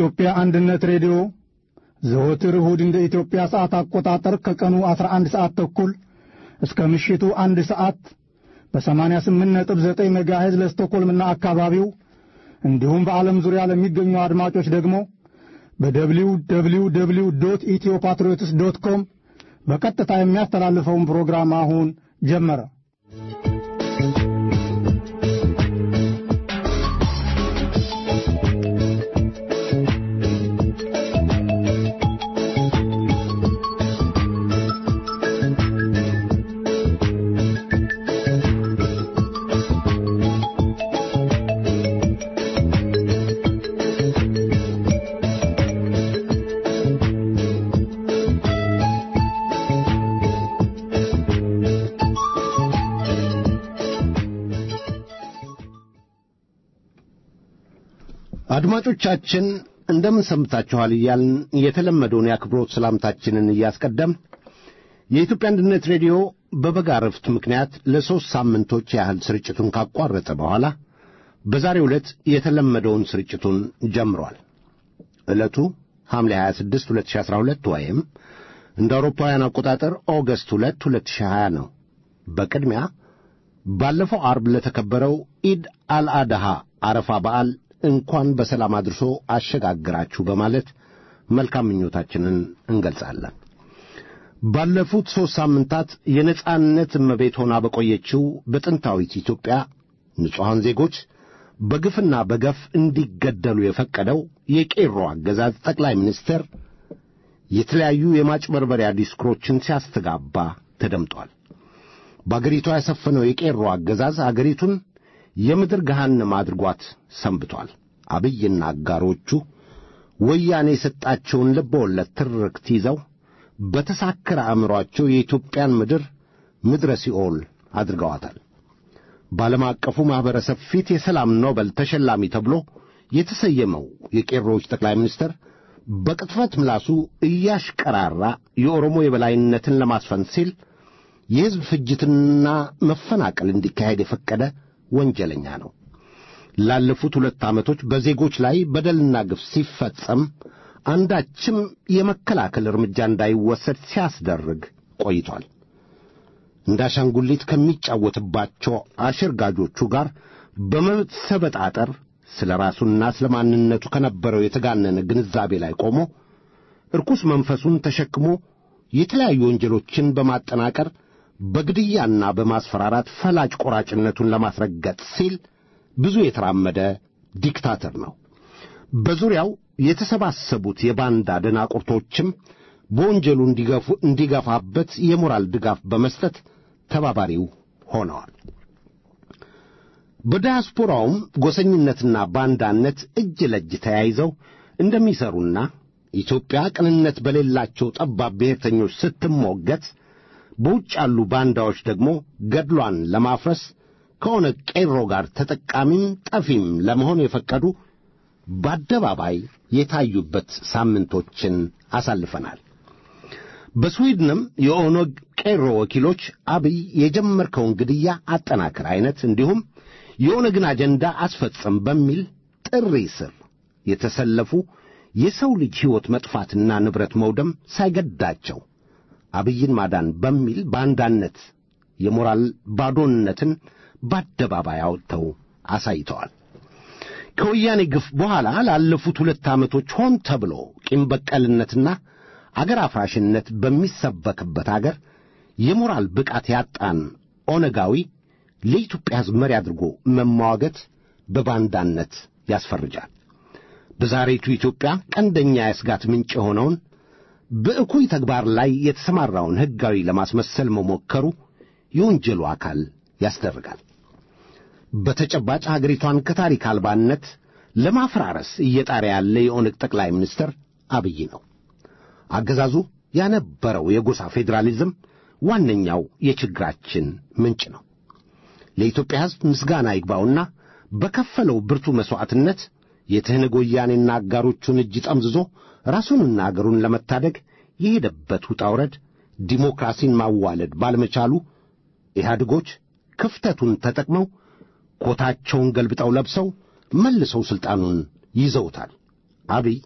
የኢትዮጵያ አንድነት ሬዲዮ ዘወትር እሁድ እንደ ኢትዮጵያ ሰዓት አቆጣጠር ከቀኑ 11 ሰዓት ተኩል እስከ ምሽቱ 1 ሰዓት በ88.9 ሜጋሄዝ ለስቶኮልምና አካባቢው እንዲሁም በዓለም ዙሪያ ለሚገኙ አድማጮች ደግሞ www.ethiopatriots.com በቀጥታ የሚያስተላልፈውን ፕሮግራም አሁን ጀመረ። አድማጮቻችን እንደምን ሰምታችኋል እያልን የተለመደውን የአክብሮት ሰላምታችንን እያስቀደም የኢትዮጵያ አንድነት ሬዲዮ በበጋ ዕረፍት ምክንያት ለ3 ሳምንቶች ያህል ስርጭቱን ካቋረጠ በኋላ በዛሬው ዕለት የተለመደውን ስርጭቱን ጀምሯል። ዕለቱ ሐምሌ 26 2012 ወይም እንደ አውሮፓውያን አቆጣጠር ኦገስት 2 2020 ነው። በቅድሚያ ባለፈው ዓርብ ለተከበረው ኢድ አልአድሃ አረፋ በዓል እንኳን በሰላም አድርሶ አሸጋግራችሁ በማለት መልካም ምኞታችንን እንገልጻለን። ባለፉት 3 ሳምንታት የነጻነት እመቤት ሆና በቆየችው በጥንታዊት ኢትዮጵያ ንጹሐን ዜጎች በግፍና በገፍ እንዲገደሉ የፈቀደው የቄሮ አገዛዝ ጠቅላይ ሚኒስትር የተለያዩ የማጭበርበሪያ ዲስኩሮችን ሲያስተጋባ ተደምጧል። በአገሪቷ ያሰፈነው የቄሮ አገዛዝ አገሪቱን የምድር ገሃነም አድርጓት ሰንብቷል። አብይና አጋሮቹ ወያኔ የሰጣቸውን ልቦለድ ትርክት ይዘው በተሳከረ አእምሮአቸው የኢትዮጵያን ምድረ ሲኦል አድርገዋታል። በዓለም አቀፉ ማኅበረሰብ ፊት የሰላም ኖቤል ተሸላሚ ተብሎ የተሰየመው የቄሮዎች ጠቅላይ ሚኒስትር በቅጥፈት ምላሱ እያሽቀራራ የኦሮሞ የበላይነትን ለማስፈን ሲል የሕዝብ ፍጅትና መፈናቀል እንዲካሄድ የፈቀደ ወንጀለኛ ነው። ላለፉት 2 ዓመቶች በዜጎች ላይ በደልና ግፍ ሲፈጸም አንዳችም የመከላከል እርምጃ እንዳይወሰድ ሲያስደርግ ቆይቷል። እንዳሻንጉሊት ከሚጫወትባቸው አሸርጋጆቹ ጋር በመሰበጣጠር ስለ ራሱና ስለ ማንነቱ ከነበረው የተጋነነ ግንዛቤ ላይ ቆሞ እርኩስ መንፈሱን ተሸክሞ የተለያዩ ወንጀሎችን በማጠናቀር በግድያና በማስፈራራት ፈላጭ ቆራጭነቱን ለማስረገጥ ሲል ብዙ የተራመደ ዲክታተር ነው። በዙሪያው የተሰባሰቡት የባንዳ ደናቁርቶችም በወንጀሉ እንዲገፋበት የሞራል ድጋፍ በመስጠት ተባባሪው ሆነዋል። በዲያስፖራውም ጎሰኝነትና ባንዳነት እጅ ለእጅ ተያይዘው እንደሚሰሩና ኢትዮጵያ ቅንነት በሌላቸው ጠባብ ብሔርተኞች ስትሞገት በውጭ ያሉ ባንዳዎች ደግሞ ገድሏን ለማፍረስ ከሆነ ቄሮ ጋር ተጠቃሚም ጠፊም ለመሆን የፈቀዱ በአደባባይ የታዩበት ሳምንቶችን አሳልፈናል። በስዊድንም የኦነግ ቄሮ ወኪሎች አብይ የጀመርከውን ግድያ አጠናክር አይነት እንዲሁም የኦነግን አጀንዳ አስፈጽም በሚል ጥሪ ስር የተሰለፉ የሰው ልጅ ሕይወት መጥፋትና ንብረት መውደም ሳይገዳቸው አብይን ማዳን በሚል ባንዳነት የሞራል ባዶነትን በአደባባይ አውጥተው አሳይተዋል። ከወያኔ ግፍ በኋላ ላለፉት 2 ዓመቶች ሆን ተብሎ ቂም በቀልነትና አገር አፍራሽነት በሚሰበክበት አገር የሞራል ብቃት ያጣን ኦነጋዊ ለኢትዮጵያ ሕዝብ መሪ አድርጎ መሟገት በባንዳነት ያስፈርጃል። በዛሬቱ ኢትዮጵያ ቀንደኛ የስጋት ምንጭ የሆነውን በእኩይ ተግባር ላይ የተሰማራውን ሕጋዊ ለማስመሰል መሞከሩ የወንጀሉ አካል ያስደርጋል። በተጨባጭ ሀገሪቷን ከታሪክ አልባነት ለማፈራረስ እየጣረ ያለ የኦነግ ጠቅላይ ሚኒስትር አብይ ነው። አገዛዙ ያነበረው የጎሳ ፌዴራሊዝም ዋነኛው የችግራችን ምንጭ ነው። ለኢትዮጵያ ሕዝብ ምስጋና ይግባውና በከፈለው ብርቱ መስዋዕትነት የትህነግ ወያኔና አጋሮቹን እጅ ጠምዝዞ ራሱንና አገሩን ለመታደግ የሄደበት ውጣ ውረድ ዲሞክራሲን ማዋለድ ባለመቻሉ ኢህአዴጎች ክፍተቱን ተጠቅመው ኮታቸውን ገልብጠው ለብሰው መልሰው ስልጣኑን ይዘውታል። አብይ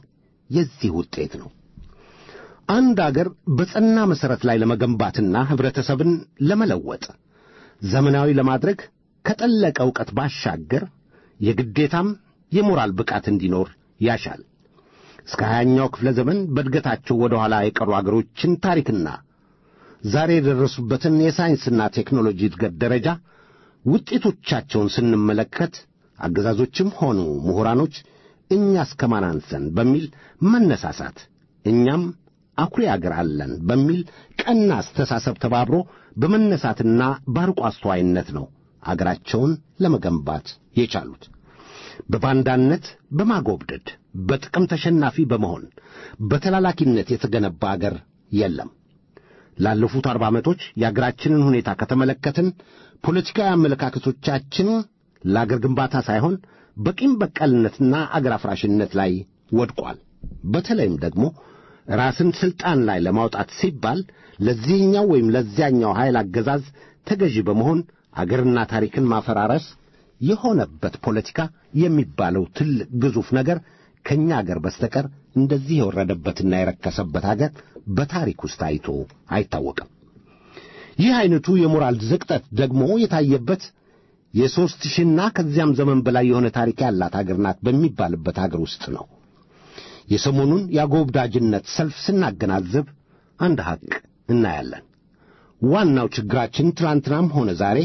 የዚህ ውጤት ነው። አንድ አገር በጸና መሠረት ላይ ለመገንባትና ኅብረተሰብን ለመለወጥ ዘመናዊ ለማድረግ ከጠለቀ ዕውቀት ባሻገር የግዴታም የሞራል ብቃት እንዲኖር ያሻል። እስከ 20ኛው ክፍለ ዘመን በእድገታቸው ወደ ኋላ የቀሩ አገሮችን ታሪክና ዛሬ የደረሱበትን የሳይንስና ቴክኖሎጂ እድገት ደረጃ ውጤቶቻቸውን ስንመለከት አገዛዞችም ሆኑ ምሁራኖች እኛ እስከማን አንሰን በሚል መነሳሳት እኛም አኩሪ አገር አለን በሚል ቀና አስተሳሰብ ተባብሮ በመነሳትና ባርቆ አስተዋይነት ነው አገራቸውን ለመገንባት የቻሉት። በባንዳነት በማጎብደድ በጥቅም ተሸናፊ በመሆን በተላላኪነት የተገነባ አገር የለም። ላለፉት 40 ዓመቶች የአገራችንን ሁኔታ ከተመለከትን ፖለቲካዊ አመለካከቶቻችን ለአገር ግንባታ ሳይሆን በቂም በቀልነትና አገር አፍራሽነት ላይ ወድቋል። በተለይም ደግሞ ራስን ስልጣን ላይ ለማውጣት ሲባል ለዚህኛው ወይም ለዚያኛው ኃይል አገዛዝ ተገዢ በመሆን አገርና ታሪክን ማፈራረስ የሆነበት ፖለቲካ የሚባለው ትልቅ ግዙፍ ነገር ከኛ አገር በስተቀር እንደዚህ የወረደበትና የረከሰበት አገር በታሪክ ውስጥ ታይቶ አይታወቅም። ይህ አይነቱ የሞራል ዝቅጠት ደግሞ የታየበት የ3000ና ከዚያም ዘመን በላይ የሆነ ታሪክ ያላት አገር ናት በሚባልበት አገር ውስጥ ነው። የሰሞኑን የአጎብዳጅነት ሰልፍ ስናገናዝብ አንድ ሐቅ እናያለን። ዋናው ችግራችን ትናንትናም ሆነ ዛሬ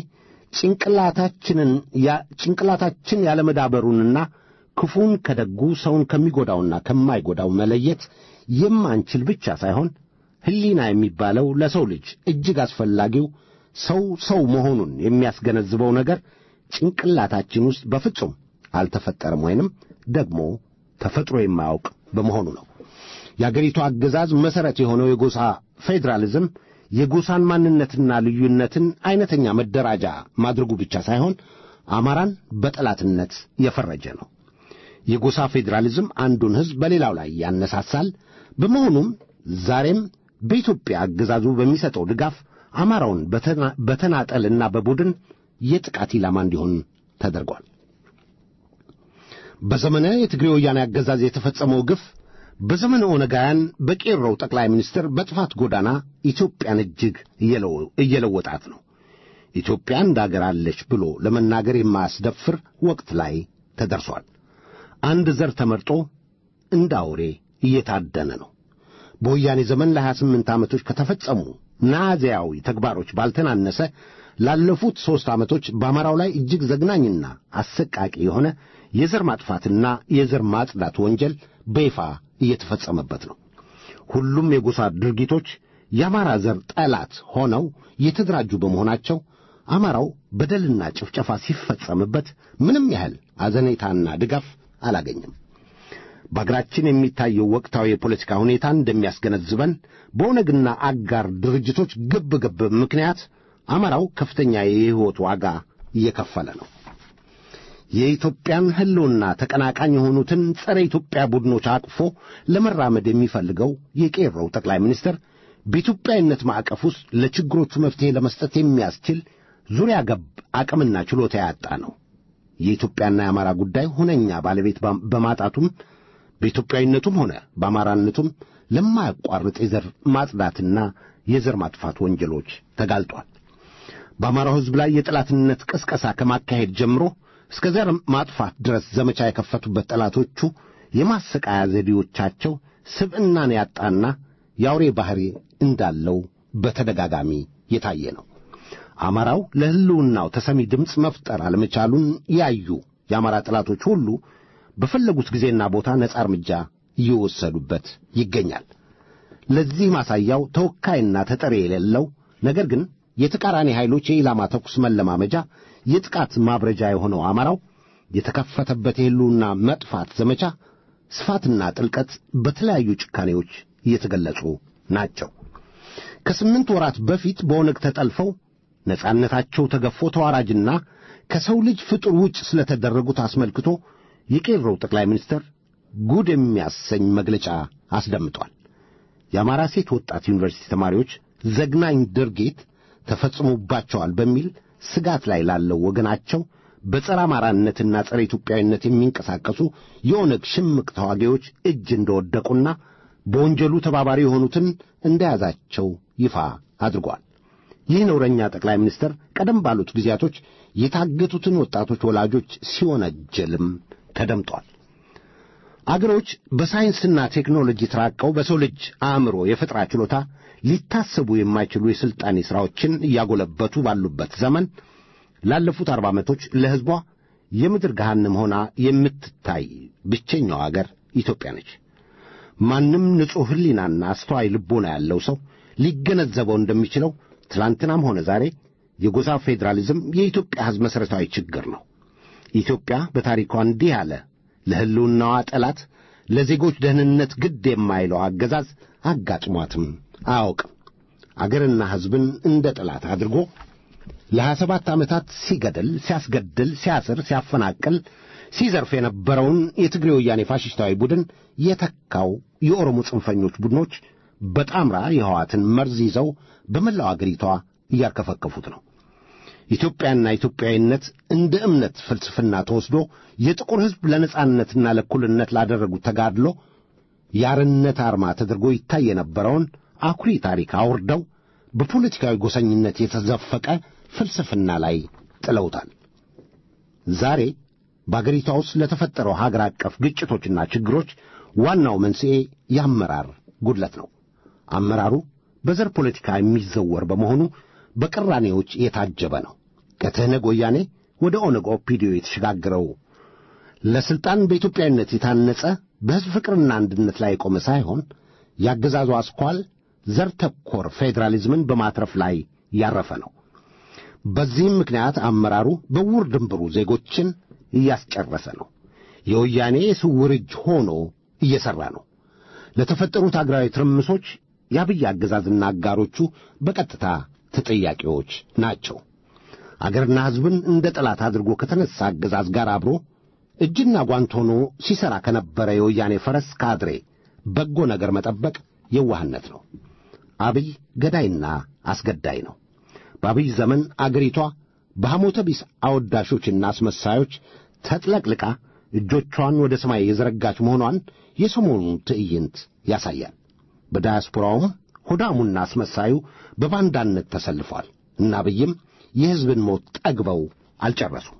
ጭንቅላታችን ያለመዳበሩንና ክፉን ከደጉ ሰውን ከሚጎዳውና ከማይጎዳው መለየት የማንችል ብቻ ሳይሆን ሕሊና የሚባለው ለሰው ልጅ እጅግ አስፈላጊው ሰው መሆኑን የሚያስገነዝበው ነገር ጭንቅላታችን ውስጥ በፍጹም አልተፈጠረም ወይንም ደግሞ ተፈጥሮ የማያውቅ በመሆኑ ነው። የአገሪቱ አገዛዝ መሠረት የሆነው የጎሳ ፌዴራሊዝም የጎሳን ማንነትና ልዩነትን አይነተኛ መደራጃ ማድረጉ ብቻ ሳይሆን አማራን በጠላትነት የፈረጀ ነው። የጎሳ ፌዴራሊዝም አንዱን ሕዝብ በሌላው ላይ ያነሳሳል። በመሆኑም ዛሬም በኢትዮጵያ አገዛዙ በሚሰጠው ድጋፍ አማራውን በተናጠልና በቡድን የጥቃት ኢላማ እንዲሆን ተደርጓል። በዘመነ የትግሬ ወያኔ አገዛዝ የተፈጸመው ግፍ በዘመነ ኦነጋውያን በቄሮው ጠቅላይ ሚኒስትር በጥፋት ጎዳና ኢትዮጵያን እጅግ እየለወጣት ነው። ኢትዮጵያ እንደ አገር አለች ብሎ ለመናገር የማያስደፍር ወቅት ላይ ተደርሷል። አንድ ዘር ተመርጦ እንደ አውሬ እየታደነ ነው። በወያኔ ዘመን ለ28 ዓመቶች ከተፈጸሙ ናዚያዊ ተግባሮች ባልተናነሰ ላለፉት 3 ዓመቶች በአማራው ላይ እጅግ ዘግናኝና አሰቃቂ የሆነ የዘር ማጥፋትና የዘር ማጽዳት ወንጀል በይፋ እየተፈጸመበት ነው። ሁሉም የጎሳ ድርጊቶች የአማራ ዘር ጠላት ሆነው የተደራጁ በመሆናቸው አማራው በደልና ጭፍጨፋ ሲፈጸምበት ምንም ያህል አዘኔታና ድጋፍ አላገኘም። በአገራችን የሚታየው ወቅታዊ የፖለቲካ ሁኔታ እንደሚያስገነዝበን በኦነግና አጋር ድርጅቶች ግብ ምክንያት አማራው ከፍተኛ የሕይወት ዋጋ እየከፈለ ነው። የኢትዮጵያን ሕልውና ተቀናቃኝ የሆኑትን ጸረ ኢትዮጵያ ቡድኖች አቅፎ ለመራመድ የሚፈልገው የቄሮው ጠቅላይ ሚኒስትር በኢትዮጵያዊነት ማዕቀፍ ውስጥ ለችግሮቹ መፍትሔ ለመስጠት የሚያስችል ዙሪያ ገብ አቅምና ችሎታ ያጣ ነው። የኢትዮጵያና የአማራ ጉዳይ ሁነኛ ባለቤት በማጣቱም በኢትዮጵያዊነቱም ሆነ በአማራነቱም ለማያቋርጥ የዘር ማጽዳትና የዘር ማጥፋት ወንጀሎች ተጋልጧል። በአማራው ሕዝብ ላይ የጠላትነት ቅስቀሳ ከማካሄድ ጀምሮ እስከ ዘር ማጥፋት ድረስ ዘመቻ የከፈቱበት ጠላቶቹ የማሰቃያ ዘዴዎቻቸው ስብዕናን ያጣና የአውሬ ባህሪ እንዳለው በተደጋጋሚ የታየ ነው። አማራው ለሕልውናው ተሰሚ ድምፅ መፍጠር አለመቻሉን ያዩ የአማራ ጠላቶች ሁሉ በፈለጉት ጊዜና ቦታ ነጻ እርምጃ እየወሰዱበት ይገኛል። ለዚህ ማሳያው ተወካይና ተጠሪ የሌለው ነገር ግን የተቃራኒ ኃይሎች የኢላማ ተኩስ መለማመጃ የጥቃት ማብረጃ የሆነው አማራው የተከፈተበት የሕልውና መጥፋት ዘመቻ ስፋትና ጥልቀት በተለያዩ ጭካኔዎች እየተገለጹ ናቸው። ከ8 ወራት በፊት በኦነግ ተጠልፈው ነጻነታቸው ተገፎ ተዋራጅና ከሰው ልጅ ፍጡር ውጭ ስለተደረጉት አስመልክቶ የቄሮው ጠቅላይ ሚኒስትር ጉድ የሚያሰኝ መግለጫ አስደምጧል። የአማራ ሴት ወጣት ዩኒቨርሲቲ ተማሪዎች ዘግናኝ ድርጊት ተፈጽሞባቸዋል በሚል ስጋት ላይ ላለው ወገናቸው በጸረ አማራነትና ጸረ ኢትዮጵያዊነት የሚንቀሳቀሱ የኦነግ ሽምቅ ተዋጊዎች እጅ እንደወደቁና በወንጀሉ ተባባሪ የሆኑትን እንደያዛቸው ይፋ አድርጓል። ይህ ነውረኛ ጠቅላይ ሚኒስትር ቀደም ባሉት ጊዜያቶች የታገቱትን ወጣቶች ወላጆች ሲወነጀልም ተደምጧል። አገሮች በሳይንስና ቴክኖሎጂ ተራቀው በሰው ልጅ አእምሮ የፈጠራ ችሎታ ሊታሰቡ የማይችሉ የሥልጣኔ ሥራዎችን እያጎለበቱ ባሉበት ዘመን ላለፉት 40 ዓመቶች ለሕዝቧ የምድር ገሃነም ሆና የምትታይ ብቸኛው አገር ኢትዮጵያ ነች። ማንም ንጹሕ ሕሊናና አስተዋይ ልቦና ያለው ሰው ሊገነዘበው እንደሚችለው ትላንትናም ሆነ ዛሬ የጎሳ ፌዴራሊዝም የኢትዮጵያ ሕዝብ መሠረታዊ ችግር ነው። ኢትዮጵያ በታሪኳ እንዲህ ያለ ለሕልውናዋ ጠላት፣ ለዜጎች ደህንነት ግድ የማይለው አገዛዝ አጋጥሟትም አያውቅም። አገርና ሕዝብን እንደ ጠላት አድርጎ ለ27 ዓመታት ሲገድል፣ ሲያስገድል፣ ሲያስር፣ ሲያፈናቅል፣ ሲዘርፍ የነበረውን የትግሬ ወያኔ ፋሽስታዊ ቡድን የተካው የኦሮሞ ጽንፈኞች ቡድኖች በጣምራ የሕወሓትን መርዝ ይዘው በመላው አገሪቷ እያርከፈከፉት ነው። ኢትዮጵያና ኢትዮጵያዊነት እንደ እምነት ፍልስፍና ተወስዶ የጥቁር ሕዝብ ለነጻነትና ለእኩልነት ላደረጉት ተጋድሎ የአርነት አርማ ተደርጎ ይታይ የነበረውን አኩሪ ታሪክ አውርደው በፖለቲካዊ ጎሰኝነት የተዘፈቀ ፍልስፍና ላይ ጥለውታል። ዛሬ በአገሪቷ ውስጥ ለተፈጠረው ሀገር አቀፍ ግጭቶችና ችግሮች ዋናው መንስኤ የአመራር ጉድለት ነው። አመራሩ በዘር ፖለቲካ የሚዘወር በመሆኑ በቅራኔዎች የታጀበ ነው። ከትህነግ ወያኔ ወደ ኦነግ ኦፒዲዮ የተሸጋገረው ለስልጣን በኢትዮጵያዊነት የታነጸ በሕዝብ ፍቅርና አንድነት ላይ የቆመ ሳይሆን ያገዛዙ አስኳል ዘር ተኮር ፌዴራሊዝምን በማትረፍ ላይ ያረፈ ነው። በዚህም ምክንያት አመራሩ በውር ድንብሩ ዜጎችን እያስጨረሰ ነው። የወያኔ ስውር እጅ ሆኖ እየሠራ ነው። ለተፈጠሩት አገራዊ ትርምሶች የአብይ አገዛዝና አጋሮቹ በቀጥታ ተጠያቂዎች ናቸው። አገርና ሕዝብን እንደ ጠላት አድርጎ ከተነሳ አገዛዝ ጋር አብሮ እጅና ጓንት ሆኖ ሲሠራ ከነበረ የወያኔ ፈረስ ካድሬ በጎ ነገር መጠበቅ የዋህነት ነው። አብይ ገዳይና አስገዳይ ነው። በአብይ ዘመን አገሪቷ በሐሞተ ቢስ አወዳሾችና አስመሳዮች ተጥለቅልቃ እጆቿን ወደ ሰማይ የዘረጋች መሆኗን የሰሞኑ ትዕይንት ያሳያል። በዳያስፖራውም ሆዳሙና አስመሳዩ በባንዳነት ተሰልፏል እና አብይም የሕዝብን ሞት ጠግበው አልጨረሱም።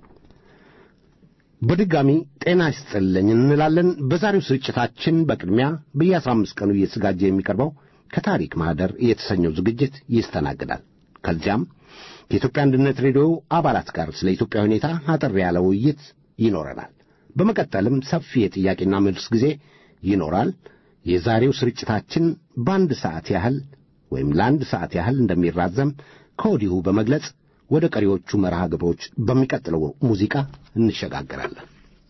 በድጋሚ ጤና ይስጥልኝ እንላለን። በዛሬው ስርጭታችን በቅድሚያ በየ15 ቀኑ እየተዘጋጀ የሚቀርበው ከታሪክ ማህደር የተሰኘው ዝግጅት ይስተናግዳል። ከዚያም የኢትዮጵያ አንድነት ሬዲዮ አባላት ጋር ስለ ኢትዮጵያ ሁኔታ አጠር ያለ ውይይት ይኖረናል። በመቀጠልም ሰፊ የጥያቄና መልስ ጊዜ ይኖራል። የዛሬው ስርጭታችን በአንድ ሰዓት ያህል ወይም ለአንድ ሰዓት ያህል እንደሚራዘም ከወዲሁ በመግለጽ ወደ ቀሪዎቹ መርሃ ግብሮች በሚቀጥለው ሙዚቃ እንሸጋገራለን።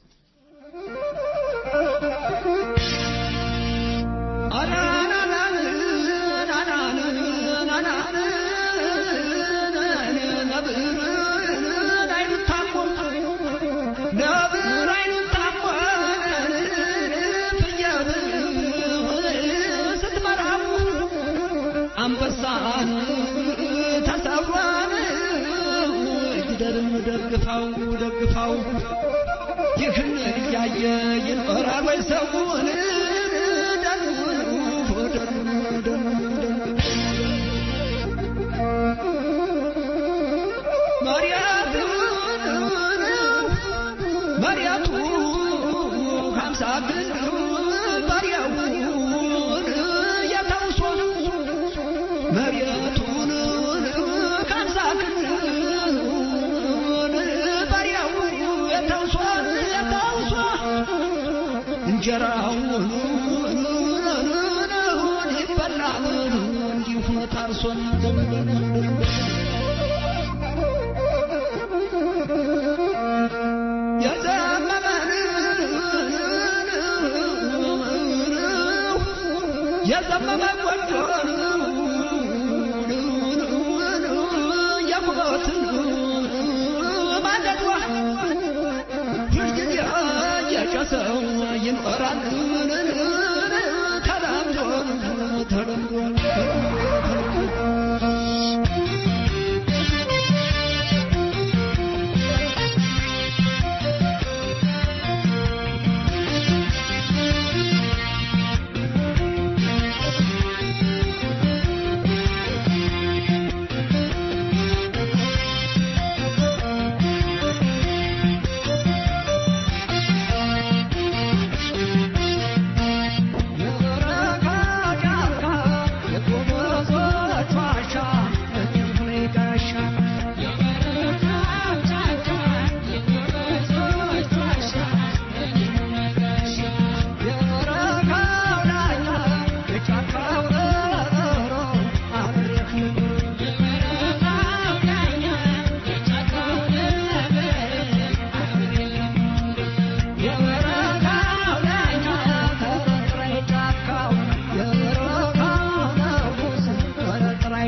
አንበሳን ተሰብሯን ደግፋው ደግፋው ይህን እያየ ይኖራል ወይ ሰውን መሪያቱ 50 ግን ባሪያውን ያታውሶ መሪያቱን 50 ግን ባሪያውን ያታውሶ እንጀራውን ይበላል እንዲሁ ታርሶ የዘመመ ቆንጆን የኩበትን ማለዷ ሁልጊዜ የጨሰው ይኖራል ተለምዶ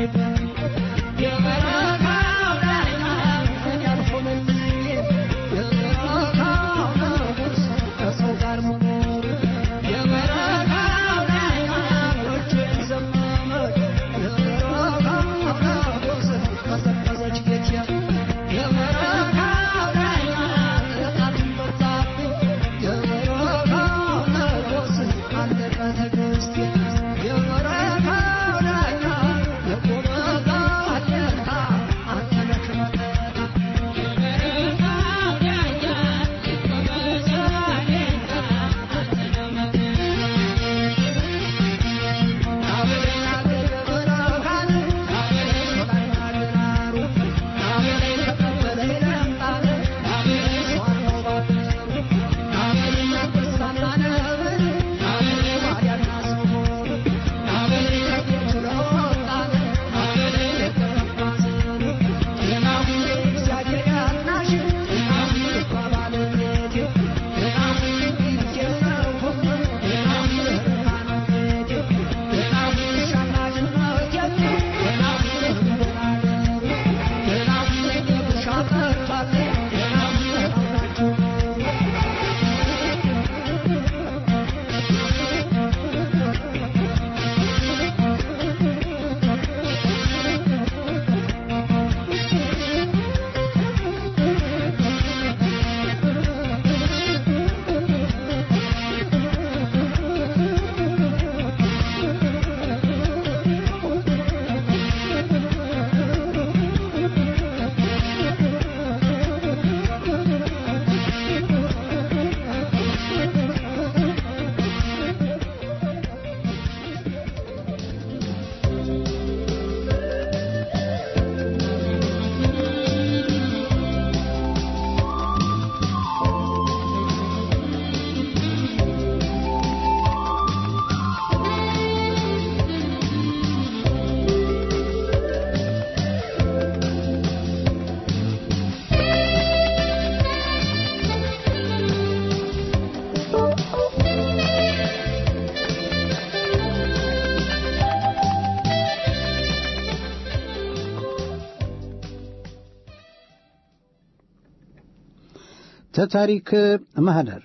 ተታሪክ ማህደር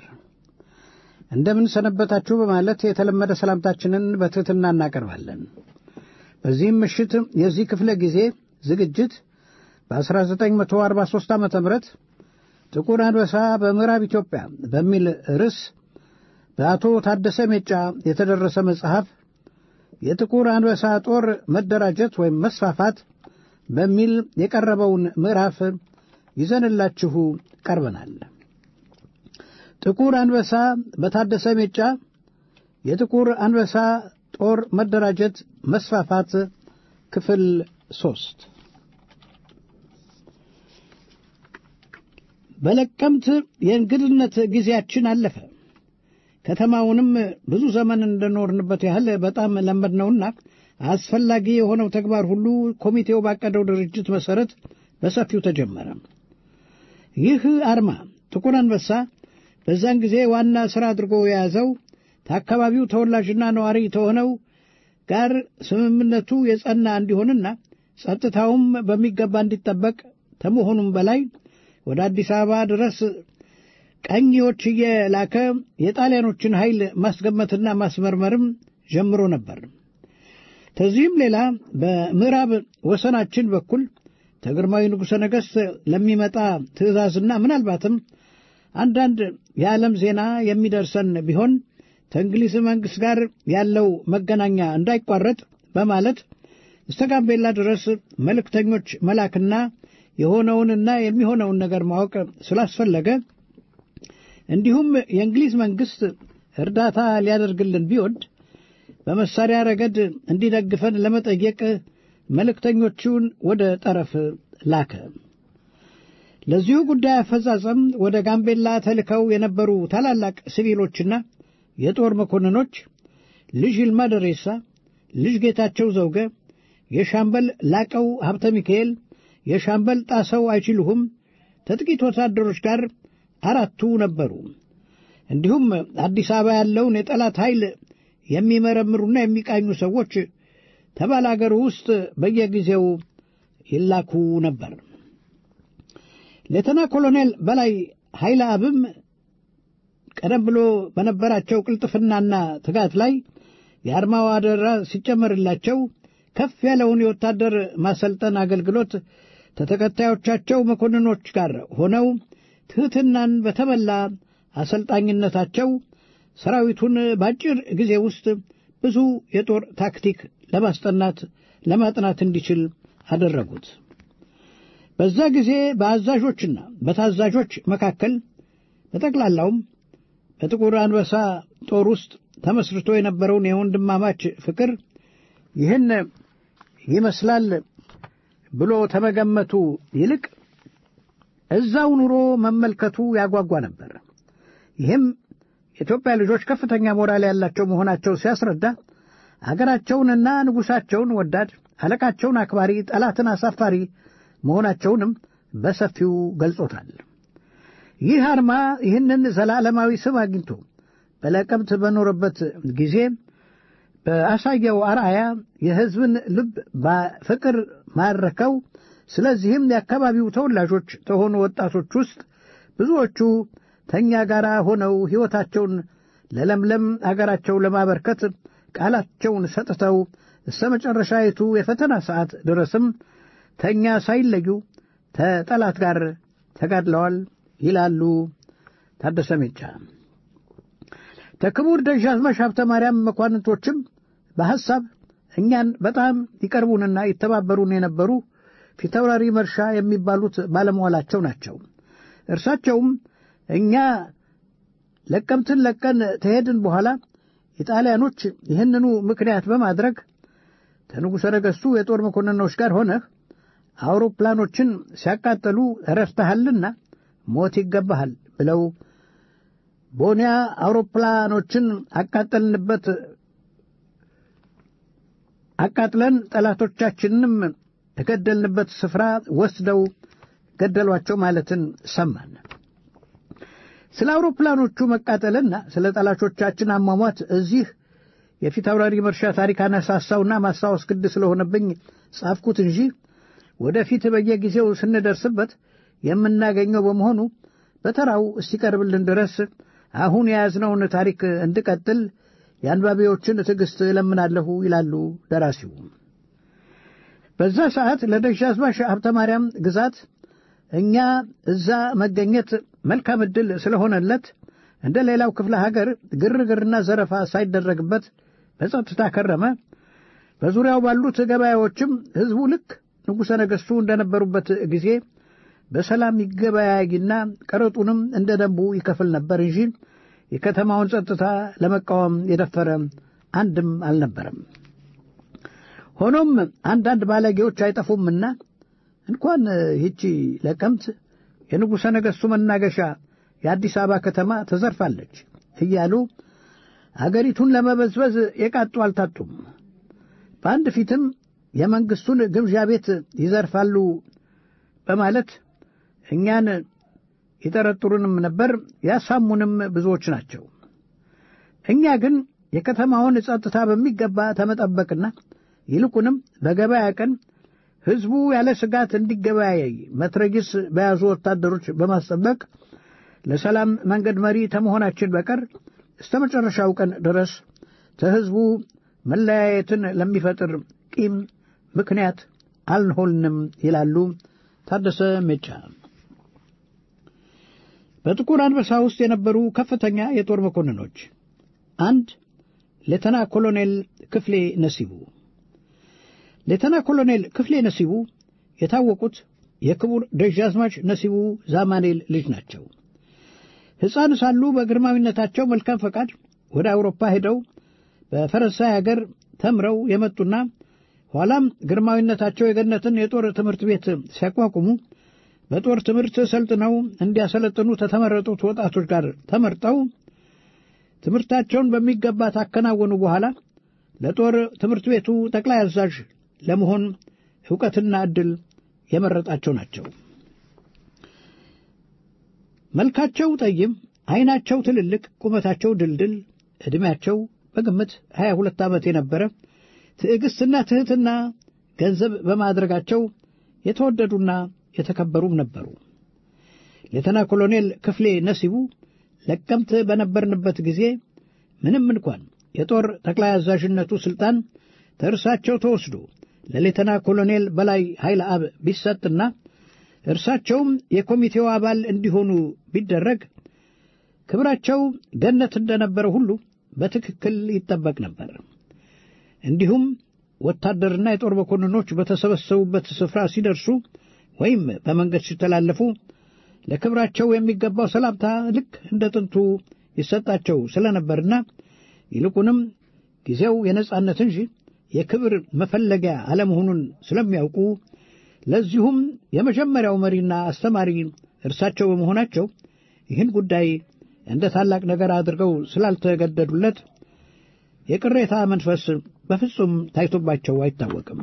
እንደምን ሰነበታችሁ በማለት የተለመደ ሰላምታችንን በትህትና እናቀርባለን። በዚህም ምሽት የዚህ ክፍለ ጊዜ ዝግጅት በ1943 ዓመተ ምህረት ጥቁር አንበሳ በምዕራብ ኢትዮጵያ በሚል ርዕስ በአቶ ታደሰ ሜጫ የተደረሰ መጽሐፍ የጥቁር አንበሳ ጦር መደራጀት ወይም መስፋፋት በሚል የቀረበውን ምዕራፍ ይዘንላችሁ ቀርበናል። ጥቁር አንበሳ በታደሰ ሜጫ የጥቁር አንበሳ ጦር መደራጀት መስፋፋት ክፍል 3 በለቀምት የእንግድነት ጊዜያችን አለፈ። ከተማውንም ብዙ ዘመን እንደኖርንበት ያህል በጣም ለመድነውና አስፈላጊ የሆነው ተግባር ሁሉ ኮሚቴው ባቀደው ድርጅት መሰረት በሰፊው ተጀመረ። ይህ አርማ ጥቁር አንበሳ በዛን ጊዜ ዋና ሥራ አድርጎ የያዘው ከአካባቢው ተወላጅና ነዋሪ ተሆነው ጋር ስምምነቱ የጸና እንዲሆንና ጸጥታውም በሚገባ እንዲጠበቅ ተመሆኑም በላይ ወደ አዲስ አበባ ድረስ ቀኞች እየላከ የጣሊያኖችን ኃይል ማስገመትና ማስመርመርም ጀምሮ ነበር። ከዚህም ሌላ በምዕራብ ወሰናችን በኩል ተግርማዊ ንጉሠ ነገሥት ለሚመጣ ትእዛዝና ምናልባትም አንዳንድ የዓለም ዜና የሚደርሰን ቢሆን ከእንግሊዝ መንግሥት ጋር ያለው መገናኛ እንዳይቋረጥ በማለት እስከ ጋምቤላ ድረስ መልእክተኞች መላክና የሆነውንና የሚሆነውን ነገር ማወቅ ስላስፈለገ እንዲሁም የእንግሊዝ መንግሥት እርዳታ ሊያደርግልን ቢወድ በመሳሪያ ረገድ እንዲደግፈን ለመጠየቅ መልእክተኞቹን ወደ ጠረፍ ላከ። ለዚሁ ጉዳይ አፈጻጸም ወደ ጋምቤላ ተልከው የነበሩ ታላላቅ ሲቪሎችና የጦር መኮንኖች ልጅ ይልማ ደሬሳ፣ ልጅ ጌታቸው ዘውገ፣ የሻምበል ላቀው ሀብተ ሚካኤል፣ የሻምበል ጣሰው አይችሉህም ከጥቂት ወታደሮች ጋር 4 ነበሩ። እንዲሁም አዲስ አበባ ያለውን የጠላት ኃይል የሚመረምሩና የሚቃኙ ሰዎች ተባላገሩ ውስጥ በየጊዜው ይላኩ ነበር። ሌተና ኮሎኔል በላይ ኃይለ አብም ቀደም ብሎ በነበራቸው ቅልጥፍናና ትጋት ላይ የአርማው አደራ ሲጨመርላቸው ከፍ ያለውን የወታደር ማሰልጠን አገልግሎት ከተከታዮቻቸው መኮንኖች ጋር ሆነው ትሕትናን በተሞላ አሰልጣኝነታቸው ሰራዊቱን በአጭር ጊዜ ውስጥ ብዙ የጦር ታክቲክ ለማጥናት እንዲችል አደረጉት። በዛ ጊዜ በአዛዦችና በታዛዦች መካከል በጠቅላላውም በጥቁር አንበሳ ጦር ውስጥ ተመስርቶ የነበረውን የወንድማማች ፍቅር ይህን ይመስላል ብሎ ተመገመቱ ይልቅ እዛው ኑሮ መመልከቱ ያጓጓ ነበር። ይህም የኢትዮጵያ ልጆች ከፍተኛ ሞራል ያላቸው መሆናቸው ሲያስረዳ አገራቸውንና ንጉሳቸውን ወዳድ፣ አለቃቸውን አክባሪ፣ ጠላትን አሳፋሪ መሆናቸውንም በሰፊው ገልጾታል። ይህ አርማ ይህንን ዘላለማዊ ስም አግኝቶ በለቀምት በኖረበት ጊዜ በአሳየው አርአያ የሕዝብን ልብ በፍቅር ማረከው። ስለዚህም የአካባቢው ተወላጆች ከሆኑ ወጣቶች ውስጥ ብዙዎቹ ተኛ ጋር ሆነው ሕይወታቸውን ለለምለም አገራቸው ለማበርከት ቃላቸውን ሰጥተው እስከ መጨረሻይቱ የፈተና ሰዓት ድረስም ተኛ ሳይለዩ ከጠላት ጋር ተጋድለዋል ይላሉ ታደሰ ሜጫ። ተክቡር ደጃዝማች ሀብተ ማርያም መኳንንቶችም በሐሳብ እኛን በጣም ይቀርቡንና ይተባበሩን የነበሩ ፊታውራሪ መርሻ የሚባሉት ባለሟላቸው ናቸው። እርሳቸውም እኛ ለቀምትን ለቀን ተሄድን በኋላ ኢጣሊያኖች ይህንኑ ምክንያት በማድረግ ከንጉሠ ነገሥቱ የጦር መኮንኖች ጋር ሆነህ አውሮፕላኖችን ሲያቃጠሉ ረድተሃልና ሞት ይገባሃል ብለው ቦኒያ አውሮፕላኖችን አቃጥለን ጠላቶቻችንንም ተገደልንበት ስፍራ ወስደው ገደሏቸው ማለትን ሰማን። ስለ አውሮፕላኖቹ መቃጠልና ስለ ጠላቶቻችን አሟሟት እዚህ የፊታውራሪ መርሻ ታሪክ አነሳሳውና ማስታወስ ግድ ስለሆነብኝ ጻፍኩት እንጂ ወደፊት በየጊዜው ስንደርስበት የምናገኘው በመሆኑ በተራው እስኪቀርብልን ድረስ አሁን የያዝነውን ታሪክ እንድቀጥል የአንባቢዎችን ትዕግሥት እለምናለሁ ይላሉ ደራሲው። በዛ ሰዓት ለደጃዝማች ሀብተ ማርያም ግዛት እኛ እዛ መገኘት መልካም ዕድል ስለሆነለት እንደ ሌላው ክፍለ ሀገር ግርግርና ዘረፋ ሳይደረግበት በጸጥታ ከረመ። በዙሪያው ባሉት ገበያዎችም ሕዝቡ ልክ ንጉሠ ነገሥቱ እንደነበሩበት ጊዜ በሰላም ይገበያይና ቀረጡንም እንደ ደንቡ ይከፍል ነበር እንጂ የከተማውን ጸጥታ ለመቃወም የደፈረ አንድም አልነበረም። ሆኖም አንዳንድ ባለጌዎች አይጠፉምና እንኳን ይህቺ ለቀምት የንጉሠ ነገሥቱ መናገሻ የአዲስ አበባ ከተማ ተዘርፋለች እያሉ አገሪቱን ለመበዝበዝ የቃጡ አልታጡም። በአንድ ፊትም የመንግሥቱን ግምዣ ቤት ይዘርፋሉ በማለት እኛን ይጠረጥሩንም ነበር፣ ያሳሙንም ብዙዎች ናቸው። እኛ ግን የከተማውን ጸጥታ በሚገባ ተመጠበቅና ይልቁንም በገበያ ቀን ሕዝቡ ያለ ስጋት እንዲገበያይ መትረጊስ በያዙ ወታደሮች በማስጠበቅ ለሰላም መንገድ መሪ ከመሆናችን በቀር እስከ መጨረሻው ቀን ድረስ ከሕዝቡ መለያየትን ለሚፈጥር ቂም ምክንያት አልሆንም ይላሉ ታደሰ ሜጫ። በጥቁር አንበሳ ውስጥ የነበሩ ከፍተኛ የጦር መኮንኖች 1. ሌተና ኮሎኔል ክፍሌ ነሲቡ። ሌተና ኮሎኔል ክፍሌ ነሲቡ የታወቁት የክቡር ደጃዝማች ነሲቡ ዛማኔል ልጅ ናቸው። ሕፃን ሳሉ በግርማዊነታቸው መልካም ፈቃድ ወደ አውሮፓ ሄደው በፈረንሳይ ሀገር ተምረው የመጡና ኋላም ግርማዊነታቸው የገነትን የጦር ትምህርት ቤት ሲያቋቁሙ በጦር ትምህርት ሰልጥነው እንዲያሰለጥኑ ከተመረጡት ወጣቶች ጋር ተመርጠው ትምህርታቸውን በሚገባ ታከናወኑ በኋላ ለጦር ትምህርት ቤቱ ጠቅላይ አዛዥ ለመሆን ዕውቀትና ዕድል የመረጣቸው ናቸው። መልካቸው ጠይም፣ ዓይናቸው ትልልቅ፣ ቁመታቸው ድልድል፣ ዕድሜያቸው በግምት 22 ዓመት የነበረ ትዕግስትና ትሕትና ገንዘብ በማድረጋቸው የተወደዱና የተከበሩም ነበሩ። ሌተና ኮሎኔል ክፍሌ ነሲቡ ለቀምት በነበርንበት ጊዜ ምንም እንኳን የጦር ጠቅላይ አዛዥነቱ ሥልጣን ተርሳቸው ተወስዶ ለሌተና ኮሎኔል በላይ ኃይለ አብ ቢሰጥና እርሳቸውም የኮሚቴው አባል እንዲሆኑ ቢደረግ ክብራቸው ገነት እንደነበረ ሁሉ በትክክል ይጠበቅ ነበር። እንዲሁም ወታደርና የጦር መኮንኖች በተሰበሰቡበት ስፍራ ሲደርሱ ወይም በመንገድ ሲተላለፉ ለክብራቸው የሚገባው ሰላምታ ልክ እንደ ጥንቱ ይሰጣቸው ስለነበርና ይልቁንም ጊዜው የነጻነት እንጂ የክብር መፈለጊያ አለመሆኑን ስለሚያውቁ ለዚሁም የመጀመሪያው መሪና አስተማሪ እርሳቸው በመሆናቸው ይህን ጉዳይ እንደ ታላቅ ነገር አድርገው ስላልተገደዱለት የቅሬታ መንፈስ በፍጹም ታይቶባቸው አይታወቅም።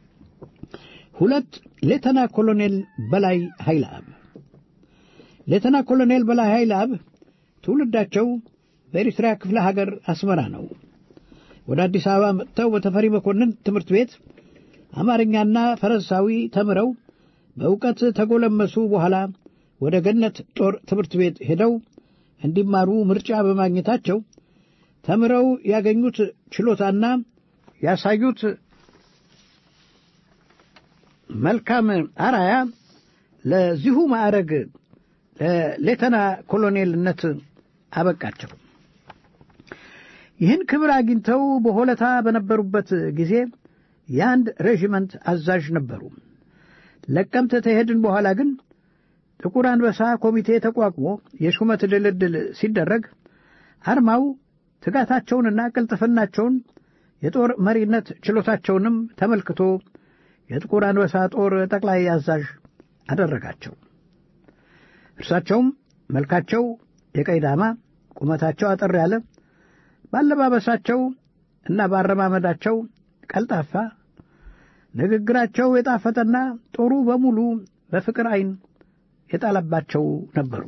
2 ሌተና ኮሎኔል በላይ ኃይለ አብ። ሌተና ኮሎኔል በላይ ኃይለ አብ ትውልዳቸው በኤርትራ ክፍለ ሀገር አስመራ ነው። ወደ አዲስ አበባ መጥተው በተፈሪ መኮንን ትምህርት ቤት አማርኛና ፈረንሳዊ ተምረው በእውቀት ተጎለመሱ። በኋላ ወደ ገነት ጦር ትምህርት ቤት ሄደው እንዲማሩ ምርጫ በማግኘታቸው ተምረው ያገኙት ችሎታና ያሳዩት መልካም አራያ ለዚሁ ማዕረግ ለሌተና ኮሎኔልነት አበቃቸው። ይህን ክብር አግኝተው በሆለታ በነበሩበት ጊዜ የአንድ ሬጂመንት አዛዥ ነበሩ። ለቀምት ተሄድን በኋላ ግን ጥቁር አንበሳ ኮሚቴ ተቋቁሞ የሹመት ድልድል ሲደረግ አርማው ትጋታቸውንና ቅልጥፍናቸውን የጦር መሪነት ችሎታቸውንም ተመልክቶ የጥቁር አንበሳ ጦር ጠቅላይ አዛዥ አደረጋቸው። እርሳቸውም መልካቸው የቀይ ዳማ፣ ቁመታቸው አጠር ያለ፣ ባለባበሳቸው እና ባረማመዳቸው ቀልጣፋ፣ ንግግራቸው የጣፈጠና ጦሩ በሙሉ በፍቅር ዓይን የጣለባቸው ነበሩ።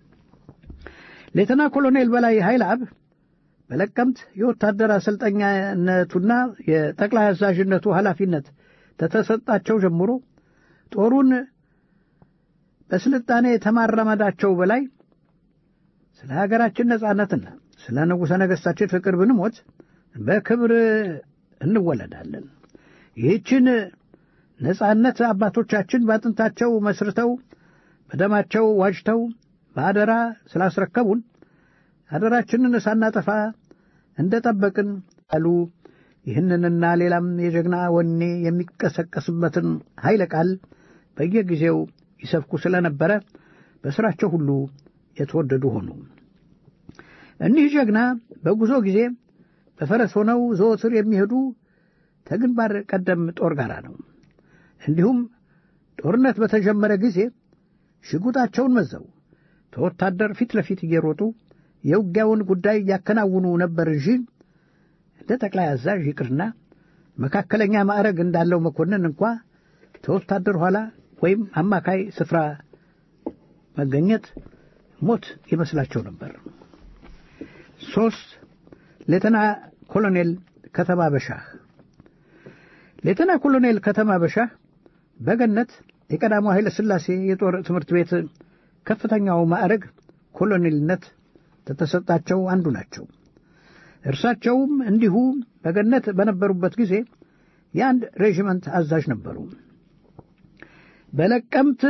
ሌተና ኮሎኔል በላይ ኃይለ አብ በለቀምት የወታደር አሰልጣኝነቱና የጠቅላይ አዛዥነቱ ኃላፊነት ተተሰጣቸው ጀምሮ ጦሩን በስልጣኔ የተማረመዳቸው በላይ ስለ ሀገራችን ነጻነትና ስለ ንጉሠ ነገሥታችን ፍቅር ብንሞት በክብር እንወለዳለን፣ ይህችን ነጻነት አባቶቻችን ባጥንታቸው መስርተው በደማቸው ዋጅተው በአደራ ስላስረከቡን አደራችንን ሳናጠፋ እንደጠበቅን አሉ። ይህንንና ሌላም የጀግና ወኔ የሚቀሰቀስበትን ኃይለ ቃል በየጊዜው ይሰብኩ ስለነበረ በሥራቸው ሁሉ የተወደዱ ሆኑ። እኒህ ጀግና በጉዞ ጊዜ በፈረስ ሆነው ዘወትር የሚሄዱ ከግንባር ቀደም ጦር ጋር ነው። እንዲሁም ጦርነት በተጀመረ ጊዜ ሽጉጣቸውን መዘው ተወታደር ፊት ለፊት እየሮጡ የውጊያውን ጉዳይ ያከናውኑ ነበር እንጂ እንደ ጠቅላይ አዛዥ ይቅርና መካከለኛ ማዕረግ እንዳለው መኮንን እንኳ ተወታደር ኋላ ወይም አማካይ ስፍራ መገኘት ሞት ይመስላቸው ነበር። 3 ሌተና ኮሎኔል ከተማ በሻህ። ሌተና ኮሎኔል ከተማ በሻህ በገነት የቀዳማው ኃይለ ሥላሴ የጦር ትምህርት ቤት ከፍተኛው ማዕረግ ኮሎኔልነት ተተሰጣቸው አንዱ ናቸው። እርሳቸውም እንዲሁ በገነት በነበሩበት ጊዜ የአንድ ሬጂመንት አዛዥ ነበሩ። በለቀምት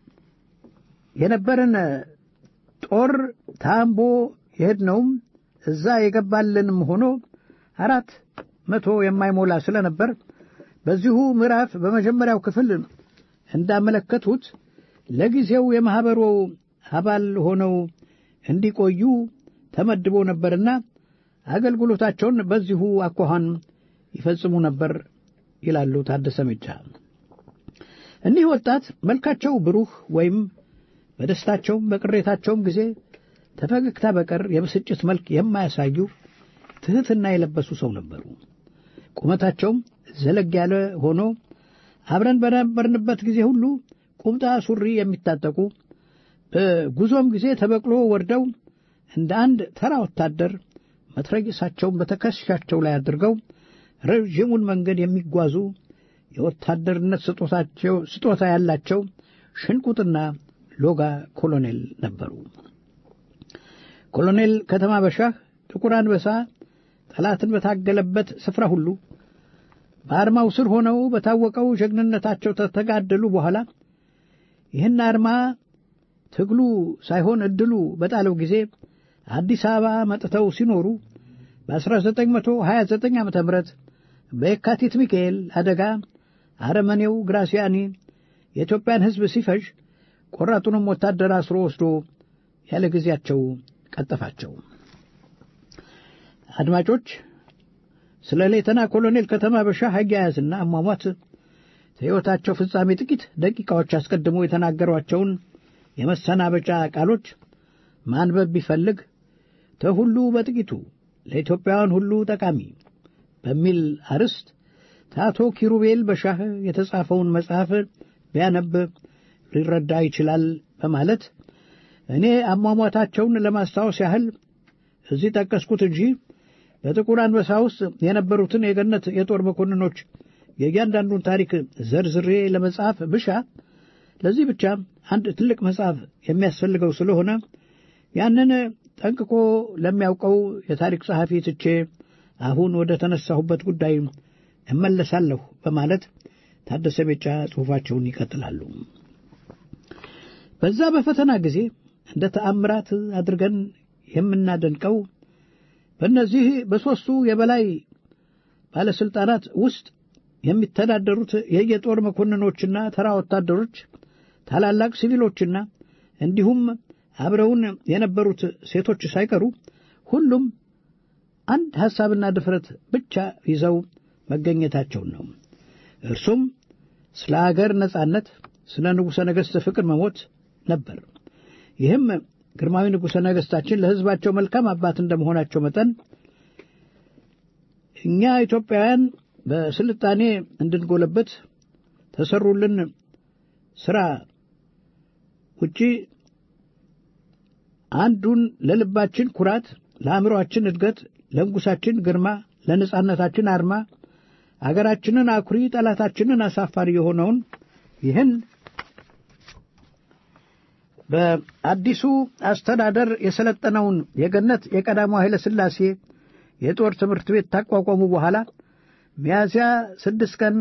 የነበረን ጦር ታምቦ የሄድነውም እዛ የገባልንም ሆኖ 400 የማይሞላ ስለነበር በዚሁ ምዕራፍ በመጀመሪያው ክፍል እንዳመለከቱት ለጊዜው የማህበሩ አባል ሆነው እንዲቆዩ ተመድቦ ነበርና አገልግሎታቸውን በዚሁ አኳኋን ይፈጽሙ ነበር ይላሉ ታደሰ ሚጫ። እኒህ ወጣት መልካቸው ብሩህ ወይም በደስታቸውም በቅሬታቸውም ጊዜ ተፈገግታ በቀር የብስጭት መልክ የማያሳዩ ትሕትና የለበሱ ሰው ነበሩ። ቁመታቸውም ዘለግ ያለ ሆኖ አብረን በነበርንበት ጊዜ ሁሉ ቁምጣ ሱሪ የሚታጠቁ በጉዞም ጊዜ ተበቅሎ ወርደው እንደ አንድ ተራ ወታደር መትረየሳቸውን በትከሻቸው ላይ አድርገው ረዥሙን መንገድ የሚጓዙ የወታደርነት ስጦታ ያላቸው ሽንቁጥና ሎጋ ኮሎኔል ነበሩ። ኮሎኔል ከተማ በሻህ ጥቁር አንበሳ ጠላትን በታገለበት ስፍራ ሁሉ በአርማው ስር ሆነው በታወቀው ጀግንነታቸው ተጋደሉ። በኋላ ይህን አርማ ትግሉ ሳይሆን እድሉ በጣለው ጊዜ አዲስ አበባ መጥተው ሲኖሩ በ1929 ዓ.ም በየካቲት ሚካኤል አደጋ አረመኔው ግራሲያኒ የኢትዮጵያን ሕዝብ ሲፈጅ ቆራጡንም ወታደር አስሮ ወስዶ ያለ ጊዜያቸው ቀጠፋቸው። አድማጮች፣ ስለ ሌተና ኮሎኔል ከተማ በሻህ አያያዝና አሟሟት ሕይወታቸው ፍጻሜ ጥቂት ደቂቃዎች አስቀድሞ የተናገሯቸውን የመሰናበቻ ቃሎች ማንበብ ቢፈልግ ተሁሉ በጥቂቱ ለኢትዮጵያውያን ሁሉ ጠቃሚ በሚል አርዕስት ታቶ ኪሩቤል በሻህ የተጻፈውን መጽሐፍ ቢያነብ ሊረዳ ይችላል በማለት እኔ አሟሟታቸውን ለማስታወስ ያህል እዚህ ጠቀስኩት እንጂ በጥቁር አንበሳ ውስጥ የነበሩትን የገነት የጦር መኮንኖች የእያንዳንዱን ታሪክ ዘርዝሬ ለመጻፍ ብሻ ለዚህ ብቻ አንድ ትልቅ መጽሐፍ የሚያስፈልገው ስለሆነ ያንን ጠንቅቆ ለሚያውቀው የታሪክ ጸሐፊ ትቼ አሁን ወደ ተነሳሁበት ጉዳይ እመለሳለሁ በማለት ታደሰ ቤጫ ጽሑፋቸውን ይቀጥላሉ። በዛ በፈተና ጊዜ እንደ ተአምራት አድርገን የምናደንቀው በእነዚህ በሦስቱ የበላይ ባለሥልጣናት ውስጥ የሚተዳደሩት የየጦር መኮንኖችና ተራ ወታደሮች፣ ታላላቅ ሲቪሎችና እንዲሁም አብረውን የነበሩት ሴቶች ሳይቀሩ ሁሉም አንድ ሐሳብና ድፍረት ብቻ ይዘው መገኘታቸውን ነው። እርሱም ስለ አገር ነጻነት፣ ስለ ንጉሠ ነገሥት ፍቅር መሞት ነበር። ይህም ግርማዊ ንጉሠ ነገሥታችን ለሕዝባቸው መልካም አባት እንደመሆናቸው መጠን እኛ ኢትዮጵያውያን በስልጣኔ እንድንጎለበት ተሰሩልን ሥራ ውጪ አንዱን ለልባችን ኩራት፣ ለአእምሮአችን እድገት፣ ለንጉሳችን ግርማ፣ ለነጻነታችን አርማ፣ አገራችንን አኩሪ፣ ጠላታችንን አሳፋሪ የሆነውን ይህን በአዲሱ አስተዳደር የሰለጠነውን የገነት የቀዳማዊ ኃይለ ሥላሴ የጦር ትምህርት ቤት ታቋቋሙ በኋላ ሚያዝያ 6 ቀን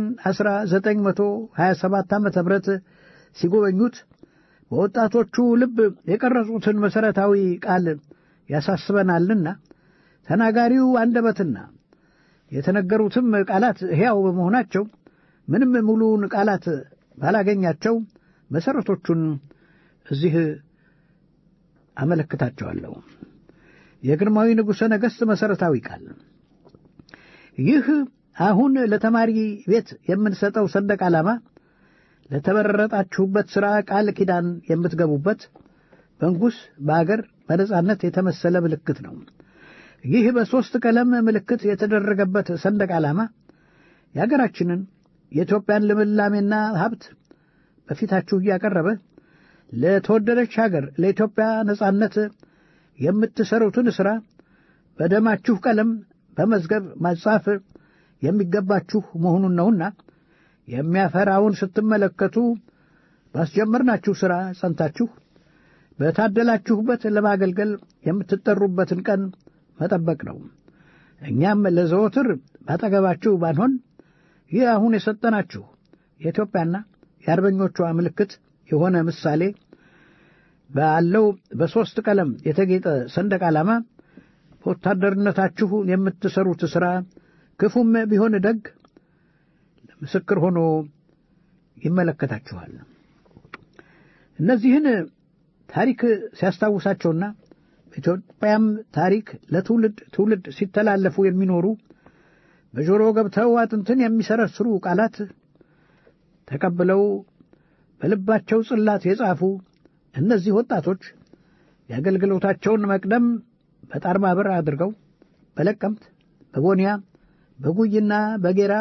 1927 ዓ.ም ሲጎበኙት በወጣቶቹ ልብ የቀረጹትን መሠረታዊ ቃል ያሳስበናልና ተናጋሪው አንደበትና የተነገሩትም ቃላት ሕያው በመሆናቸው ምንም ሙሉውን ቃላት ባላገኛቸው መሠረቶቹን እዚህ አመለክታቸዋለሁ። የግርማዊ ንጉሠ ነገሥት መሠረታዊ ቃል ይህ አሁን ለተማሪ ቤት የምንሰጠው ሰንደቅ ዓላማ ለተመረጣችሁበት ሥራ ቃል ኪዳን የምትገቡበት በንጉሥ በአገር በነጻነት የተመሰለ ምልክት ነው። ይህ በሦስት ቀለም ምልክት የተደረገበት ሰንደቅ ዓላማ የአገራችንን የኢትዮጵያን ልምላሜና ሀብት በፊታችሁ እያቀረበ ለተወደደች ሀገር ለኢትዮጵያ ነጻነት የምትሰሩትን ሥራ በደማችሁ ቀለም በመዝገብ ማጻፍ የሚገባችሁ መሆኑን ነውና የሚያፈራውን ስትመለከቱ ባስጀመርናችሁ ሥራ ጸንታችሁ በታደላችሁበት ለማገልገል የምትጠሩበትን ቀን መጠበቅ ነው። እኛም ለዘወትር ባጠገባችሁ ባንሆን ይህ አሁን የሰጠናችሁ የኢትዮጵያና የአርበኞቿ ምልክት የሆነ ምሳሌ ባለው በሦስት ቀለም የተጌጠ ሰንደቅ ዓላማ በወታደርነታችሁ የምትሰሩት ሥራ ክፉም ቢሆን ደግ ምስክር ሆኖ ይመለከታችኋል። እነዚህን ታሪክ ሲያስታውሳቸውና በኢትዮጵያም ታሪክ ለትውልድ ትውልድ ሲተላለፉ የሚኖሩ በጆሮ ገብተው አጥንትን የሚሰረስሩ ቃላት ተቀብለው በልባቸው ጽላት የጻፉ እነዚህ ወጣቶች የአገልግሎታቸውን መቅደም በጣር ማበር አድርገው በለቀምት፣ በቦንያ፣ በጉይና በጌራ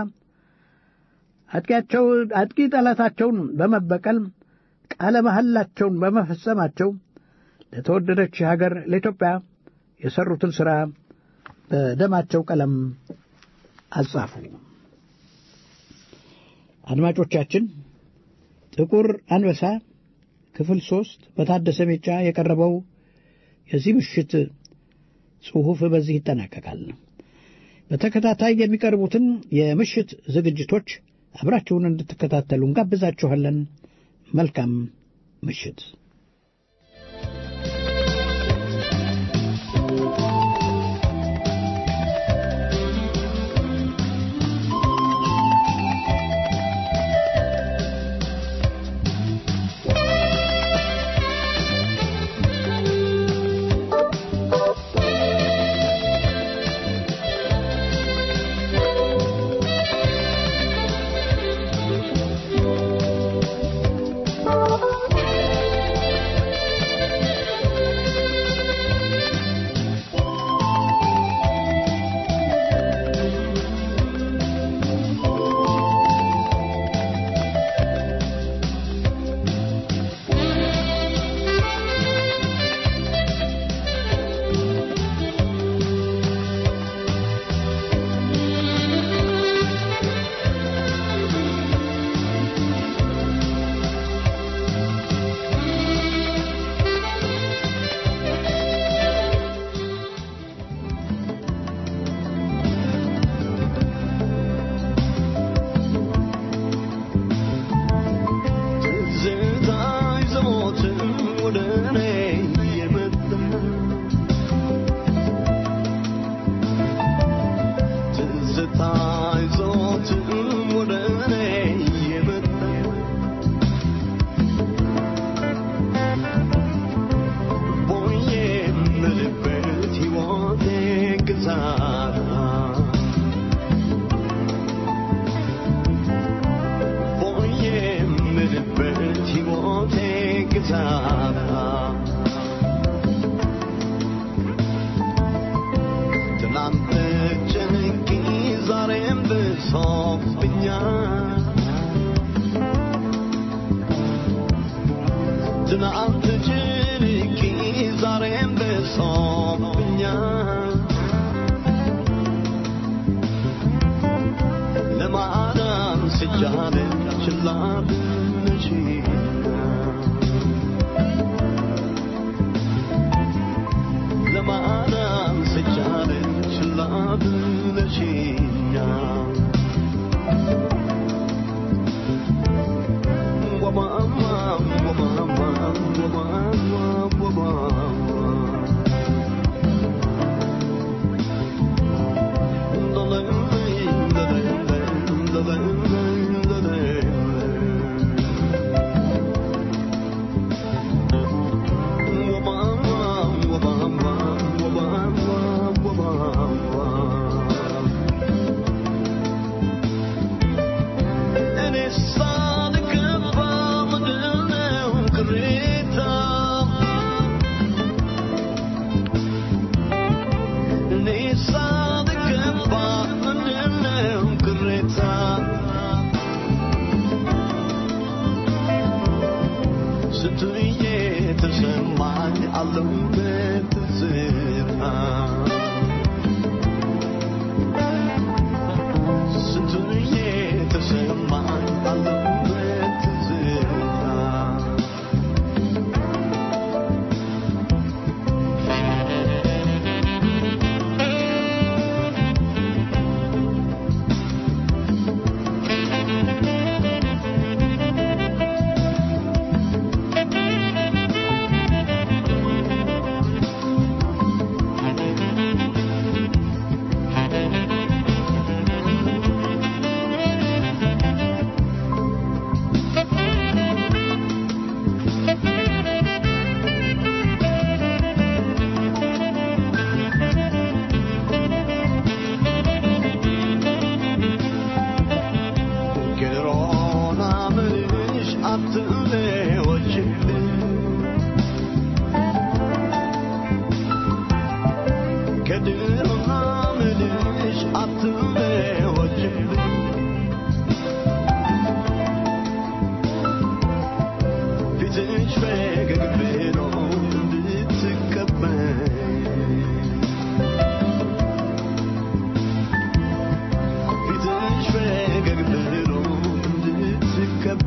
አጥቂ ጠላታቸውን በመበቀል ቃለ መሐላቸውን በመፈጸማቸው ለተወደደች ሀገር ለኢትዮጵያ የሰሩትን ሥራ በደማቸው ቀለም አጻፉ። አድማጮቻችን ጥቁር አንበሳ ክፍል 3 በታደሰ ሜጫ የቀረበው የዚህ ምሽት ጽሑፍ በዚህ ይጠናቀቃል። በተከታታይ የሚቀርቡትን የምሽት ዝግጅቶች አብራችሁን እንድትከታተሉ እንጋብዛችኋለን። መልካም ምሽት።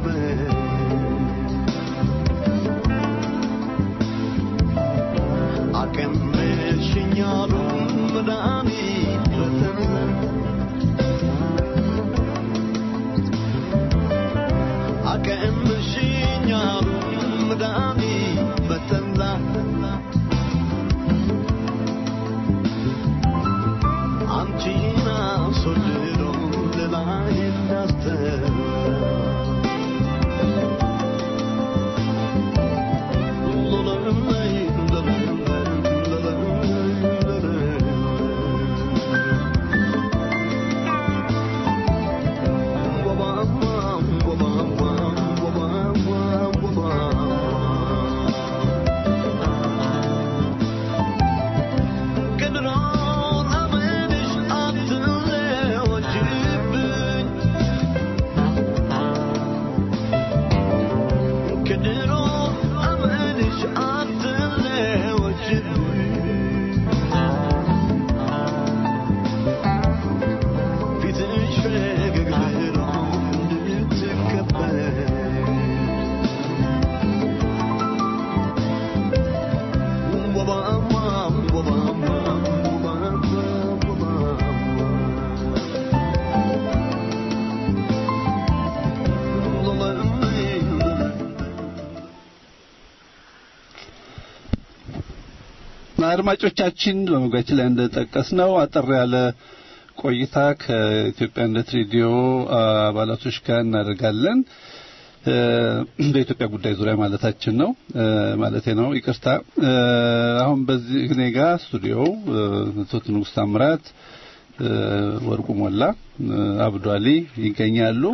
አድማጮቻችን በመግቢያችን ላይ እንደጠቀስነው አጠር ያለ ቆይታ ከኢትዮጵያነት ሬዲዮ አባላቶች ጋር እናደርጋለን። በኢትዮጵያ ጉዳይ ዙሪያ ማለታችን ነው ማለቴ ነው ይቅርታ። አሁን በዚህ እኔ ጋር ስቱዲዮ ቶት ንጉስ ታምራት፣ ወርቁ ሞላ፣ አብዱ አሊ ይገኛሉ።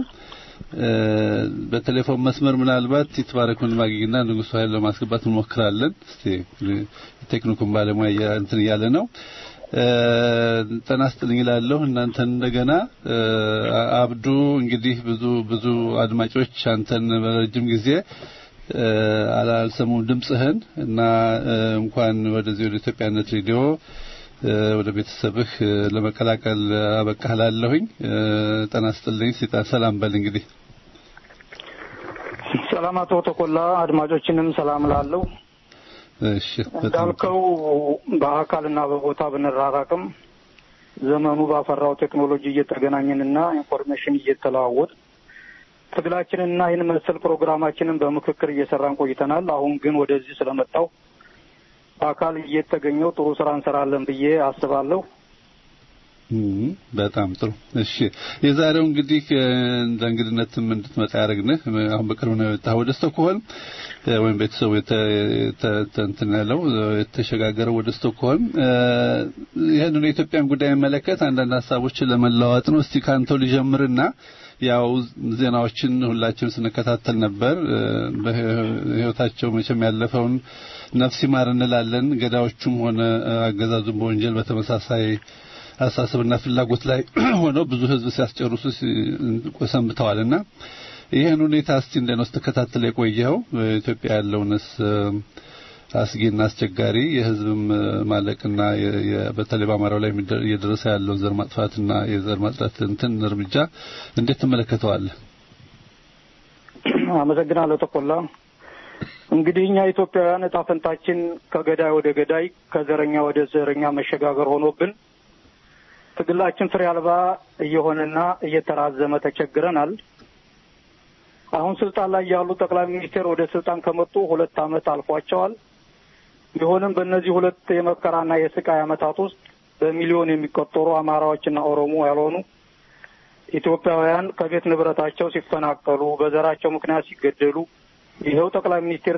በቴሌፎን መስመር ምናልባት ይተባረኩን ማግኝና ንጉስ ኃይል ለማስገባት እንሞክራለን። እስቲ ቴክኒኩን ባለሙያ እንትን ያለ ነው። ተናስተልኝ ይላልው እናንተን እንደገና አብዱ እንግዲህ ብዙ አድማጮች አንተን በረጅም ጊዜ አላልሰሙ ድምጽህን እና እንኳን ወደዚህ ወደ ኢትዮጵያነት ሬዲዮ ወደ ቤተሰብህ ለመቀላቀል አበቃህላለሁኝ። ተናስተልኝ ሰላም በል እንግዲህ። ሰላም አቶ ተቆላ፣ አድማጮችንም ሰላም ላለው። እሺ እንዳልከው በአካልና በቦታ ብንራራቅም ዘመኑ ባፈራው ቴክኖሎጂ እየተገናኘንና ኢንፎርሜሽን እየተለዋወጥ ትግላችንና ይህን መሰል ፕሮግራማችንን በምክክር እየሰራን ቆይተናል። አሁን ግን ወደዚህ ስለመጣው አካል እየተገኘው ጥሩ ስራ እንሰራለን ብዬ አስባለሁ። በጣም ጥሩ። እሺ የዛሬው እንግዲህ እንደ እንግድነትም እንድትመጣ ያደረግንህ አሁን በቅርቡ ነው የወጣው ወደ ስቶክሆልም ወይም ቤተሰቡ እንትን ያለው የተሸጋገረው ወደ ስቶክሆልም ይሄንን የኢትዮጵያን ጉዳይ መለከት አንዳንድ ሀሳቦችን ለመለዋወጥ ነው። እስቲ ካንተው ልጀምርና ያው ዜናዎችን ሁላችንም ስንከታተል ነበር። በህይወታቸው መቼም ያለፈውን ነፍስ ይማር እንላለን። ገዳዮቹም ሆነ አገዛዙም በወንጀል በተመሳሳይ አሳስብና ፍላጎት ላይ ሆነው ብዙ ህዝብ ሲያስጨርሱ ቆሰምተዋልና ይሄን ሁኔታ እስቲ እንደነው ተከታተለ የቆየው ኢትዮጵያ ያለውንስ አስጊና አስቸጋሪ የህዝብም ማለቅና በተለይ በአማራው ላይ እየደረሰ ያለው ዘር ማጥፋትና የዘር ማጥፋት እንትን እርምጃ እንዴት ተመለከተዋለህ? አመሰግናለሁ ተቆላ። እንግዲህ እኛ ኢትዮጵያውያን ዕጣ ፈንታችን ከገዳይ ወደ ገዳይ ከዘረኛ ወደ ዘረኛ መሸጋገር ሆኖብን ትግላችን ፍሬ አልባ እየሆነና እየተራዘመ ተቸግረናል። አሁን ስልጣን ላይ ያሉ ጠቅላይ ሚኒስትር ወደ ስልጣን ከመጡ 2 ዓመት አልፏቸዋል። ቢሆንም በእነዚህ 2 የመከራና የስቃይ ዓመታት ውስጥ በሚሊዮን የሚቆጠሩ አማራዎችና ኦሮሞ ያልሆኑ ኢትዮጵያውያን ከቤት ንብረታቸው ሲፈናቀሉ በዘራቸው ምክንያት ሲገደሉ ይሄው ጠቅላይ ሚኒስትር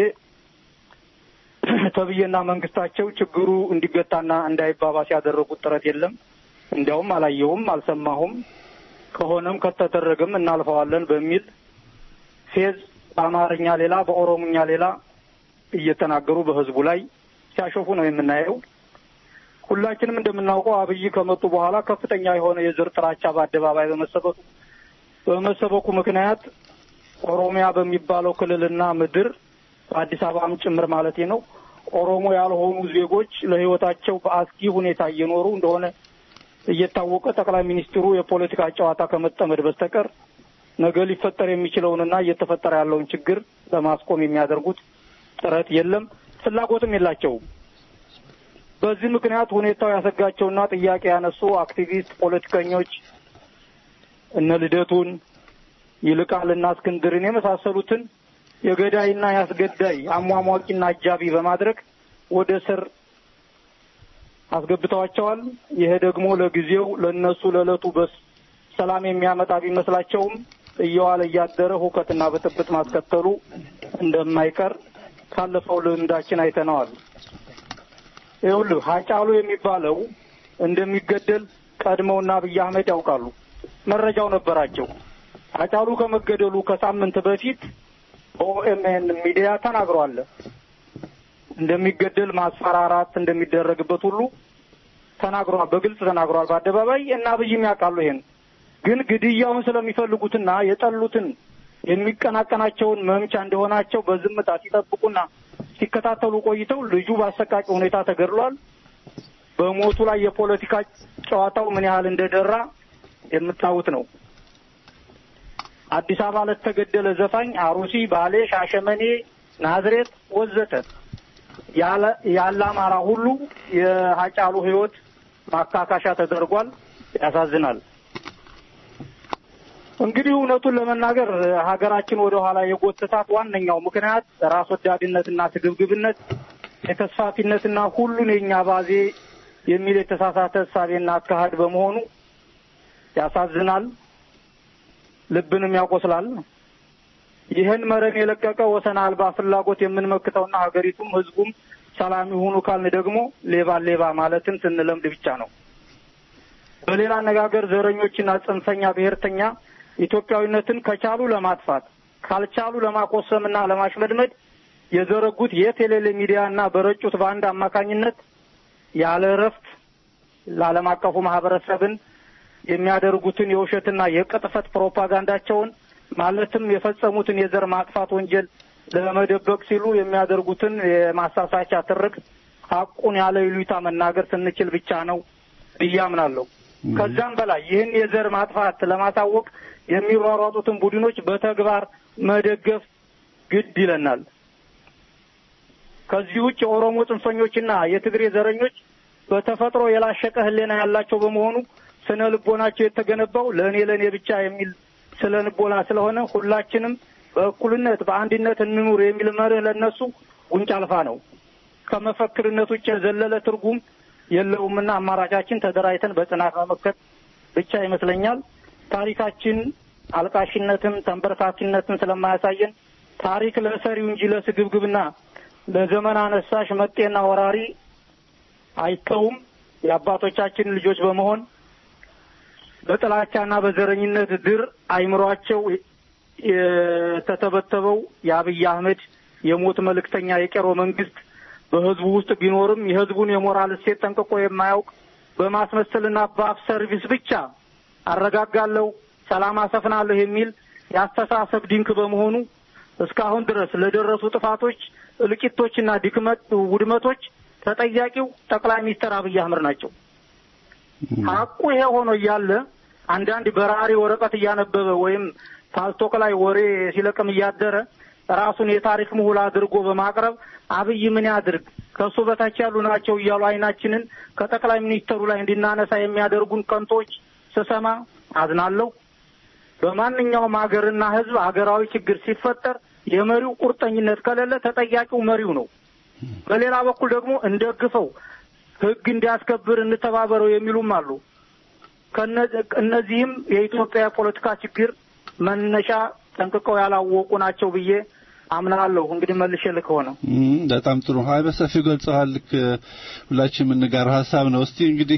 ተብዬና መንግስታቸው ችግሩ እንዲገታና እንዳይባባስ ያደረጉት ጥረት የለም። እንዲያውም አላየውም፣ አልሰማሁም፣ ከሆነም ከተደረገም እናልፈዋለን በሚል ፌዝ በአማርኛ ሌላ በኦሮሞኛ ሌላ እየተናገሩ በህዝቡ ላይ ሲያሾፉ ነው የምናየው። ሁላችንም እንደምናውቀው አብይ ከመጡ በኋላ ከፍተኛ የሆነ የዘር ጥላቻ በአደባባይ በመሰበኩ ምክንያት ኦሮሚያ በሚባለው ክልልና ምድር በአዲስ አበባም ጭምር ማለቴ ነው ኦሮሞ ያልሆኑ ዜጎች ለህይወታቸው በአስጊ ሁኔታ እየኖሩ እንደሆነ እየታወቀ ጠቅላይ ሚኒስትሩ የፖለቲካ ጨዋታ ከመጠመድ በስተቀር ነገ ሊፈጠር የሚችለውንና እየተፈጠረ ያለውን ችግር ለማስቆም የሚያደርጉት ጥረት የለም፣ ፍላጎትም የላቸውም። በዚህ ምክንያት ሁኔታው ያሰጋቸውና ጥያቄ ያነሱ አክቲቪስት ፖለቲከኞች እነ ልደቱን ይልቃልና እስክንድርን የመሳሰሉትን የገዳይና ያስገዳይ አሟሟቂና አጃቢ በማድረግ ወደ ስር አስገብተዋቸዋል። ይሄ ደግሞ ለጊዜው ለነሱ ለዕለቱ ሰላም የሚያመጣ ቢመስላቸውም እየዋለ እያደረ ሁከትና ብጥብጥ ማስከተሉ እንደማይቀር ካለፈው ልምዳችን አይተነዋል። ይኸውልህ ሀጫሉ የሚባለው እንደሚገደል ቀድመውና አብይ አህመድ ያውቃሉ፣ መረጃው ነበራቸው። ሀጫሉ ከመገደሉ ከሳምንት በፊት በኦኤምኤን ሚዲያ ተናግሯል። እንደሚገደል ማስፈራራት እንደሚደረግበት ሁሉ ተናግሯል፣ በግልጽ ተናግሯል በአደባባይ እና አብይም ያውቃሉ። ይሄን ግን ግድያውን ስለሚፈልጉትና የጠሉትን የሚቀናቀናቸውን መምቻ እንደሆናቸው በዝምታ ሲጠብቁና ሲከታተሉ ቆይተው ልጁ በአሰቃቂ ሁኔታ ተገድሏል። በሞቱ ላይ የፖለቲካ ጨዋታው ምን ያህል እንደደራ የምታዩት ነው። አዲስ አበባ ለተገደለ ዘፋኝ አሩሲ፣ ባሌ፣ ሻሸመኔ፣ ናዝሬት ወዘተ ያለ አማራ ሁሉ የሀጫሉ ህይወት ማካካሻ ተደርጓል። ያሳዝናል። እንግዲህ እውነቱን ለመናገር ሀገራችን ወደ ኋላ የጎተታት ዋነኛው ምክንያት ራስ ወዳድነትና ስግብግብነት፣ የተስፋፊነትና ሁሉን የኛ ባዜ የሚል የተሳሳተ እሳቤና አካሄድ በመሆኑ ያሳዝናል፣ ልብንም ያቆስላል። ይህን መረን የለቀቀ ወሰን አልባ ፍላጎት የምንመክተውና ሀገሪቱም ህዝቡም ሰላም ይሁኑ ካልን ደግሞ ሌባ ማለትን ስንለምድ ብቻ ነው። በሌላ አነጋገር ዘረኞችና ጽንፈኛ ብሔርተኛ ኢትዮጵያዊነትን ከቻሉ ለማጥፋት ካልቻሉ ለማቆሰምና ለማሽመድመድ የዘረጉት የቴሌሌ ሚዲያና በረጩት ባንድ አማካኝነት ያለ እረፍት ለዓለም አቀፉ ማህበረሰብን የሚያደርጉትን የውሸትና የቅጥፈት ፕሮፓጋንዳቸውን ማለትም የፈጸሙትን የዘር ማጥፋት ወንጀል ለመደበቅ ሲሉ የሚያደርጉትን የማሳሳቻ ትርክ ሐቁን ያለ ይሉኝታ መናገር ስንችል ብቻ ነው እያምናለሁ። ከዛም በላይ ይህን የዘር ማጥፋት ለማሳወቅ የሚሯሯጡትን ቡድኖች በተግባር መደገፍ ግድ ይለናል። ከዚህ ውጭ የኦሮሞ ጽንፈኞችና የትግሬ ዘረኞች በተፈጥሮ የላሸቀ ህሊና ያላቸው በመሆኑ ስነ ልቦናቸው የተገነባው ለኔ ብቻ የሚል ስለ ልቦና ስለሆነ ሁላችንም በእኩልነት በአንድነት እንኑር የሚል መርህ ለነሱ ጉንጭ አልፋ ነው። ከመፈክርነት ውጭ የዘለለ ትርጉም የለውምና አማራጫችን ተደራጅተን በጽናት መመከት ብቻ ይመስለኛል። ታሪካችን አልቃሽነትን ተንበርካኪነትን ስለማያሳየን ታሪክ ለሰሪው እንጂ ለስግብግብና ለዘመን አነሳሽ መጤና ወራሪ አይተውም። የአባቶቻችን ልጆች በመሆን በጥላቻና በዘረኝነት ድር አይምሯቸው የተተበተበው የአብይ አህመድ የሞት መልእክተኛ የቄሮ መንግስት በህዝቡ ውስጥ ቢኖርም የህዝቡን የሞራል እሴት ጠንቅቆ የማያውቅ በማስመሰልና በአፍ ሰርቪስ ብቻ አረጋጋለሁ፣ ሰላም አሰፍናለሁ የሚል ያስተሳሰብ ድንክ በመሆኑ እስካሁን ድረስ ለደረሱ ጥፋቶች፣ እልቂቶችና ውድመቶች ተጠያቂው ጠቅላይ ሚኒስትር አብይ አህመድ ናቸው። ሐቁ ይሄ ሆኖ እያለ አንዳንድ በራሪ ወረቀት እያነበበ ወይም ፓልቶክ ላይ ወሬ ሲለቅም እያደረ ራሱን የታሪክ ምሁል አድርጎ በማቅረብ አብይ ምን ያድርግ ከሱ በታች ያሉ ናቸው እያሉ አይናችንን ከጠቅላይ ሚኒስትሩ ላይ እንድናነሳ የሚያደርጉን ቀንቶች ስሰማ አዝናለሁ። በማንኛውም ሀገርና ህዝብ ሀገራዊ ችግር ሲፈጠር የመሪው ቁርጠኝነት ከሌለ ተጠያቂው መሪው ነው። በሌላ በኩል ደግሞ እንደግፈው ህግ እንዲያስከብር እንተባበረው የሚሉም አሉ። እነዚህም የኢትዮጵያ ፖለቲካ ችግር መነሻ ጠንቅቀው ያላወቁ ናቸው ብዬ አምናለሁ። እንግዲህ መልሼ ልከሆነ በጣም ጥሩ ሀይ በሰፊው ገልጸሃል። ሁላችንም የምንጋራ ሐሳብ ነው። እስቲ እንግዲህ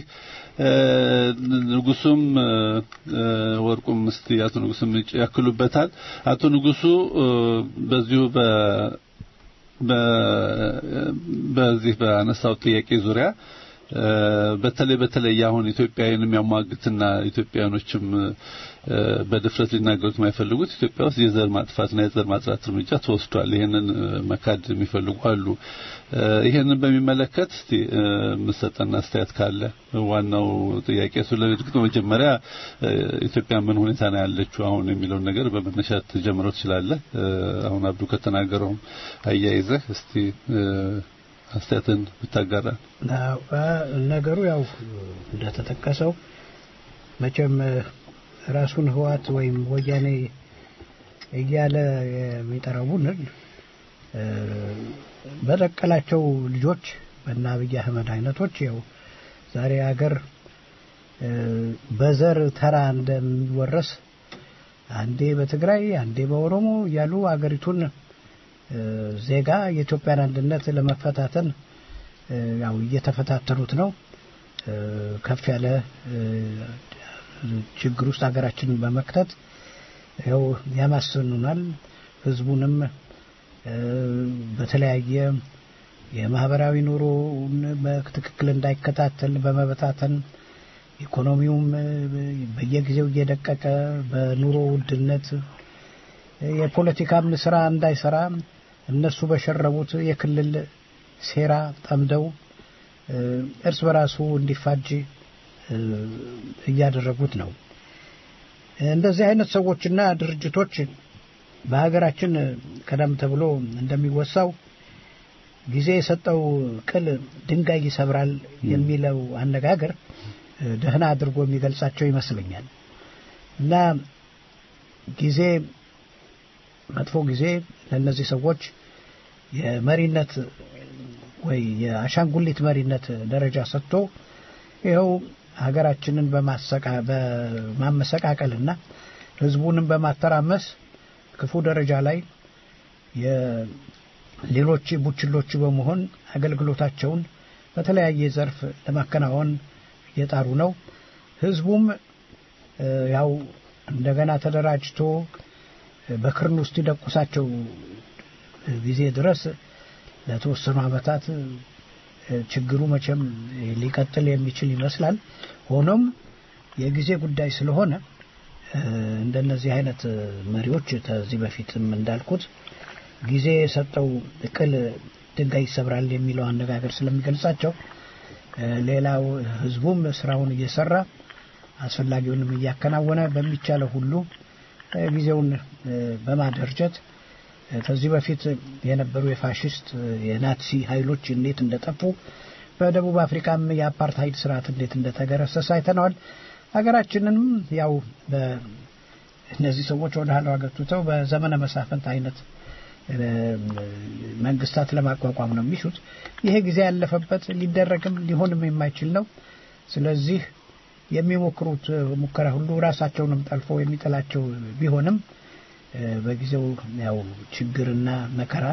ንጉሱም ወርቁም እስቲ አቶ ንጉሱም ያክሉበታል። አቶ ንጉሱ በዚሁ በዚህ በአነሳው ጥያቄ ዙሪያ በተለይ አሁን ኢትዮጵያን የሚያሟግትና ኢትዮጵያኖችም በድፍረት ሊናገሩት የማይፈልጉት ኢትዮጵያ ውስጥ የዘር ማጥፋትና የዘር ማጽዳት እርምጃ ተወስዷል። ይሄንን መካድ የሚፈልጉ አሉ። ይሄንን በሚመለከት እስቲ መሰጠና አስተያየት ካለ ዋናው ጥያቄ ስለዚህ በመጀመሪያ ኢትዮጵያ ምን ሁኔታ ነው ያለችው አሁን የሚለው ነገር በመነሻ ተጀምሮ ይችላል። አሁን አብዱ ከተናገረው አያይዘህ እስቲ አስተያየትን ብታጋራ። ነገሩ ያው እንደተጠቀሰው መቼም ራሱን ህዋት ወይም ወያኔ እያለ የሚጠራው ቡድን በደቀላቸው ልጆች በእነ አብይ አህመድ አይነቶች ያው ዛሬ ሀገር በዘር ተራ እንደሚወረስ አንዴ በትግራይ አንዴ በኦሮሞ ያሉ ሀገሪቱን ዜጋ የኢትዮጵያን አንድነት ለመፈታተን ያው እየተፈታተኑት ነው። ከፍ ያለ ችግር ውስጥ ሀገራችንን በመክተት ያው ያማስኑናል። ህዝቡንም በተለያየ የማህበራዊ ኑሮውን በትክክል እንዳይከታተል በመበታተን ኢኮኖሚውም በየጊዜው እየደቀቀ በኑሮ ውድነት የፖለቲካም ስራ እንዳይሰራ እነሱ በሸረቡት የክልል ሴራ ጠምደው እርስ በራሱ እንዲፋጅ እያደረጉት ነው። እንደዚህ አይነት ሰዎችና ድርጅቶች በሀገራችን ቀደም ተብሎ እንደሚወሳው ጊዜ የሰጠው ቅል ድንጋይ ይሰብራል የሚለው አነጋገር ደህና አድርጎ የሚገልጻቸው ይመስለኛል። እና ጊዜ መጥፎ ጊዜ ለነዚህ ሰዎች የመሪነት ወይ የአሻንጉሊት መሪነት ደረጃ ሰጥቶ ይኸው ሀገራችንን በማመሰቃቀልና ህዝቡንም በማተራመስ ክፉ ደረጃ ላይ የሌሎች ቡችሎች በመሆን አገልግሎታቸውን በተለያየ ዘርፍ ለማከናወን እየጣሩ ነው። ህዝቡም ያው እንደገና ተደራጅቶ በክርን ውስጥ ይደቁሳቸው ጊዜ ድረስ ለተወሰኑ አመታት ችግሩ መቼም ሊቀጥል የሚችል ይመስላል። ሆኖም የጊዜ ጉዳይ ስለሆነ እንደነዚህ አይነት መሪዎች ከዚህ በፊትም እንዳልኩት ጊዜ የሰጠው ቅል ድንጋይ ይሰብራል የሚለው አነጋገር ስለሚገልጻቸው ሌላው ህዝቡም ስራውን እየሰራ አስፈላጊውንም እያከናወነ በሚቻለው ሁሉ ጊዜውን በማደርጀት ከዚህ በፊት የነበሩ የፋሺስት የናዚ ኃይሎች እንዴት እንደጠፉ በደቡብ አፍሪካም የአፓርታይድ ስርዓት እንዴት እንደተገረሰሰ አይተናል። ሀገራችንንም ያው በእነዚህ ሰዎች ወደ ኋላ አገቱተው በዘመነ መሳፍንት አይነት መንግስታት ለማቋቋም ነው የሚሹት። ይሄ ጊዜ ያለፈበት ሊደረግም ሊሆንም የማይችል ነው። ስለዚህ የሚሞክሩት ሙከራ ሁሉ ራሳቸውንም ጠልፎ የሚጠላቸው ቢሆንም በጊዜው ያው ችግርና መከራ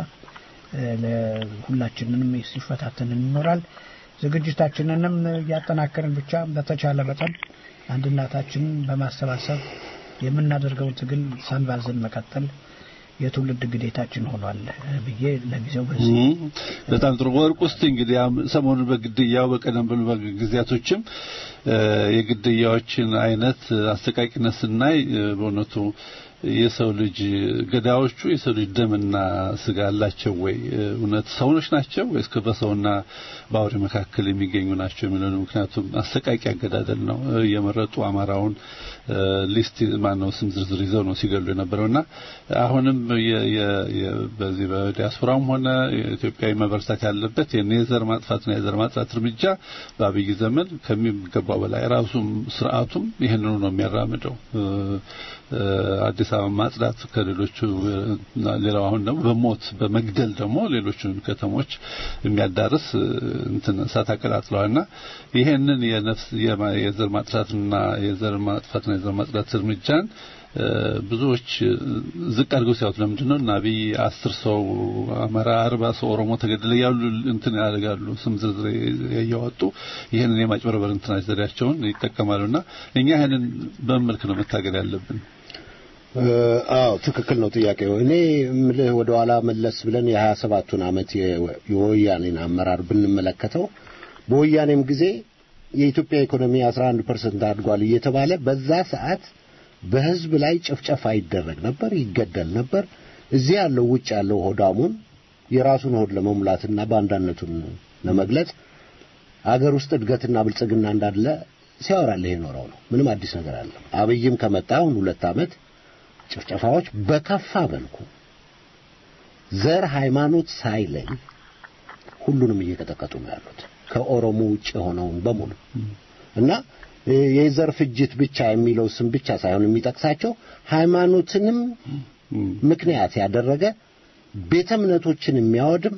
ለሁላችንንም ሲፈታተን ይኖራል። ዝግጅታችንንም ያጠናከርን ብቻ በተቻለ መጠን አንድነታችንን በማሰባሰብ የምናደርገውን ትግል ሳንባዝን መቀጠል የትውልድ ግዴታችን ሆኗል ብዬ ለጊዜው በዚህ በጣም ጥሩ ወርቅ ውስጥ እንግዲህ ሰሞኑን በግድያው በቀደም ብሎ በጊዜያቶችም የግድያዎችን አይነት አስተቃቂነት ስናይ በእውነቱ የሰው ልጅ ገዳዮቹ የሰው ልጅ ደምና ስጋ አላቸው ወይ እውነት ሰውኖች ናቸው ወይስ በሰውና በአውሬ መካከል የሚገኙ ናቸው የሚለው ምክንያቱም አስተቃቂ አገዳደል ነው። የመረጡ አማራውን ሊስት ማነው ስም ዝርዝር ይዘው ነው ሲገሉ የነበረውና አሁንም በዚህ በዲያስፖራም ሆነ ኢትዮጵያዊ መበርታት ያለበት የኔዘር ማጥፋትና የዘር ማጥፋት እርምጃ በአብይ ዘመን ከሚገባው በላይ ራሱም ስርዓቱም ይሄንን ነው የሚያራምደው። አዲስ አበባ ማጽዳት ከሌሎቹ ሌላው አሁን ደግሞ በሞት በመግደል ደግሞ ሌሎቹን ከተሞች የሚያዳርስ እንትን ሳታቀላጥለዋልና ይሄንን የነፍስ የዘር ማጥፋትና የዘር ማጥፋትና የዘር ማጽዳት እርምጃን ብዙዎች ዝቅ አድርገው ሲያዩት ለምንድነው ናቢ 10 ሰው አማራ 40 ሰው ኦሮሞ ተገደለ ያሉ እንትን ያደርጋሉ ስም ዝርዝር ያያወጡ ይሄንን የማጭበርበር እንትና ዘዴያቸውን ይጠቀማሉና እኛ ይሄንን በመልክ ነው መታገል ያለብን። አዎ ትክክል ነው ጥያቄው። እኔ ምልህ ወደ ኋላ መለስ ብለን የ27ቱን አመት የወያኔን አመራር ብንመለከተው በወያኔም ጊዜ የኢትዮጵያ ኢኮኖሚ 11% አድጓል እየተባለ በዛ ሰዓት በህዝብ ላይ ጭፍጨፋ ይደረግ ነበር፣ ይገደል ነበር። እዚህ ያለው ውጭ ያለው ሆዳሙን የራሱን ሆድ ለመሙላትና ባንዳነቱን ለመግለጽ አገር ውስጥ እድገትና ብልጽግና እንዳለ ሲያወራልህ የኖረው ነው። ምንም አዲስ ነገር አለ። አብይም ከመጣ አሁን 2 ዓመት ጭፍጨፋዎች በከፋ መልኩ ዘር ሃይማኖት ሳይለይ ሁሉንም እየቀጠቀጡ ነው ያሉት ከኦሮሞ ውጭ ሆነውን በሙሉ እና የዘር ፍጅት ብቻ የሚለው ስም ብቻ ሳይሆን የሚጠቅሳቸው ሃይማኖትንም ምክንያት ያደረገ ቤተ እምነቶችን የሚያወድም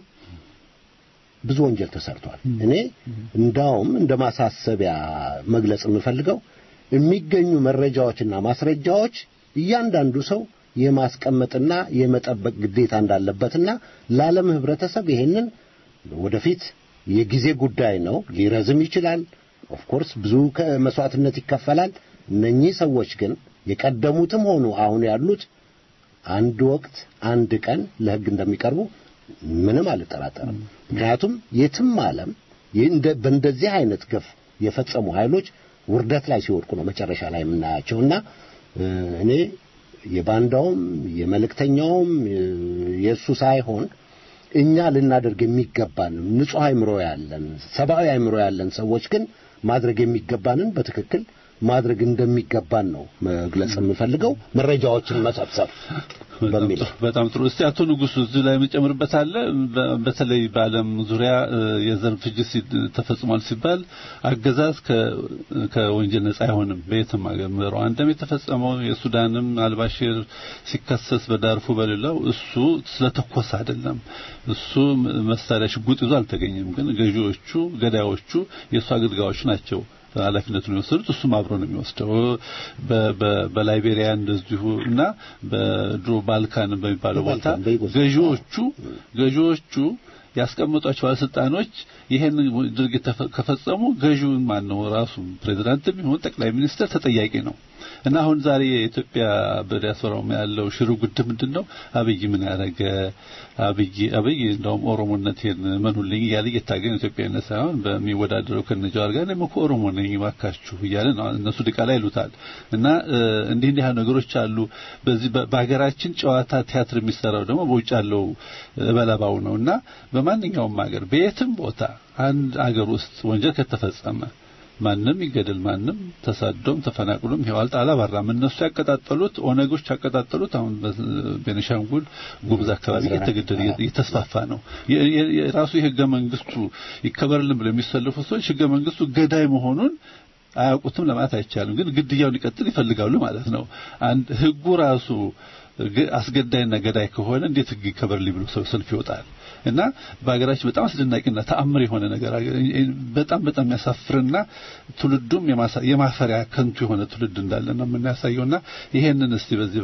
ብዙ ወንጀል ተሰርቷል። እኔ እንዳውም እንደማሳሰቢያ መግለጽ የምፈልገው የሚገኙ መረጃዎችና ማስረጃዎች እያንዳንዱ ሰው የማስቀመጥና የመጠበቅ ግዴታ እንዳለበትና ለዓለም ህብረተሰብ ይሄንን ወደፊት የጊዜ ጉዳይ ነው። ሊረዝም ይችላል። ኦፍ ኮርስ ብዙ መስዋዕትነት ይከፈላል። እነኚህ ሰዎች ግን የቀደሙትም ሆኑ አሁን ያሉት አንድ ወቅት አንድ ቀን ለህግ እንደሚቀርቡ ምንም አልጠራጠርም። ምክንያቱም የትም ዓለም በእንደዚህ አይነት ግፍ የፈጸሙ ኃይሎች ውርደት ላይ ሲወድቁ ነው መጨረሻ ላይ የምናያቸውና እኔ የባንዳውም የመልእክተኛውም የሱ ሳይሆን እኛ ልናደርግ የሚገባን ንጹህ አይምሮ ያለን ሰብአዊ አይምሮ ያለን ሰዎች ግን ማድረግ የሚገባንን በትክክል ማድረግ እንደሚገባን ነው መግለጽ የምፈልገው መረጃዎችን መሰብሰብ በሚል በጣም ጥሩ። እስቲ አቶ ንጉስ እዚህ ላይ መጨመርበት አለ። በተለይ በዓለም ዙሪያ የዘር ፍጅት ተፈጽሟል ሲባል አገዛዝ ከወንጀል ነፃ አይሆንም። በየትም ሀገር ሩዋንዳም የተፈጸመው የሱዳንም አልባሽር ሲከሰስ በዳርፉ በሌላው እሱ ስለተኮሰ አይደለም። እሱ መሳሪያ ሽጉጥ ይዞ አልተገኘም። ግን ገዢዎቹ ገዳዮቹ የሱ አገልጋዮች ናቸው ኃላፊነቱን የወሰዱት። እሱም አብሮ ነው የሚወስደው። በላይቤሪያ እንደዚሁ እና በድሮ ባልካን በሚባለው ቦታ ገዢዎቹ ያስቀመጧቸው ባለስልጣኖች ይሄን ድርጊት ከፈጸሙ ገዢውን ማን ነው ራሱ ፕሬዝዳንትም ይሁን ጠቅላይ ሚኒስትር ተጠያቂ ነው። እና አሁን ዛሬ የኢትዮጵያ በዲያስፖራው ያለው ሽሩጉድ ምንድነው? አብይ ምን ያደረገ? አብይ እንደውም ኦሮሞነቴን መንሁልኝ ያለ የታገኝ ኢትዮጵያዊነት ሳይሆን በሚወዳደረው ከነጃር ጋር ነው ኦሮሞ ነኝ ባካችሁ እያለ ነው። እነሱ ድቃላ ይሉታል። እና እንዲህ ነገሮች አሉ። በዚህ በአገራችን ጨዋታ ቲያትር የሚሰራው ደግሞ በውጭ ያለው በለባው ነውና በማንኛውም ሀገር በየትም ቦታ አንድ አገር ውስጥ ወንጀል ከተፈጸመ ማንንም ይገደል ማንንም ተሳዶም ተፈናቅሎም ይዋልጣ አላባራም። እነሱ ያቀጣጠሉት ኦነጎች ያቀጣጠሉት አሁን በቤኒሻንጉል ጉምዝ አካባቢ የተገደለ የተስፋፋ ነው። የራሱ የህገ መንግስቱ ይከበርልን ብለው የሚሰልፉ ሰዎች ህገ መንግስቱ ገዳይ መሆኑን አያውቁትም ለማለት አይቻልም። ግን ግድያውን ይቀጥል ይፈልጋሉ ማለት ነው። አንድ ህጉ ራሱ አስገዳይና ገዳይ ከሆነ እንዴት ህግ ይከበርልኝ ብሎ ሰልፍ ይወጣል? እና በአገራችን በጣም አስደናቂና ተአምር የሆነ ነገር በጣም ያሳፍርና ትውልዱም የማፈሪያ ከንቱ የሆነ ትውልድ እንዳለ ነው የምናሳየውና ይሄንን እስቲ በዚህ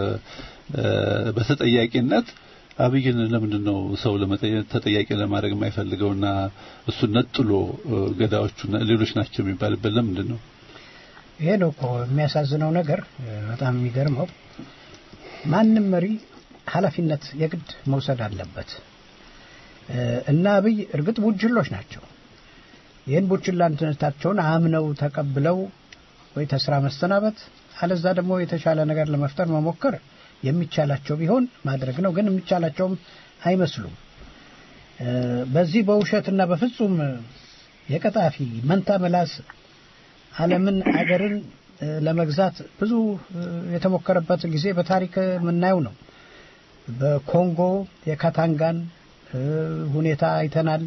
በተጠያቂነት አብይን ለምንድነው ሰው ተጠያቂ ለማድረግ የማይፈልገውና እሱ ነጥሎ ገዳዮቹና ሌሎች ናቸው የሚባልበት ለምንድነው? ይሄ ነው እኮ የሚያሳዝነው ነገር። በጣም የሚገርመው ማንም መሪ ኃላፊነት የግድ መውሰድ አለበት። እና አብይ እርግጥ ቡችሎች ናቸው። ይሄን ቡችላነታቸውን አምነው ተቀብለው ወይ ተስራ መስተናበት አለዛ ደግሞ የተሻለ ነገር ለመፍጠር መሞከር የሚቻላቸው ቢሆን ማድረግ ነው። ግን የሚቻላቸውም አይመስሉም። በዚህ በውሸትና በፍጹም የቀጣፊ መንታ መላስ ዓለምን አገርን ለመግዛት ብዙ የተሞከረበት ጊዜ በታሪክ የምናየው ነው። በኮንጎ የካታንጋን ሁኔታ አይተናል።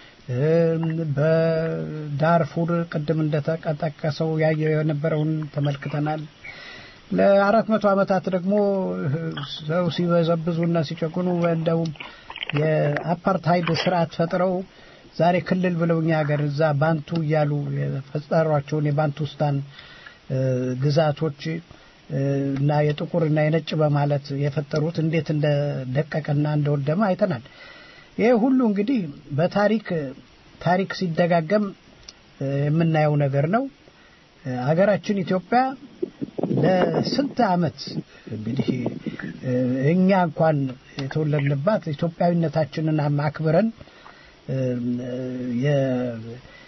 በዳርፉር ቅድም እንደተጠቀሰው ያየው የነበረውን ተመልክተናል። ለ400 ዓመታት ደግሞ ሰው ሲበዘብዙና ሲጨቁኑ እንደውም የአፓርታይድ ስርዓት ፈጥረው ዛሬ ክልል ብለውኛ ሀገር እዛ ባንቱ እያሉ የፈጠሯቸውን የባንቱስታን ግዛቶች እና የጥቁርና የነጭ በማለት የፈጠሩት እንዴት እንደደቀቀና እንደወደመ አይተናል። ይሄ ሁሉ እንግዲህ ታሪክ ሲደጋገም የምናየው ነገር ነው። ሀገራችን ኢትዮጵያ ለስንት ዓመት እንግዲህ እኛ እንኳን የተወለድንባት ኢትዮጵያዊነታችንን ማክበረን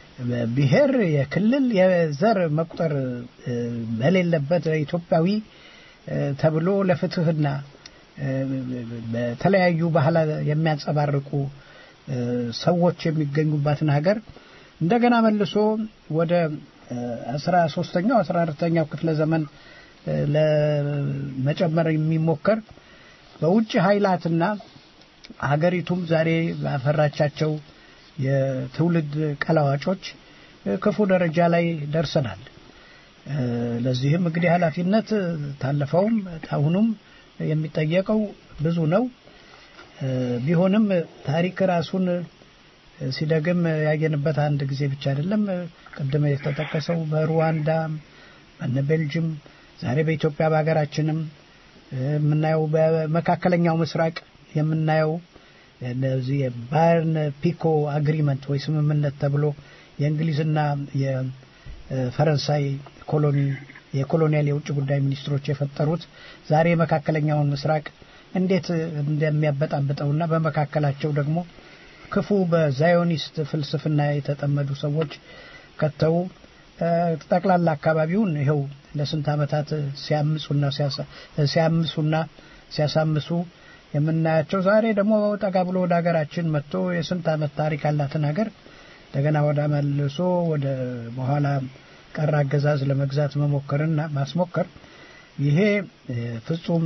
የብሔር የክልል የዘር መቁጠር በሌለበት ኢትዮጵያዊ ተብሎ ለፍትህና በተለያዩ ባህል የሚያንጸባርቁ ሰዎች የሚገኙባትን ሀገር እንደገና መልሶ ወደ 13ኛው 14ኛው ክፍለ ዘመን ለመጨመር የሚሞከር በውጭ ኃይላትና ሀገሪቱም ዛሬ ባፈራቻቸው የትውልድ ቀላዋጮች ክፉ ደረጃ ላይ ደርሰናል። ለዚህም እንግዲህ ኃላፊነት ታለፈውም ታሁኑም የሚጠየቀው ብዙ ነው። ቢሆንም ታሪክ ራሱን ሲደግም ያየንበት አንድ ጊዜ ብቻ አይደለም። ቀደም የተጠቀሰው በሩዋንዳ በቤልጅየም ዛሬ በኢትዮጵያ በአገራችንም የምናየው በመካከለኛው ምስራቅ የምናየው እነዚህ ባርን ፒኮ አግሪመንት ወይ ስምምነት ተብሎ የእንግሊዝና የፈረንሳይ የኮሎኒያል የውጭ ጉዳይ ሚኒስትሮች የፈጠሩት ዛሬ መካከለኛውን ምስራቅ እንዴት እንደሚያበጣብጠውና በመካከላቸው ደግሞ ክፉ በዛዮኒስት ፍልስፍና የተጠመዱ ሰዎች ከተው ጠቅላላ አካባቢውን ይሄው ለስንት ዓመታት ሲያምሱና ሲያሳምሱ የምናያቸው ዛሬ ደግሞ ጠጋ ብሎ ወደ ሀገራችን መጥቶ የስንት ዓመት ታሪክ ያላትን ሀገር እንደገና ወደ መልሶ ወደ በኋላ ቀር አገዛዝ ለመግዛት መሞከርና ማስሞከር ይሄ ፍጹም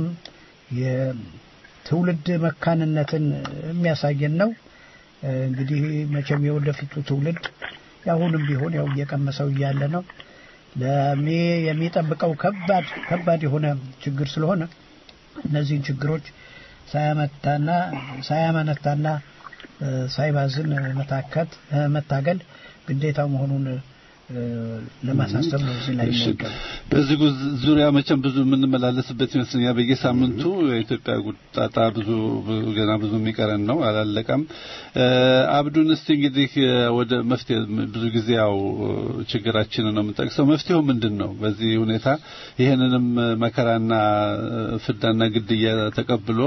የትውልድ መካንነትን የሚያሳየን ነው። እንግዲህ መቼም የወደፊቱ ትውልድ ያሁንም ቢሆን ያው እየቀመሰው ያለ ነው። የሚጠብቀው ከባድ የሆነ ችግር ስለሆነ እነዚህን ችግሮች ሳያመነታና ሳይባዝን መታገል ግዴታው መሆኑን ለማሳሰብ ነው። እዚህ ላይ በዚህ ዙሪያ መቼም ብዙ የምንመላለስበት ይመስለኛል። በየሳምንቱ የኢትዮጵያ ጉዳታ ገና ብዙ የሚቀረን ነው፣ አላለቀም። አብዱን እስቲ እንግዲህ ወደ መፍትሄ ብዙ ጊዜ ያው ችግራችንን ነው የምንጠቅሰው። መፍትሄው ምንድነው? በዚህ ሁኔታ ይሄንንም መከራና ፍዳና ግድያ ተቀብሎ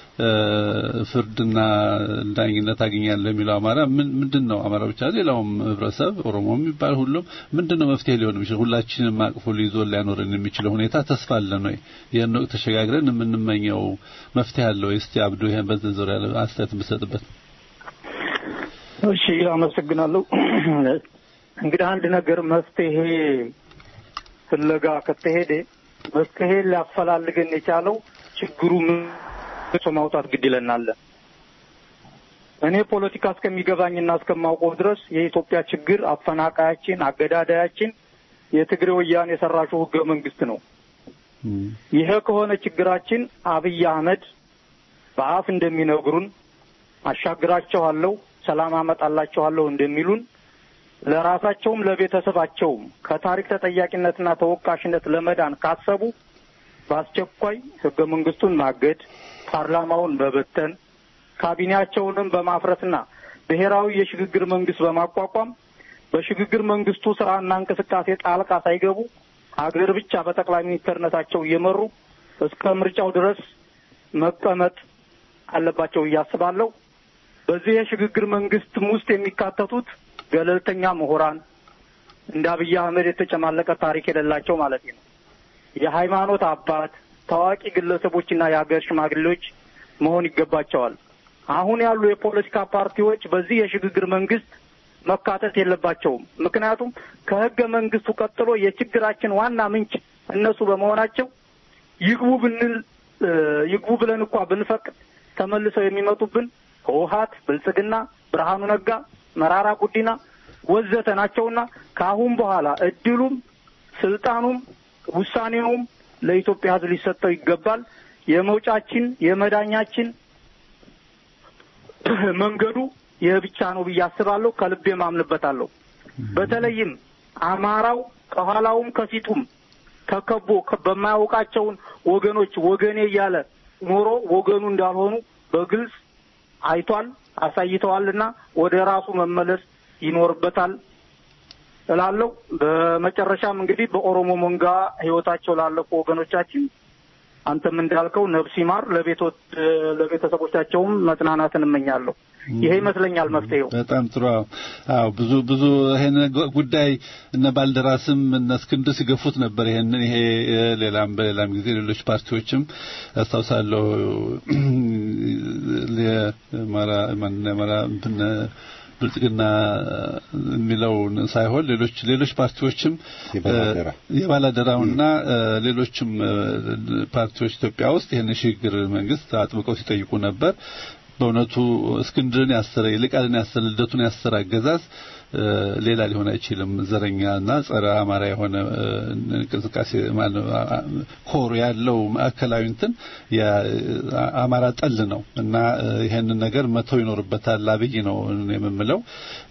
ፍርድና ዳኝነት አገኛለሁ የሚለው አማራ ምንድነው? አማራ ብቻ ሌላውም ህብረተሰብ ኦሮሞም ይባል ሁሉም ምንድነው መፍትሄ ሊሆን የሚችለው? ሁላችንም አቅፎ ሊይዞ ሊያኖረን የሚችለው ሁኔታ ተስፋ አለን ወይ? ይሄን ነው ተሸጋግረን የምንመኘው መፍትሄ አለ ወይ? እስቲ አብዱ ይሄን በዚህ ዙሪያ አስተያየት ብትሰጥበት። እሺ፣ አመሰግናለሁ። እንግዲህ አንድ ነገር መፍትሄ ፍለጋ ከተሄደ መፍትሄ ሊያፈላልገን የቻለው ችግሩ ማውጣት ግድ ይለናል። እኔ ፖለቲካ እስከሚገባኝና እስከማውቀው ድረስ የኢትዮጵያ ችግር አፈናቃያችን አገዳዳያችን የትግሬ ወያኔ የሰራሽው ህገ መንግስት ነው። ይሄ ከሆነ ችግራችን አብይ አህመድ በአፍ እንደሚነግሩን አሻግራቸዋለሁ ሰላም አመጣላቸዋለሁ እንደሚሉን ለራሳቸውም ለቤተሰባቸውም ከታሪክ ተጠያቂነትና ተወቃሽነት ለመዳን ካሰቡ በአስቸኳይ ህገ መንግስቱን ማገድ፣ ፓርላማውን በበተን ካቢኔያቸውንም በማፍረስና ብሔራዊ የሽግግር መንግስት በማቋቋም በሽግግር መንግስቱ ስራና እንቅስቃሴ ጣልቃ ሳይገቡ ሀገር ብቻ በጠቅላይ ሚኒስትርነታቸው እየመሩ እስከ ምርጫው ድረስ መቀመጥ አለባቸው እያስባለሁ። በዚህ የሽግግር መንግስት ውስጥ የሚካተቱት ገለልተኛ ምሁራን እንደ አብይ አህመድ የተጨማለቀ ታሪክ የሌላቸው ማለት ነው። የሃይማኖት አባት ታዋቂ ግለሰቦችና የሀገር ሽማግሌዎች መሆን ይገባቸዋል። አሁን ያሉ የፖለቲካ ፓርቲዎች በዚህ የሽግግር መንግስት መካተት የለባቸውም። ምክንያቱም ከህገ መንግስቱ ቀጥሎ የችግራችን ዋና ምንጭ እነሱ በመሆናቸው ይግቡ ብለን እንኳን ብንፈቅድ ተመልሰው የሚመጡብን ህወሓት፣ ብልጽግና፣ ብርሃኑ ነጋ፣ መራራ ጉዲና ወዘተ ናቸውና ከአሁን በኋላ እድሉም ስልጣኑም ውሳኔውም ለኢትዮጵያ ህዝብ ሊሰጠው ይገባል። የመውጫችን የመዳኛችን መንገዱ የብቻ ነው ብዬ አስባለሁ። ከልቤ ማምንበታለሁ። በተለይም አማራው ከኋላውም ከፊቱም ተከቦ በማያውቃቸው ወገኖች ወገኔ እያለ ኖሮ ወገኑ እንዳልሆኑ በግልጽ አይቷል፣ አሳይተዋልና ወደ ራሱ መመለስ ይኖርበታል እላለሁ። በመጨረሻም እንግዲህ በኦሮሞ መንጋ ህይወታቸው ላለፉ ወገኖቻችን አንተም እንዳልከው ነፍስ ይማር፣ ለቤተሰቦቻቸውም መጽናናትን እመኛለሁ። ይሄ ይመስለኛል መፍትሄው። በጣም ጥሩ። አዎ ብዙ ይሄን ጉዳይ እነ ባልደራስም እነ እስክንድር ሲገፉት ነበር። ይሄ በሌላም ጊዜ ሌሎች ፓርቲዎችም አስታውሳለሁ ለማራ ብልጽግና የሚለው ሳይሆን ሌሎች ፓርቲዎችም የባላደራውና ሌሎችም ፓርቲዎች ኢትዮጵያ ውስጥ ይሄን ሽግግር መንግስት አጥብቀው ሲጠይቁ ነበር። በእውነቱ እስክንድርን ያሰረ ይልቃልን ያሰረ ልደቱን ያሰረ አገዛዝ ሌላ ሊሆን አይችልም። ዘረኛና ጸረ አማራ የሆነ እንቅስቃሴ ማለት ኮር ያለው ማዕከላዊ እንትን የአማራ ጠል ነው እና ይሄንን ነገር መተው ይኖርበታል። አብይ ነው የምምለው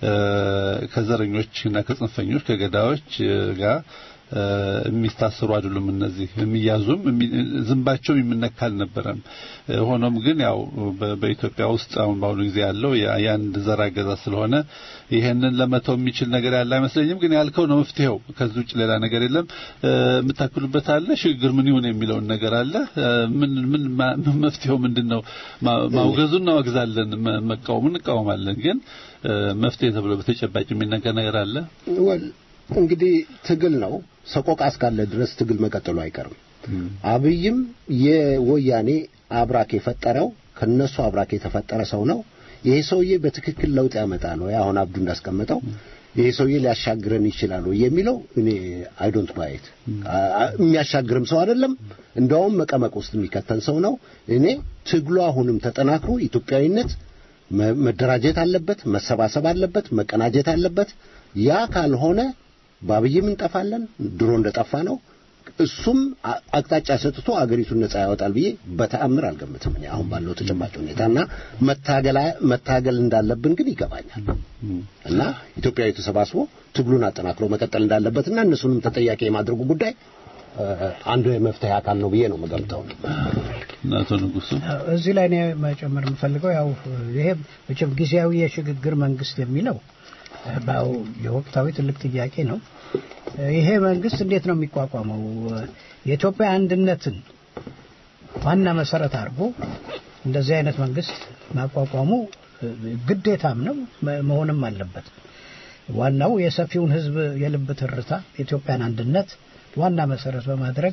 ከዘረኞችና ከጽንፈኞች ከገዳዮች ጋር የሚታሰሩ አይደሉም። እነዚህ የሚያዙም ዝምባቸው የሚነካ አልነበረም። ሆኖም ግን ያው በኢትዮጵያ ውስጥ አሁን በአሁኑ ጊዜ ያለው የአንድ ዘር አገዛዝ ስለሆነ ይሄንን ለመተው የሚችል ነገር ያለ አይመስለኝም። ግን ያልከው ነው መፍትሄው። ከዚህ ውጭ ሌላ ነገር የለም። የምታክሉበት አለ ሽግግር ምን ይሁን የሚለው ነገር አለ። ምን መፍትሄው ምንድነው? ማውገዙን እናወግዛለን፣ መቃወሙን እንቃወማለን። ግን መፍትሄ ተብሎ በተጨባጭ የሚነገር ነገር አለ። እንግዲህ ትግል ነው። ሰቆቃ እስካለ ድረስ ትግል መቀጠሉ አይቀርም። አብይም የወያኔ አብራክ የፈጠረው ከነሱ አብራክ የተፈጠረ ሰው ነው። ይሄ ሰውዬ በትክክል ለውጥ ያመጣ ነው። አሁን አብዱ እንዳስቀመጠው ይሄ ሰውዬ ሊያሻግረን ይችላል የሚለው እኔ አይ ዶንት ባይ ኢት። የሚያሻግርም ሰው አይደለም። እንደውም መቀመቅ ውስጥ የሚከተል ሰው ነው። እኔ ትግሉ አሁንም ተጠናክሮ ኢትዮጵያዊነት መደራጀት አለበት፣ መሰባሰብ አለበት፣ መቀናጀት አለበት። ያ ካልሆነ ባብይም እንጠፋለን፣ ድሮ እንደጠፋ ነው። እሱም አቅጣጫ ሰጥቶ አገሪቱን ነፃ ያወጣል ብዬ በተአምር አልገምትም። እኔ አሁን ባለው ተጨባጭ ሁኔታና መታገል እንዳለብን ግን ይገባኛል። እና ኢትዮጵያዊ ተሰባስቦ ትግሉን አጠናክሮ መቀጠል እንዳለበትና እነሱንም ተጠያቂ የማድረጉ ጉዳይ አንዱ የመፍትሄ አካል ነው ብዬ ነው መገምተው። እናቶ ንጉሱ እዚህ ላይ ነው መጨመር የምፈልገው። ያው ይሄ መቼም ጊዜያዊ የሽግግር መንግስት የሚለው ባው የወቅታዊ ትልቅ ጥያቄ ነው። ይሄ መንግስት እንዴት ነው የሚቋቋመው? የኢትዮጵያ አንድነትን ዋና መሰረት አድርጎ እንደዚህ አይነት መንግስት ማቋቋሙ ግዴታም ነው መሆንም አለበት። ዋናው የሰፊውን ህዝብ የልብ ትርታ የኢትዮጵያን አንድነት ዋና መሰረት በማድረግ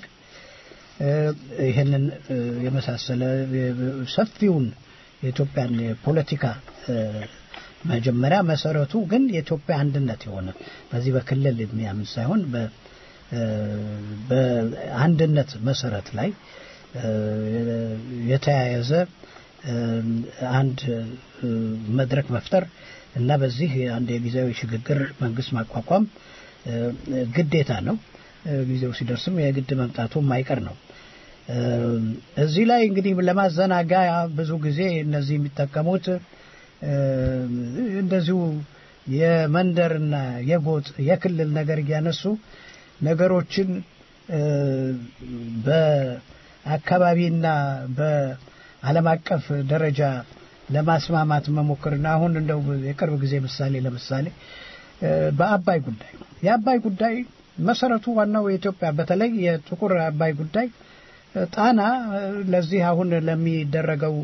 ይሄንን የመሳሰለ ሰፊውን የኢትዮጵያን ፖለቲካ መጀመሪያ መሰረቱ ግን የኢትዮጵያ አንድነት የሆነ በዚህ በክልል የሚያምን ሳይሆን በአንድነት መሰረት ላይ የተያያዘ አንድ መድረክ መፍጠር እና በዚህ አንድ የጊዜያዊ ሽግግር መንግስት ማቋቋም ግዴታ ነው። ጊዜው ሲደርስም የግድ መምጣቱ ማይቀር ነው። እዚህ ላይ እንግዲህ ለማዘናጋ ብዙ ጊዜ እነዚህ የሚጠቀሙት እንደዚሁ የመንደርና የጎጥ የክልል ነገር እያነሱ ነገሮችን በአካባቢና በዓለም አቀፍ ደረጃ ለማስማማት መሞከርና አሁን እንደው የቅርብ ጊዜ ለምሳሌ በአባይ ጉዳይ የአባይ ጉዳይ መሰረቱ ዋናው የኢትዮጵያ በተለይ የጥቁር አባይ ጉዳይ ጣና ለዚህ አሁን ለሚደረገው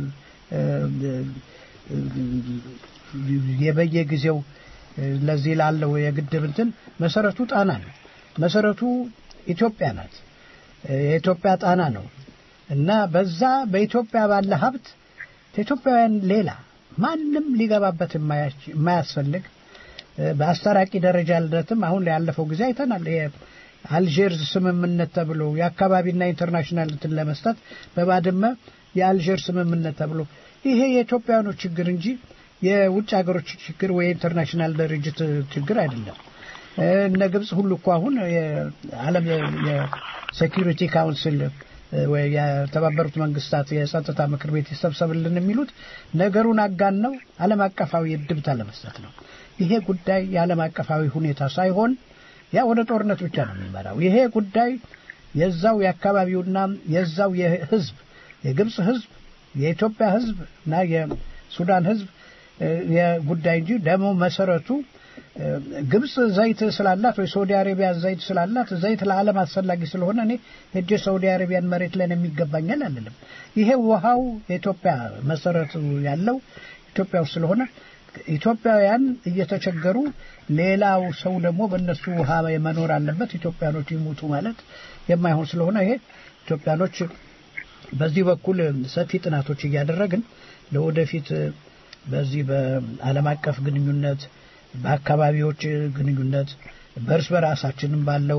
የበየጊዜው ለዚህ ላለው የግድብ እንትን መሰረቱ ጣና ነው። መሰረቱ ኢትዮጵያ ናት። የኢትዮጵያ ጣና ነው እና በዛ በኢትዮጵያ ባለ ሀብት ኢትዮጵያውያን ሌላ ማንም ሊገባበት የማያስፈልግ በአስተራቂ ደረጃ ለደትም አሁን ያለፈው ጊዜ አይተናል። የአልጄርስ ስምምነት ተብሎ የአካባቢና ኢንተርናሽናል እንትን ለመስጠት በባድመ የአልጄርስ ስምምነት ተብሎ ይሄ የኢትዮጵያኖች ችግር እንጂ የውጭ ሀገሮች ችግር ወይ ኢንተርናሽናል ድርጅት ችግር አይደለም። እነ ግብጽ ሁሉ እኮ አሁን የዓለም የሴኩሪቲ ካውንስል ወይ የተባበሩት መንግስታት የጸጥታ ምክር ቤት ይሰብሰብልን የሚሉት ነገሩን አጋነው ዓለም አቀፋዊ እድብታ ለመስጠት ነው። ይሄ ጉዳይ የዓለም አቀፋዊ ሁኔታ ሳይሆን ያ ወደ ጦርነት ብቻ ነው የሚመራው። ይሄ ጉዳይ የዛው የአካባቢውና የዛው የህዝብ የግብጽ ህዝብ የኢትዮጵያ ህዝብ እና የሱዳን ህዝብ የጉዳይ እንጂ ደግሞ መሰረቱ ግብጽ ዘይት ስላላት ወይ ሳውዲ አረቢያ ዘይት ስላላት ዘይት ለዓለም አስፈላጊ ስለሆነ እኔ ሄጄ ሳውዲ አረቢያን መሬት ላይ የሚገባኛል አይደለም። ይሄ ውሃው የኢትዮጵያ መሰረቱ ያለው ኢትዮጵያ ውስጥ ስለሆነ ኢትዮጵያውያን እየተቸገሩ ሌላው ሰው ደግሞ በእነሱ ውሃ መኖር አለበት ኢትዮጵያኖች ይሞቱ ማለት የማይሆን ስለሆነ ይሄ ኢትዮጵያኖች በዚህ በኩል ሰፊ ጥናቶች እያደረግን ለወደፊት በዚህ በዓለም አቀፍ ግንኙነት በአካባቢዎች ግንኙነት በእርስ በራሳችንም ባለው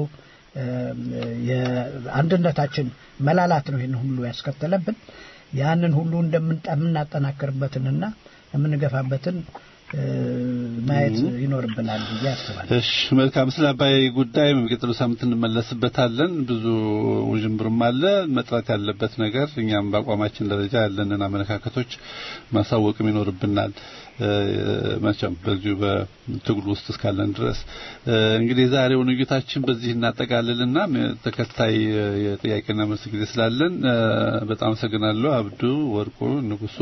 የአንድነታችን መላላት ነው ይሄን ሁሉ ያስከተለብን ያንን ሁሉ እንደምናጠናክርበትንና የምንገፋበትን ማየት ይኖርብናል ያስባል። እሺ መልካም ስለ አባይ ጉዳይ በሚቀጥለው ሳምንት እንመለስበታለን። ብዙ ውዥንብርም አለ መጥራት ያለበት ነገር እኛም በአቋማችን ደረጃ ያለንን አመለካከቶች ማሳወቅም ይኖርብናል። መቼም በዚሁ በትግሉ ውስጥ እስካለን ድረስ እንግዲህ ዛሬው ንግታችን በዚህ እናጠቃልልና ተከታይ የጥያቄና መልስ ጊዜ ስላለን በጣም አመሰግናለሁ አብዱ ወርቁ ንጉሱ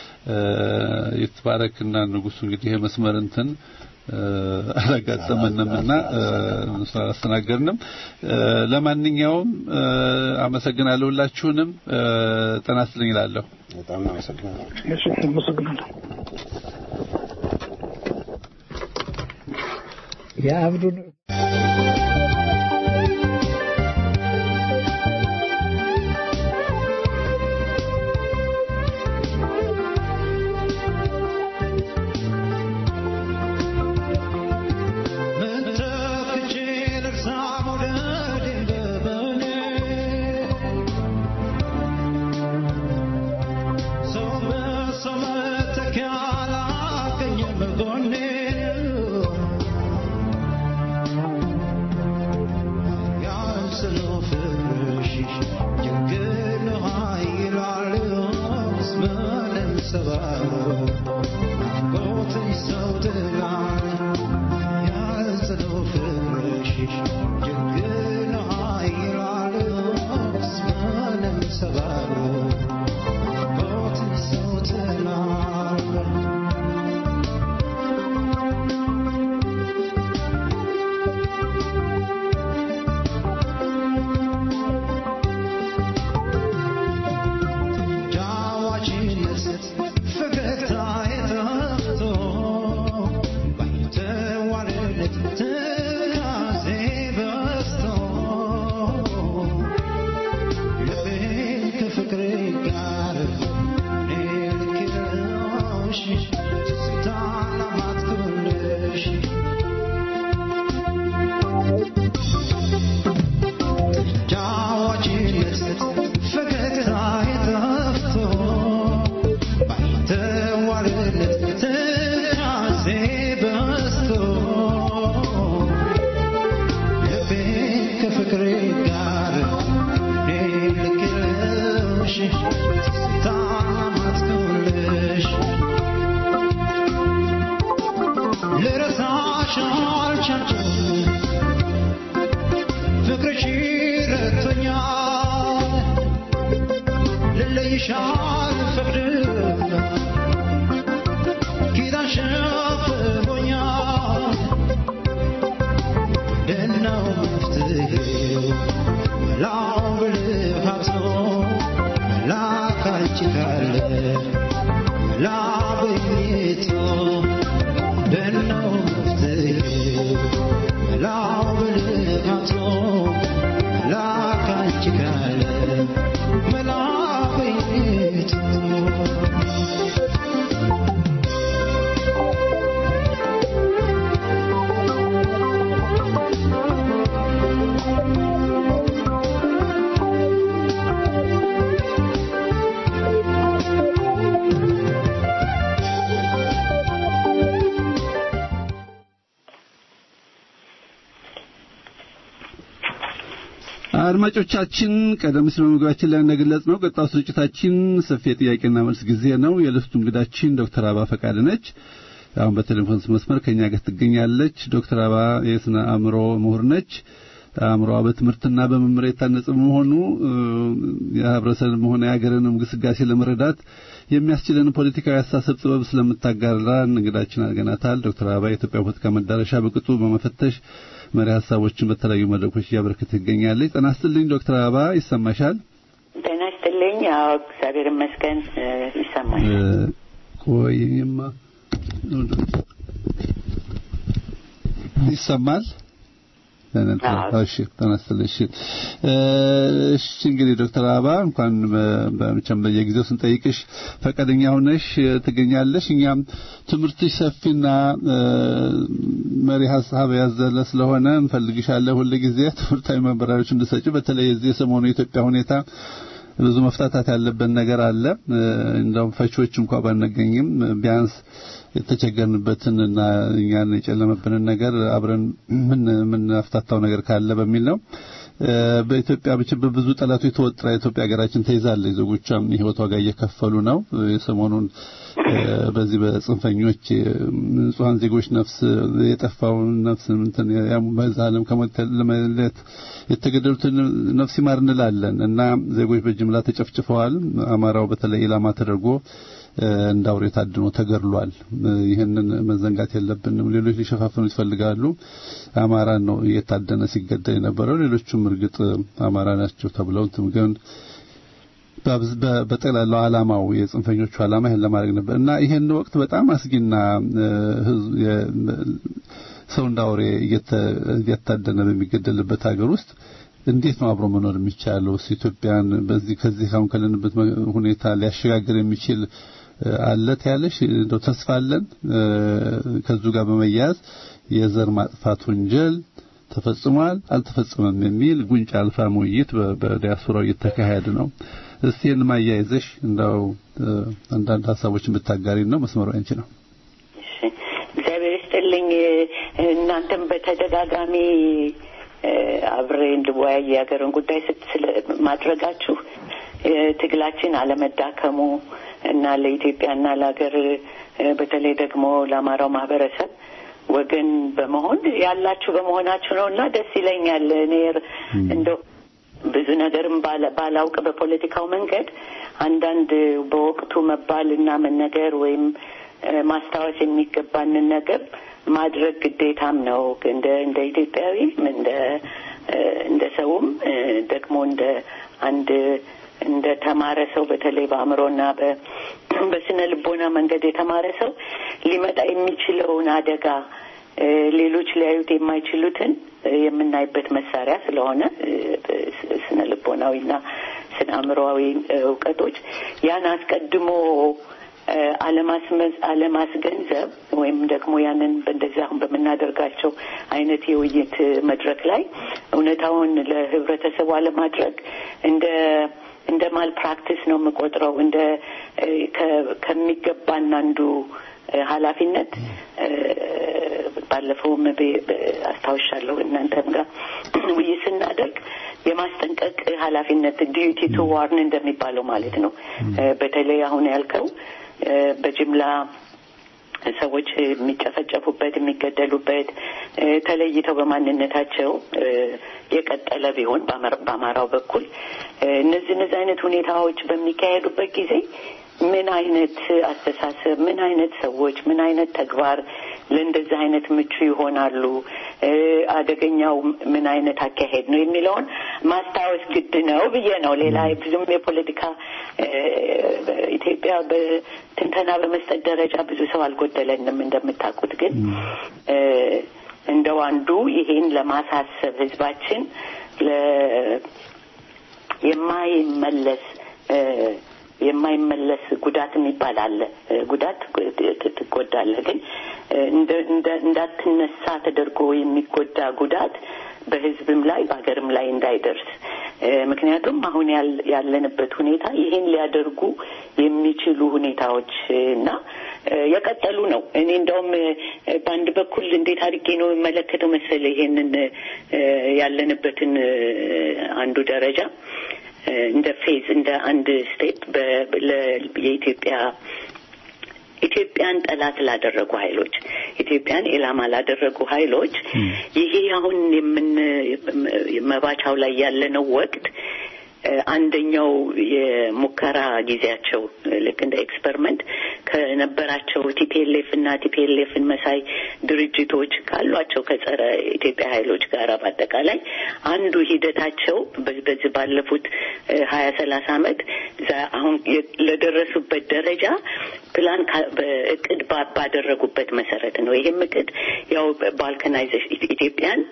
ይትባረክና ንጉሱ እንግዲህ መስመር እንትን አላጋጠመንምና አስተናገርንም ለማንኛውም አመሰግናለሁ ሁላችሁንም ተናስተልኝ ይላለሁ በጣም አመሰግናለሁ እሺ አመሰግናለሁ ያ አብዱን አድማጮቻችን ቀደም ሲል በመግባችን ላይ እንደገለጽነው ቀጣዩ ስርጭታችን ሰፊ ጥያቄና መልስ ጊዜ ነው። የዕለቱ እንግዳችን ዶክተር አባ ፈቃደ ነች። አሁን በቴሌፎን መስመር ከኛ ጋር ትገኛለች። ዶክተር አባ የስነ አእምሮ ምሁር ነች። አእምሮዋ በትምህርትና በመምሪያ የታነጸ መሆኑ የህብረተሰብም ሆነ የሀገርንም ግስጋሴ ለመረዳት የሚያስችለን ፖለቲካዊ አስተሳሰብ ጥበብ ስለምታጋራ እንግዳችን አድርገናታል። ዶክተር አባ የኢትዮጵያ ፖለቲካ መዳረሻ በቅጡ በመፈተሽ መሪ ሐሳቦችን በተለያዩ መድረኮች እያበረከተ ይገኛል። ጤና ይስጥልኝ ዶክተር አባ ይሰማሻል? ጤና ይስጥልኝ። አዎ እግዚአብሔር ይመስገን ይሰማኛል። ወይማ ይሰማል እሺ ተነስተልሽ እሺ እንግዲህ ዶክተር አበባ እንኳን በመቸም በየጊዜው ስንጠይቅሽ ፈቃደኛ ሆነሽ ትገኛለሽ እኛም ትምህርትሽ ሰፊና መሪ ሐሳብ ያዘለ ስለሆነ እንፈልግሻለን ሁሉ ጊዜ ትምህርታዊ ማብራሪያዎች እንድሰጪ በተለይ የዚህ ሰሞኑ የኢትዮጵያ ሁኔታ ብዙ መፍታታት ያለበት ነገር አለ እንደውም ፈቾች እንኳን ባንገኝም ቢያንስ የተቸገርንበትንና እኛን የጨለመብንን ነገር አብረን ምን አፍታታው ነገር ካለ በሚል ነው በኢትዮጵያ ብቻ በብዙ ጠላቶች የተወጠረ ኢትዮጵያ ሀገራችን ተይዛለች ዜጎቿም ህይወት ዋጋ እየከፈሉ ነው የሰሞኑን በዚህ በጽንፈኞች ንጹሃን ዜጎች ነፍስ የጠፋው ነፍስ እንትን ያሙዛለም ከመለለት የተገደሉትን ነፍስ ይማር እንላለን እና ዜጎች በጅምላ ተጨፍጭፈዋል አማራው በተለይ ኢላማ ተደርጎ እንዳውሬ ታድኖ ተገርሏል ይሄንን መዘንጋት የለብንም ሌሎች ሊሸፋፍኑ ይፈልጋሉ አማራን ነው እየታደነ ሲገደል የነበረው ሌሎችም እርግጥ አማራ ናቸው ተብለው ግን በጠቅላላው ዓላማው የጽንፈኞቹ ዓላማ ይሄን ለማድረግ ነበር እና ይሄን ወቅት በጣም አስጊና ሰው እንዳውሬ እየታደነ በሚገደልበት ሀገር ውስጥ እንዴት ነው አብሮ መኖር የሚቻለው ኢትዮጵያን በዚህ ከዚህ አሁን ካለንበት ሁኔታ ሊያሸጋግር የሚችል አለት ያለሽ እንደው ተስፋ አለን ከዙ ጋር በመያዝ የዘር ማጥፋት ወንጀል ተፈጽሟል አልተፈጸመም የሚል ጉንጫ አልፋ ውይይት በዲያስፖራው እየተካሄደ ነው እስቲን ማያይዘሽ እንደው አንዳንድ ሐሳቦችን ብታጋሪ ነው መስመሩ አንቺ ነው እሺ እግዚአብሔር ይስጥልኝ እናንተም በተደጋጋሚ አብሬ እንድወያይ ያገረን ጉዳይ ስትል ማድረጋችሁ ትግላችን አለመዳከሙ እና ለኢትዮጵያና ለሀገር በተለይ ደግሞ ለአማራው ማህበረሰብ ወገን በመሆን ያላችሁ በመሆናችሁ ነውና ደስ ይለኛል እኔ እንደው ብዙ ነገርም ባላውቅ በፖለቲካው መንገድ አንዳንድ በወቅቱ መባልና መነገር ወይም ማስታወስ የሚገባንን ነገር ማድረግ ግዴታም ነው እንደ ኢትዮጵያዊ እንደ ሰውም ደግሞ እንደ ተማረ ሰው በተለይ በአእምሮና በስነ ልቦና መንገድ የተማረ ሰው ሊመጣ የሚችለውን አደጋ ሌሎች ሊያዩት የማይችሉትን የምናይበት መሳሪያ ስለሆነ ስነ ልቦናዊና ስነ አእምሮአዊ ዕውቀቶች ያን አስቀድሞ አለማስገንዘብ ወይም ደግሞ ያንን በእንደዚህ አሁን በመናደርጋቸው አይነት የውይይት መድረክ ላይ እውነታውን ለህብረተሰቡ አለማድረግ እንደ ማል ፕራክቲስ ነው የምቆጥረው ከሚገባን አንዱ ኃላፊነት ባለፈውም አስታውሻለሁ እናንተም ጋር ውይይት ስናደርግ የማስጠንቀቅ ኃላፊነት ዲዩቲ ቱ ዋርን እንደሚባለው ማለት ነው በተለይ አሁን ያልከው በጅምላ ሰዎች የሚጨፈጨፉበት የሚገደሉበት ተለይተው በማንነታቸው የቀጠለ ቢሆን በአማራው በኩል እነዚህ አይነት ሁኔታዎች በሚካሄዱበት ጊዜ ምን አይነት አስተሳሰብ ምን አይነት ሰዎች ምን አይነት ተግባር ለእንደዚህ አይነት ምቹ ይሆናሉ አደገኛው ምን አይነት አካሄድ ነው የሚለውን ማስታወስ ግድ ነው ብዬ ነው ሌላ ብዙም የፖለቲካ ኢትዮጵያ በትንተና በመስጠት ደረጃ ብዙ ሰው አልጎደለንም እንደምታውቁት ግን እንደው አንዱ ይሄን ለማሳሰብ ህዝባችን የማይመለስ ጉዳት ይባላል ጉዳት ትጎዳለህ ግን እንዳትነሳ ተደርጎ የሚጎዳ ጉዳት በህዝብም ላይ በአገርም ላይ እንዳይደርስ ምክንያቱም አሁን ያለንበት ሁኔታ ይሄን ሊያደርጉ የሚችሉ ሁኔታዎችና የቀጠሉ ነው እኔ እንደውም በአንድ በኩል እንዴት አድርጌ ነው መለከተው መሰለ ይሄንን ያለንበትን አንዱ ደረጃ እንደ ፌዝ እንደ አንድ ስቴፕ ኢትዮጵያን ጠላት ላደረጉ ኃይሎች ኢትዮጵያን ኢላማ ላደረጉ ኃይሎች ይሄ አሁን መባቻው ላይ ያለነው ወቅት አንደኛው የሙከራ ጊዜያቸው ልክ እንደ ኤክስፐሪመንት ከነበራቸው ቲፒኤልኤፍና ቲፒኤልኤፍን መሳይ ድርጅቶች ካሏቸው ከጸረ ኢትዮጵያ ኃይሎች ጋር በአጠቃላይ አንዱ ሂደታቸው በዚህ ባለፉት 20-30 ዓመት አሁን ለደረሱበት ደረጃ ፕላን በእቅድ ባደረጉበት መሰረት ነው። ይሄም እቅድ ያው ባልካናይዜሽን ኢትዮጵያን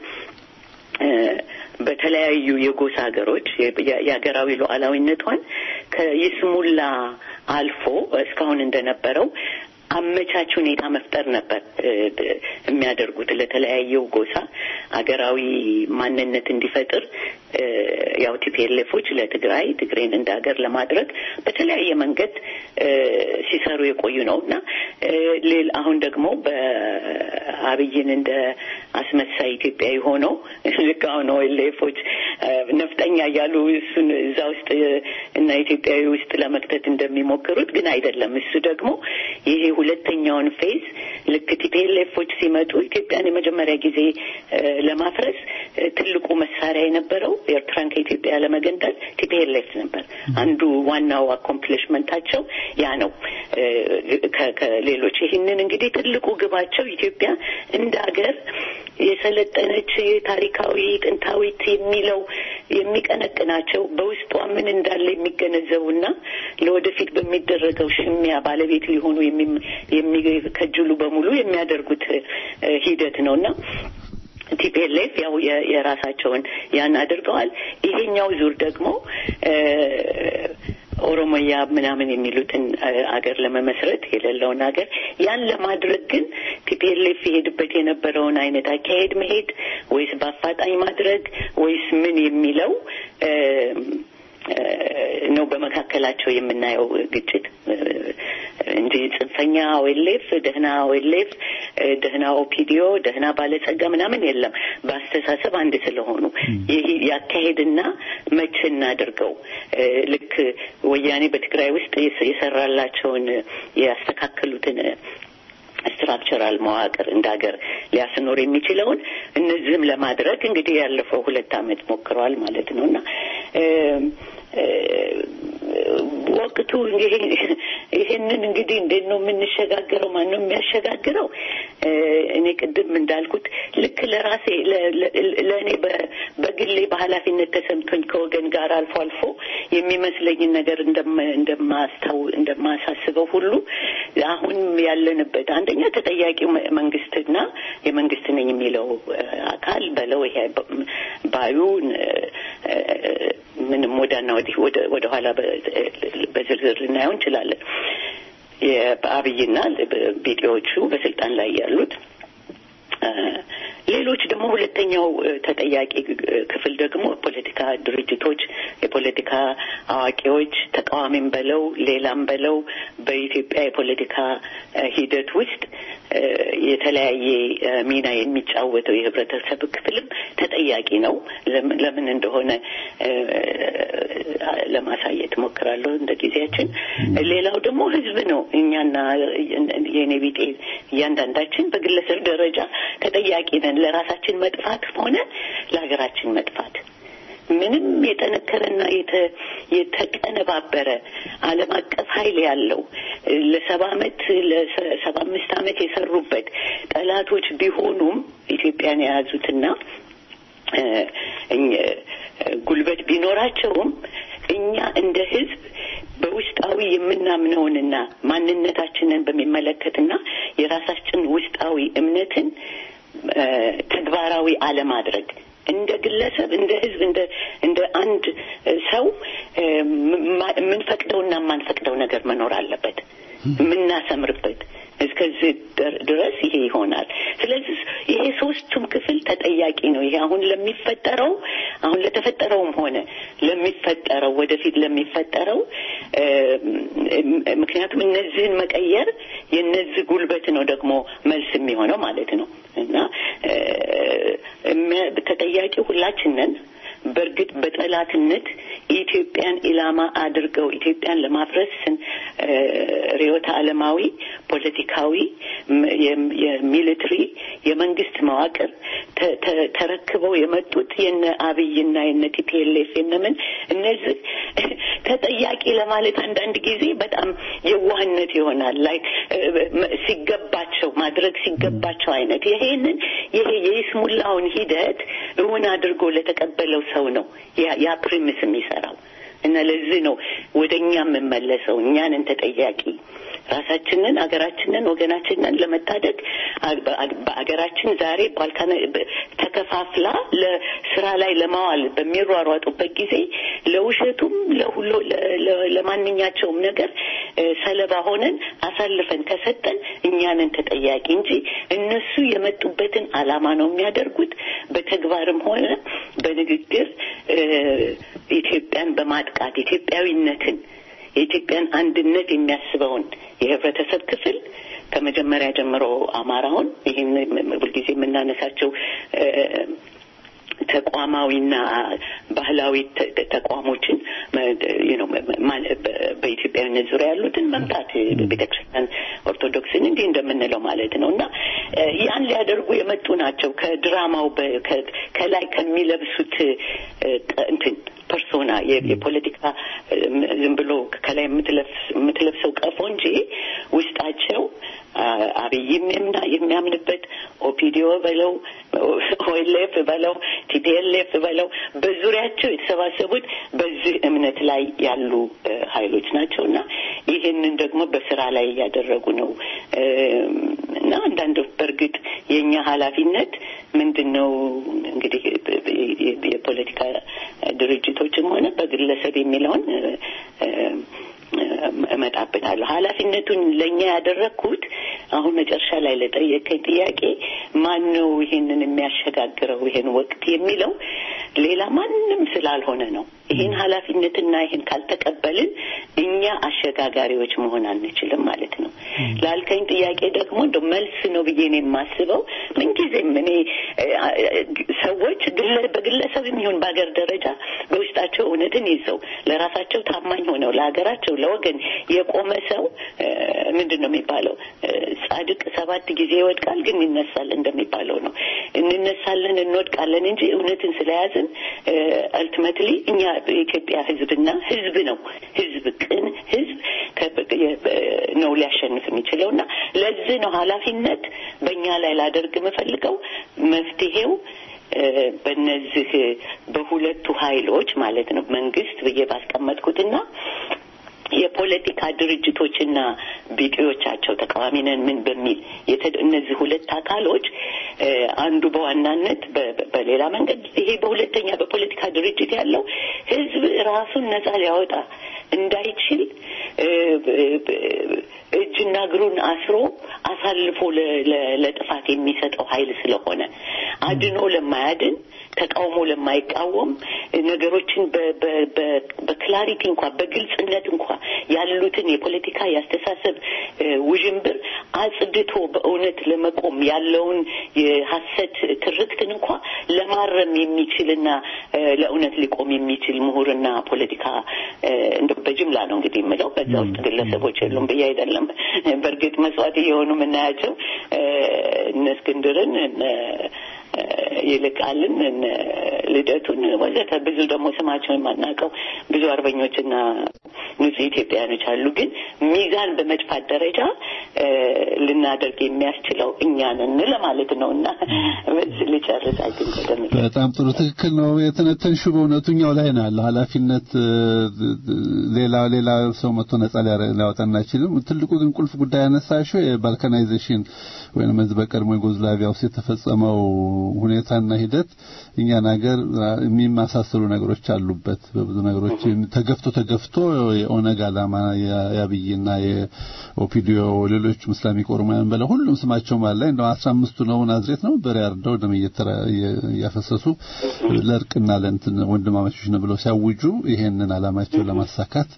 በተለያዩ የጎሳ ሀገሮች የሀገራዊ ሉዓላዊነቷን ከይስሙላ አልፎ እስካሁን እንደነበረው አመቻች ሁኔታ መፍጠር ነበር የሚያደርጉት ለተለያየው ጎሳ አገራዊ ማንነት እንዲፈጥር ያው ቲፒኤልኤፎች ለትግራይ ትግሬን እንደ ሀገር ለማድረግ በተለያየ መንገድ ሲሰሩ የቆዩ ነውና አሁን ደግሞ በአብይን እንደ አስመሳይ ኢትዮጵያዊ ሆነው ልካው ነው ኤልኤፎች ነፍጠኛ ያሉ እሱን እዛ ውስጥ እና ኢትዮጵያዊ ውስጥ ለመክተት እንደሚሞክሩት ግን አይደለም። እሱ ደግሞ ይሄ ሁለተኛውን ፌዝ ልክ ቲፒኤልኤፎች ሲመጡ ኢትዮጵያን የመጀመሪያ ጊዜ ለማፍረስ ትልቁ መሳሪያ የነበረው ኤርትራን ከኢትዮጵያ ለመገንጠል ቲፒኤልኤፍ ነበር። አንዱ ዋናው አኮምፕሊሽመንታቸው ያ ነው። ከሌሎች ይህንን እንግዲህ ትልቁ ግባቸው ኢትዮጵያ እንደ ሀገር የሰለጠነች ታሪካዊ ጥንታዊት የሚለው የሚቀነቅናቸው በውስጧ ምን እንዳለ የሚገነዘቡና ለወደፊት በሚደረገው ሽሚያ ባለቤት ሊሆኑ የሚከጅሉ በሙሉ የሚያደርጉት ሂደት ነውና ቲፒኤልኤፍ ያው የራሳቸውን ያን አድርገዋል። ይሄኛው ዙር ደግሞ ኦሮሞያ ምናምን የሚሉትን አገር ለመመስረት የሌለውን አገር ያን ለማድረግ ግን ቲፒኤልኤፍ ይሄድበት የነበረውን አይነት አካሄድ መሄድ ወይስ በአፋጣኝ ማድረግ ወይስ ምን የሚለው ነው በመካከላቸው የምናየው ግጭት እንጂ ጽንፈኛ ኦኤልኤፍ ደህና ኦኤልኤፍ ደህና ኦፒዲዮ ደህና ባለጸጋ ምናምን የለም። በአስተሳሰብ አንድ ስለሆኑ ይሄ ያካሄድና መቼ እናድርገው ልክ ወያኔ በትግራይ ውስጥ የሰራላቸውን ያስተካከሉትን ስትራክቸራል መዋቅር እንዳገር ሊያስኖር የሚችለውን እነዚህም ለማድረግ እንግዲህ ያለፈው 2 አመት ሞክረዋል ማለት ነውና ወቅቱ ይሄንን እንግዲህ እንዴት ነው የምንሸጋገረው? ማን ነው የሚያሸጋግረው? እኔ ቅድም እንዳልኩት ልክ ለራሴ ለእኔ በግሌ በኃላፊነት ተሰምቶኝ ከወገን ጋር አልፎ አልፎ የሚመስለኝ ነገር እንደማሳስበው ሁሉ አሁን ያለንበት አንደኛ ተጠያቂው መንግስትና የመንግስት ነኝ የሚለው አካል በለው ይሄ ባዩ ምንም ወዳና ወደ ኋላ በዝርዝር ልናየው እንችላለን። የአብይና ቢጤዎቹ በስልጣን ላይ ያሉት ሌሎች ደግሞ ሁለተኛው ተጠያቂ ክፍል ደግሞ ፖለቲካ ድርጅቶች የፖለቲካ አዋቂዎች ተቃዋሚም በለው ሌላም በለው በኢትዮጵያ የፖለቲካ ሂደት ውስጥ የተለያየ ሚና የሚጫወተው የህብረተሰብ ክፍልም ተጠያቂ ነው። ለምን እንደሆነ ለማሳየት ሞክራለሁ እንደ ጊዜያችን። ሌላው ደግሞ ህዝብ ነው። እኛና የኔ ቢጤ እያንዳንዳችን በግለሰብ ደረጃ ተጠያቂ ነን ለራሳችን መጥፋት ሆነ ለሀገራችን መጥፋት። ምንም የጠነከረና የተቀነባበረ ዓለም አቀፍ ኃይል ያለው ለ75 ዓመት የሰሩበት ጠላቶች ቢሆኑም ኢትዮጵያን የያዙትና ጉልበት ቢኖራቸውም እኛ እንደ ህዝብ በውስጣዊ የምናምነውንና ማንነታችንን በሚመለከትና የራሳችን ውስጣዊ እምነትን ተግባራዊ አለማድረግ እንደ ግለሰብ እንደ ህዝብ እንደ አንድ ሰው የምንፈቅደውና የማንፈቅደው ነገር መኖር አለበት የምናሰምርበት እስከዚህ ድረስ ይሄ ይሆናል። ስለዚህ ይሄ ሶስቱም ክፍል ተጠያቂ ነው። ይሄ አሁን ለተፈጠረውም ሆነ ለሚፈጠረው ወደፊት ለሚፈጠረው ምክንያቱም እነዚህን መቀየር የነዚህ ጉልበት ነው ደግሞ መልስ የሚሆነው ማለት ነው እና ተጠያቂ ሁላችንን በርግጥ በጠላትነት ኢትዮጵያን ኢላማ አድርገው ኢትዮጵያን ለማፍረስ ሪዮታ ዓለማዊ ፖለቲካዊ የሚሊተሪ የመንግስት መዋቅር ተረክበው የመጡት የነ አብይና የነ ቲፒኤልኤፍ የነምን እነዚህ ተጠያቂ ለማለት አንዳንድ ጊዜ በጣም የዋህነት ይሆናል። ላይክ ሲገባቸው ማድረግ ሲገባቸው አይነት ይሄ የይስሙላውን ሂደት እውን አድርጎ ለተቀበለው ሰው ነው ያ ፕሪሚስ የሚሰራው እና ለዚህ ነው ወደኛ የምመለሰው። እኛን ተጠያቂ ራሳችንን አገራችንን ወገናችንን ለመታደግ በአገራችን ዛሬ ባልካና ተከፋፍላ ለስራ ላይ ለማዋል በሚሯሯጡበት ጊዜ ለውሸቱም ለሁሉ ለማንኛቸውም ነገር ሰለባ ሆነን አሳልፈን ከሰጠን እኛንን ተጠያቂ እንጂ እነሱ የመጡበትን ዓላማ ነው የሚያደርጉት። በተግባርም ሆነ በንግግር ኢትዮጵያን በማጥቃት ኢትዮጵያዊነትን የኢትዮጵያን አንድነት የሚያስበውን የህብረተሰብ ክፍል ከመጀመሪያ ጀምሮ አማራውን ይህን ሁልጊዜ የምናነሳቸው ተቋማዊና ባህላዊ ተቋሞችን በኢትዮጵያዊነት ዙሪያ ያሉትን መምጣት ቤተክርስቲያን ኦርቶዶክስን እንዲህ እንደምንለው ማለት ነው እና ያን ሊያደርጉ የመጡ ናቸው። ከድራማው ከላይ ከሚለብሱት እንትን ፐርሶና የፖለቲካ ዝም ብሎ ከላይ የምትለብሰው ቀፎ እንጂ ውስጣቸው አብይም የሚያምንበት ኦፒዲዮ በለው ኦኤልኤፍ በለው ቲፒኤልኤፍ በለው በዙሪያቸው የተሰባሰቡት በዚህ እምነት ላይ ያሉ ኃይሎች ናቸውና ይህንን ደግሞ በስራ ላይ እያደረጉ ነው እና አንዳንድ በርግጥ የኛ ኃላፊነት ምንድነው እንግዲህ የፖለቲካ ድርጅቶችም ሆነ በግለሰብ የሚለውን እመጣበታለሁ። ኃላፊነቱን ለኛ ያደረኩት አሁን መጨረሻ ላይ ለጠየቀኝ ጥያቄ ማን ነው ይሄንን የሚያሸጋግረው ይሄን ወቅት የሚለው ሌላ ማንም ስላልሆነ ነው። ይሄን ኃላፊነትና ይሄን ካልተቀበልን እኛ አሸጋጋሪዎች መሆን አንችልም ማለት ነው። ላልከኝ ጥያቄ ደግሞ እንደው መልስ ነው ብዬ ነው የማስበው። ምንጊዜም እኔ ሰዎች በግለሰብም ይሁን በአገር ደረጃ በውስጣቸው እውነትን ይዘው ለራሳቸው ታማኝ ሆነው ለሀገራቸው ለወገን የቆመ ሰው ምንድነው የሚባለው ጻድቅ 7 ጊዜ ይወድቃል ግን ይነሳል እንደሚባለው ነው። እንነሳለን እንወድቃለን እንጂ እውነትን ስለያዝን አልቲሜትሊ እኛ የኢትዮጵያ ህዝብና ህዝብ ነው ህዝብ ቅን ህዝብ ነው ሊያሸንፍ የሚችለውና ለዚህ ነው ኃላፊነት በእኛ ላይ ላደርግ የምፈልገው። መፍትሄው በእነዚህ በሁለቱ ኃይሎች ማለት ነው መንግስት ብዬ ባስቀመጥኩትና የፖለቲካ ድርጅቶችና ቢጤዎቻቸው ተቃዋሚ ነን ምን በሚል እነዚህ ሁለት አካሎች አንዱ በዋናነት በሌላ መንገድ ይሄ በሁለተኛ በፖለቲካ ድርጅት ያለው ህዝብ ራሱን ነፃ ሊያወጣ እንዳይችል እጅና እግሩን አስሮ አሳልፎ ለጥፋት የሚሰጠው ኃይል ስለሆነ አድኖ ለማያድን ተቃውሞ ለማይቃወም ነገሮችን በክላሪቲ እንኳን በግልጽነት እንኳን ያሉትን የፖለቲካ ያስተሳሰብ ውዥንብር አጽድቶ በእውነት ለመቆም ያለውን የሐሰት ትርክትን እንኳን ለማረም የሚችልና ለእውነት ሊቆም የሚችል ምሁርና ፖለቲካ እንደው በጅምላ ነው እንግዲህ የምለው በዛ ውስጥ ግለሰቦች የሉም ብዬ አይደለም። በእርግጥ መስዋዕት የሆኑ የምናያቸው እነ እስክንድርን ይልቃልን ልደቱን ወዘተ ብዙ ደግሞ ስማቸውን ማናቀው ብዙ አርበኞችና ንጹህ ኢትዮጵያውያኖች አሉ። ግን ሚዛን በመጥፋት ደረጃ ልናደርግ የሚያስችለው እኛ ነን ለማለት ነውና በዚህ ልጨርስ። በጣም ጥሩ ትክክል ነው የተነተንሽው። በእውነቱኛው ላይ ነው ያለው ኃላፊነት ሌላ ሰው መጥቶ ነፃ ሊያወጣን አይችልም። ትልቁ ግን ቁልፍ ጉዳይ ያነሳሽው የባልካናይዜሽን ወይንም በቀድሞ ዩጎዝላቪያ ውስጥ የተፈጸመው ሁኔታና ሂደት እኛን ሀገር የሚማሳሰሉ ነገሮች አሉበት። በብዙ ነገሮች ተገፍቶ የኦነግ ዓላማ የአብይና የኦፒዲዮ ሌሎች ሙስሊም ቆርማን በለ ሁሉም ስማቸው ማለት እንደው 15 ነው ናዝሬት ነው በሪያርዳው ደም እያፈሰሱ ለርቅና ለእንትን ወንድማማቾች ነው ብለው ሲያውጁ ይሄንን ዓላማቸው ለማሳካት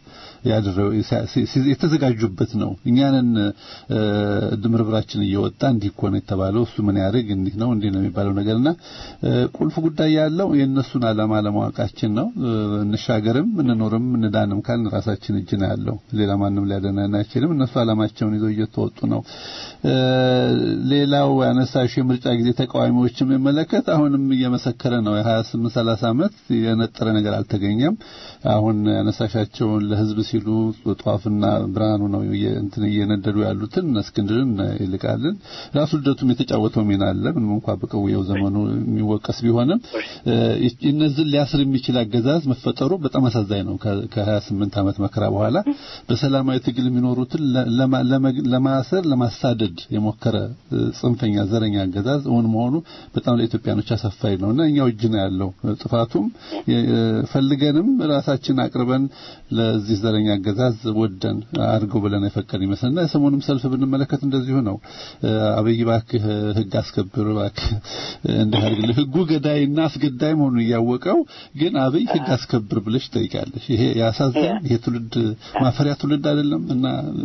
የተዘጋጁበት ነው። እኛንን ድምርብራችን እየወጣ እንዲኮነ የተባለው እሱ ምን ያደርግ እንዲህ ነው እንዲህ ነው የሚባለው ነገርና ቁልፍ ጉዳይ ያለው የነሱን ዓላማ ለማወቃችን ነው። እንሻገርም እንኖርም እንዳንም ካልን ራሳችን እጅ ነው ያለው። ሌላ ማንም ሊያደናና አይችልም። እነሱ ዓላማቸውን ይዘው እየተወጡ ነው። ሌላው ያነሳሽ የምርጫ ጊዜ ተቃዋሚዎችም መመለከት አሁንም እየመሰከረ ነው። የ28 30 ዓመት የነጠረ ነገር አልተገኘም። አሁን ያነሳሻቸውን ለህዝብ ሲሉ ጧፍና ብርሃኑ ነው እንትን እየነደዱ ያሉትን እስክንድርን ይልቃልን ራሱ ልደቱም የተጫወተው ሚና አለ። ምንም እንኳን በቀውየው ዘመኑ የሚወቀስ ቢሆንም እነዚህ ሊያስር የሚችል አገዛዝ መፈጠሩ በጣም አሳዛኝ ነው። ከ28 ዓመት መከራ በኋላ በሰላማዊ ትግል የሚኖሩትን ለማሰር ለማሳደድ የሞከረ ጽንፈኛ ዘረኛ አገዛዝ ሆኖ መሆኑ በጣም ለኢትዮጵያኖች አሳፋሪ ነውና እኛው እጅ ነው ያለው። ጥፋቱም ፈልገንም ራሳችን አቅርበን ለዚህ ዘረኛ አገዛዝ ወደን አድርገው ብለን የፈቀድን ይመስልና ሰሞኑም ሰልፍ ብንመለከት እንደዚሁ ነው። አብይ እባክህ ህግ አስከብር እባክህ እንደዚህ ህጉ ገዳይና አስገዳይ መሆኑን ያወቀው ግን አብይ ህግ አስከብር ብለሽ ጠይቃለሽ። ይሄ ያሳዝናል። ይሄ ትውልድ ማፈሪያ ትውልድ አይደለም እና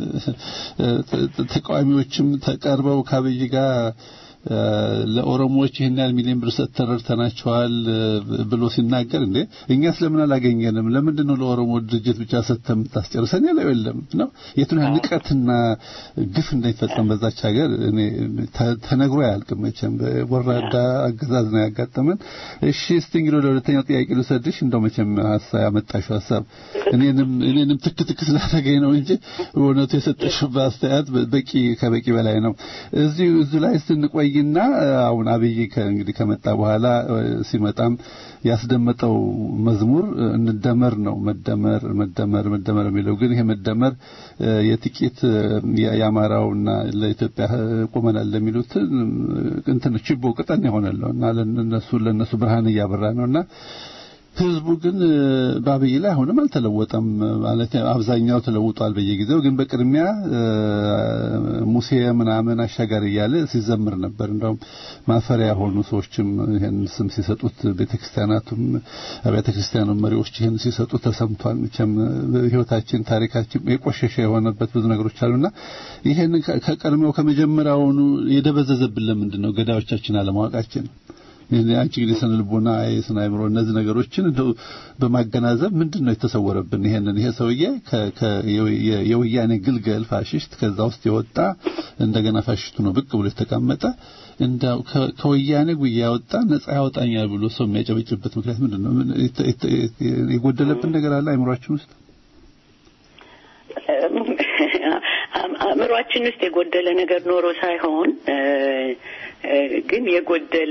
ተቃዋሚዎችም ተቀርበው ከአብይ ጋር ለኦሮሞዎች ይሄን ያህል ሚሊዮን ብር ሰጥተናቸዋል ብሎ ሲናገር እንዴ እኛ ስለምን አላገኘንም? ለምንድን ነው ለኦሮሞ ድርጅት ብቻ ሰጥተን ታስጨርሰን ያለው የለም ነው የቱን ንቀትና ግፍ እንደሚፈጸም በዛች ሀገር እኔ ተነግሮ ያልቅም መቼም ወራዳ አገዛዝ ነው ያጋጠመን። እሺ እስቲ እንግዲህ ወደ ሁለተኛው ጥያቄ ልሰድሽ እንደው መቼም ሐሳብ ያመጣሽው ሐሳብ እኔንም ትክትክ ስላደረገኝ ነው እንጂ በእውነቱ የሰጠሽው አስተያየት ከበቂ በላይ ነው። እዚህ ላይ ስንቆይ እና አሁን አብይ እንግዲህ ከመጣ በኋላ ሲመጣም ያስደመጠው መዝሙር እንደመር ነው መደመር የሚለው ግን ይሄ መደመር የጥቂት ያማራውና ለኢትዮጵያ ቆመናል ለሚሉት እንትን ችቦ ቅጠን ይሆናልና ለነሱ ብርሃን ያበራ ነውና ህዝቡ ግን ባብይ ላይ አሁንም አልተለወጠም ማለት አብዛኛው ተለውጧል በየጊዜው ግን በቅድሚያ ሙሴ ምናምን አሻጋሪ ያለ ሲዘምር ነበር። እንደውም ማፈሪያ ሆኑ ሰዎችም ይሄን ስም ሲሰጡት ቤተክርስቲያናቱም አብያተ ክርስቲያኑ መሪዎች ይሄን ሲሰጡት ተሰምቷል። መቼም ህይወታችን ታሪካችን የቆሸሸ የሆነበት ብዙ ነገሮች አሉና ይሄን ከቀድሞው ከመጀመሪያውኑ የደበዘዘብን ለምንድነው? ገዳዮቻችን አለማወቃችን። አንቺ እንግዲህ ስነልቦና የስናይምሮ እነዚህ ነገሮችን እንደው በማገናዘብ ምንድነው የተሰወረብን? ይሄ ሰውዬ የወያኔ ግልገል ፋሽስት ከዛ ውስጥ የወጣ እንደገና ፋሽስቱ ነው ብቅ ብሎ የተቀመጠ እንደው ከወያኔ ጉያ ያወጣ ነፃ ያወጣኛል ብሎ ሰው የሚያጨበጭበት ምክንያት ምንድነው? የጎደለብን ነገር አለ አይምሮአችን ውስጥ? አእምሮአችን ውስጥ የጎደለ ነገር ኖሮ ሳይሆን ግን የጎደለ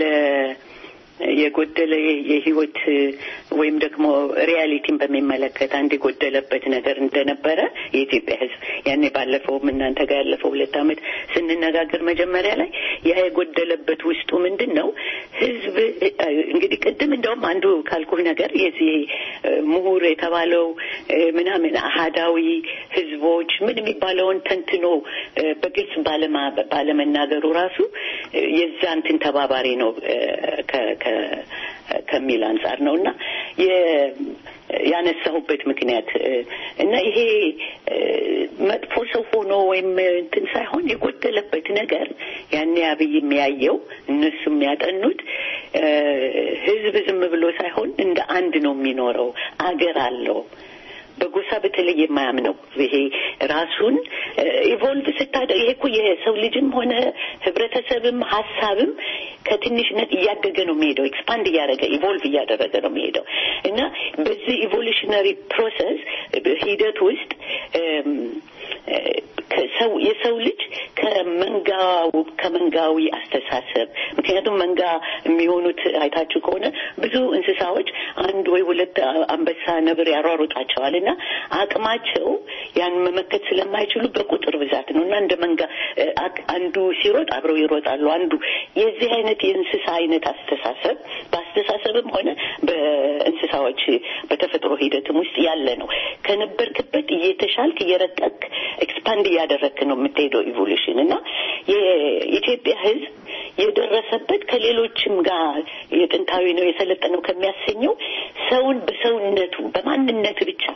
የህይወት ወይም ደግሞ ሪያሊቲን በሚመለከት አንድ የጎደለበት ነገር እንደነበረ የኢትዮጵያ ህዝብ ያኔ ባለፈው እናንተ ጋር ያለፈው 2 አመት ስንነጋገር መጀመሪያ ላይ ያ የጎደለበት ውስጡ ምንድነው? ህዝብ እንግዲህ ቅድም እንደውም አንዱ ካልኩህ ነገር የዚህ ምሁር የተባለው ምናምን አሃዳዊ ህዝቦች ምን የሚባለውን ተንትኖ በግልጽ ባለመናገሩ ራሱ የዛንትን ተባባሪ ነው ከሚል አንፃር ነውና ያነሳሁበት ምክንያት እና ይሄ መጥፎ ሰው ሆኖ ወይም እንትን ሳይሆን የጎደለበት ነገር ያኔ አብይ የሚያየው እነሱም ያጠኑት ህዝብ ዝም ብሎ ሳይሆን እንደ አንድ ነው የሚኖረው አገር አለው በጎሳ በተለይ የማያምነው ይሄ ራሱን ኢቮልቭ ስታደርግ ይሄ እኮ የሰው ልጅም ሆነ ህብረተሰብም ሐሳብም ከትንሽነት እያደገ ነው የሚሄደው ኤክስፓንድ እያደረገ ኢቮልቭ እያደረገ ነው የሚሄደው እና በዚህ ኢቮሉሽነሪ ፕሮሰስ ሂደት ውስጥ የሰው ልጅ ከመንጋዊ አስተሳሰብ ምክንያቱም መንጋ የሚሆኑት አይታችሁ ከሆነ ብዙ እንስሳዎች አንድ ወይ ሁለት አንበሳ ነብር ያሯሩጣቸዋልና አቅማቸው ያን መመከት ስለማይችሉ በቁጥር ብዛት ነውና እንደ መንጋ አንዱ ሲሮጥ አብረው ይሮጣሉ አንዱ የዚህ አይነት የእንስሳ አይነት አስተሳሰብ በአስተሳሰብም ሆነ በእንስሳዎች በተፈጥሮ ሂደትም ውስጥ ያለ ነው ከነበርክበት እየተሻልክ እየረቀቅ ኤክስፓንድ ያደረክ ነው የምትሄደው ኢቮሉሽን እና የኢትዮጵያ ህዝብ የደረሰበት ከሌሎችም ጋር የጥንታዊ ነው የሰለጠነው ከሚያሰኘው ሰውን በሰውነቱ በማንነቱ ብቻ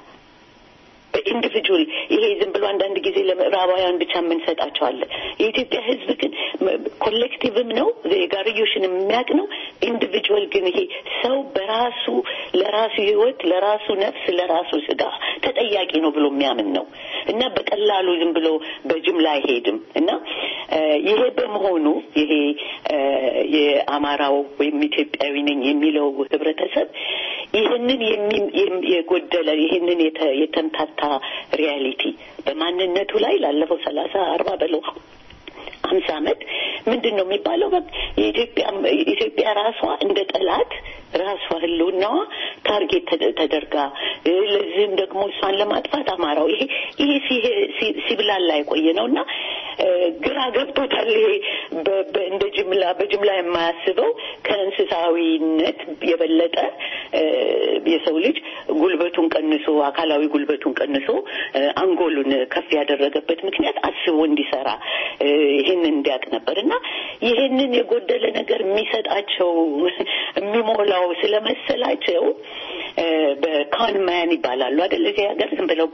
በኢንዲቪጁዋል ይሄ ዝም ብሎ አንዳንድ ጊዜ ለምዕራባውያን ብቻ ምን ሰጣቸዋል የኢትዮጵያ ህዝብ ግን ኮሌክቲቭም ነው የጋርዮሽን የሚያቅ ነው ኢንዲቪጁዋል ግን ይሄ ሰው በራሱ ለራሱ ህይወት ለራሱ ነፍስ ለራሱ ስጋ ተጠያቂ ነው ብሎ የሚያምን ነው እና በቀላሉ ዝም ብሎ በጅምላ አይሄድም እና ይሄ በመሆኑ ይሄ የአማራው ወይም ኢትዮጵያዊ ነኝ የሚለው ህብረተሰብ ይሄንን የጎደለ ይሄንን የተምታታ ሪያሊቲ በማንነቱ ላይ ላለፈው 30 40 በለው 50 ዓመት ምንድነው የሚባለው ኢትዮጵያ ራሷ እንደ ጠላት ራሷ ህልውናዋ ታርጌት ተደርጋ ለዚህም ደግሞ እሷን ለማጥፋት አማራው ይሄ ሲብላላ የቆየ ነውና ግራ ገብቶታል ይሄ እንደ በጅምላ የማያስበው ከእንስሳዊነት የበለጠ የሰው ልጅ ጉልበቱን ቀንሶ አካላዊ ጉልበቱን ቀንሶ አንጎሉን ከፍ ያደረገበት ምክንያት አስቦ እንዲሰራ ይሄንን እንዲያቅ ነበርና ይሄንን የጎደለ ነገር የሚሰጣቸው የሚሞላው ስለመሰላቸው በካንማን ይባላሉ አይደል እዚህ ሀገር ዝም ብለው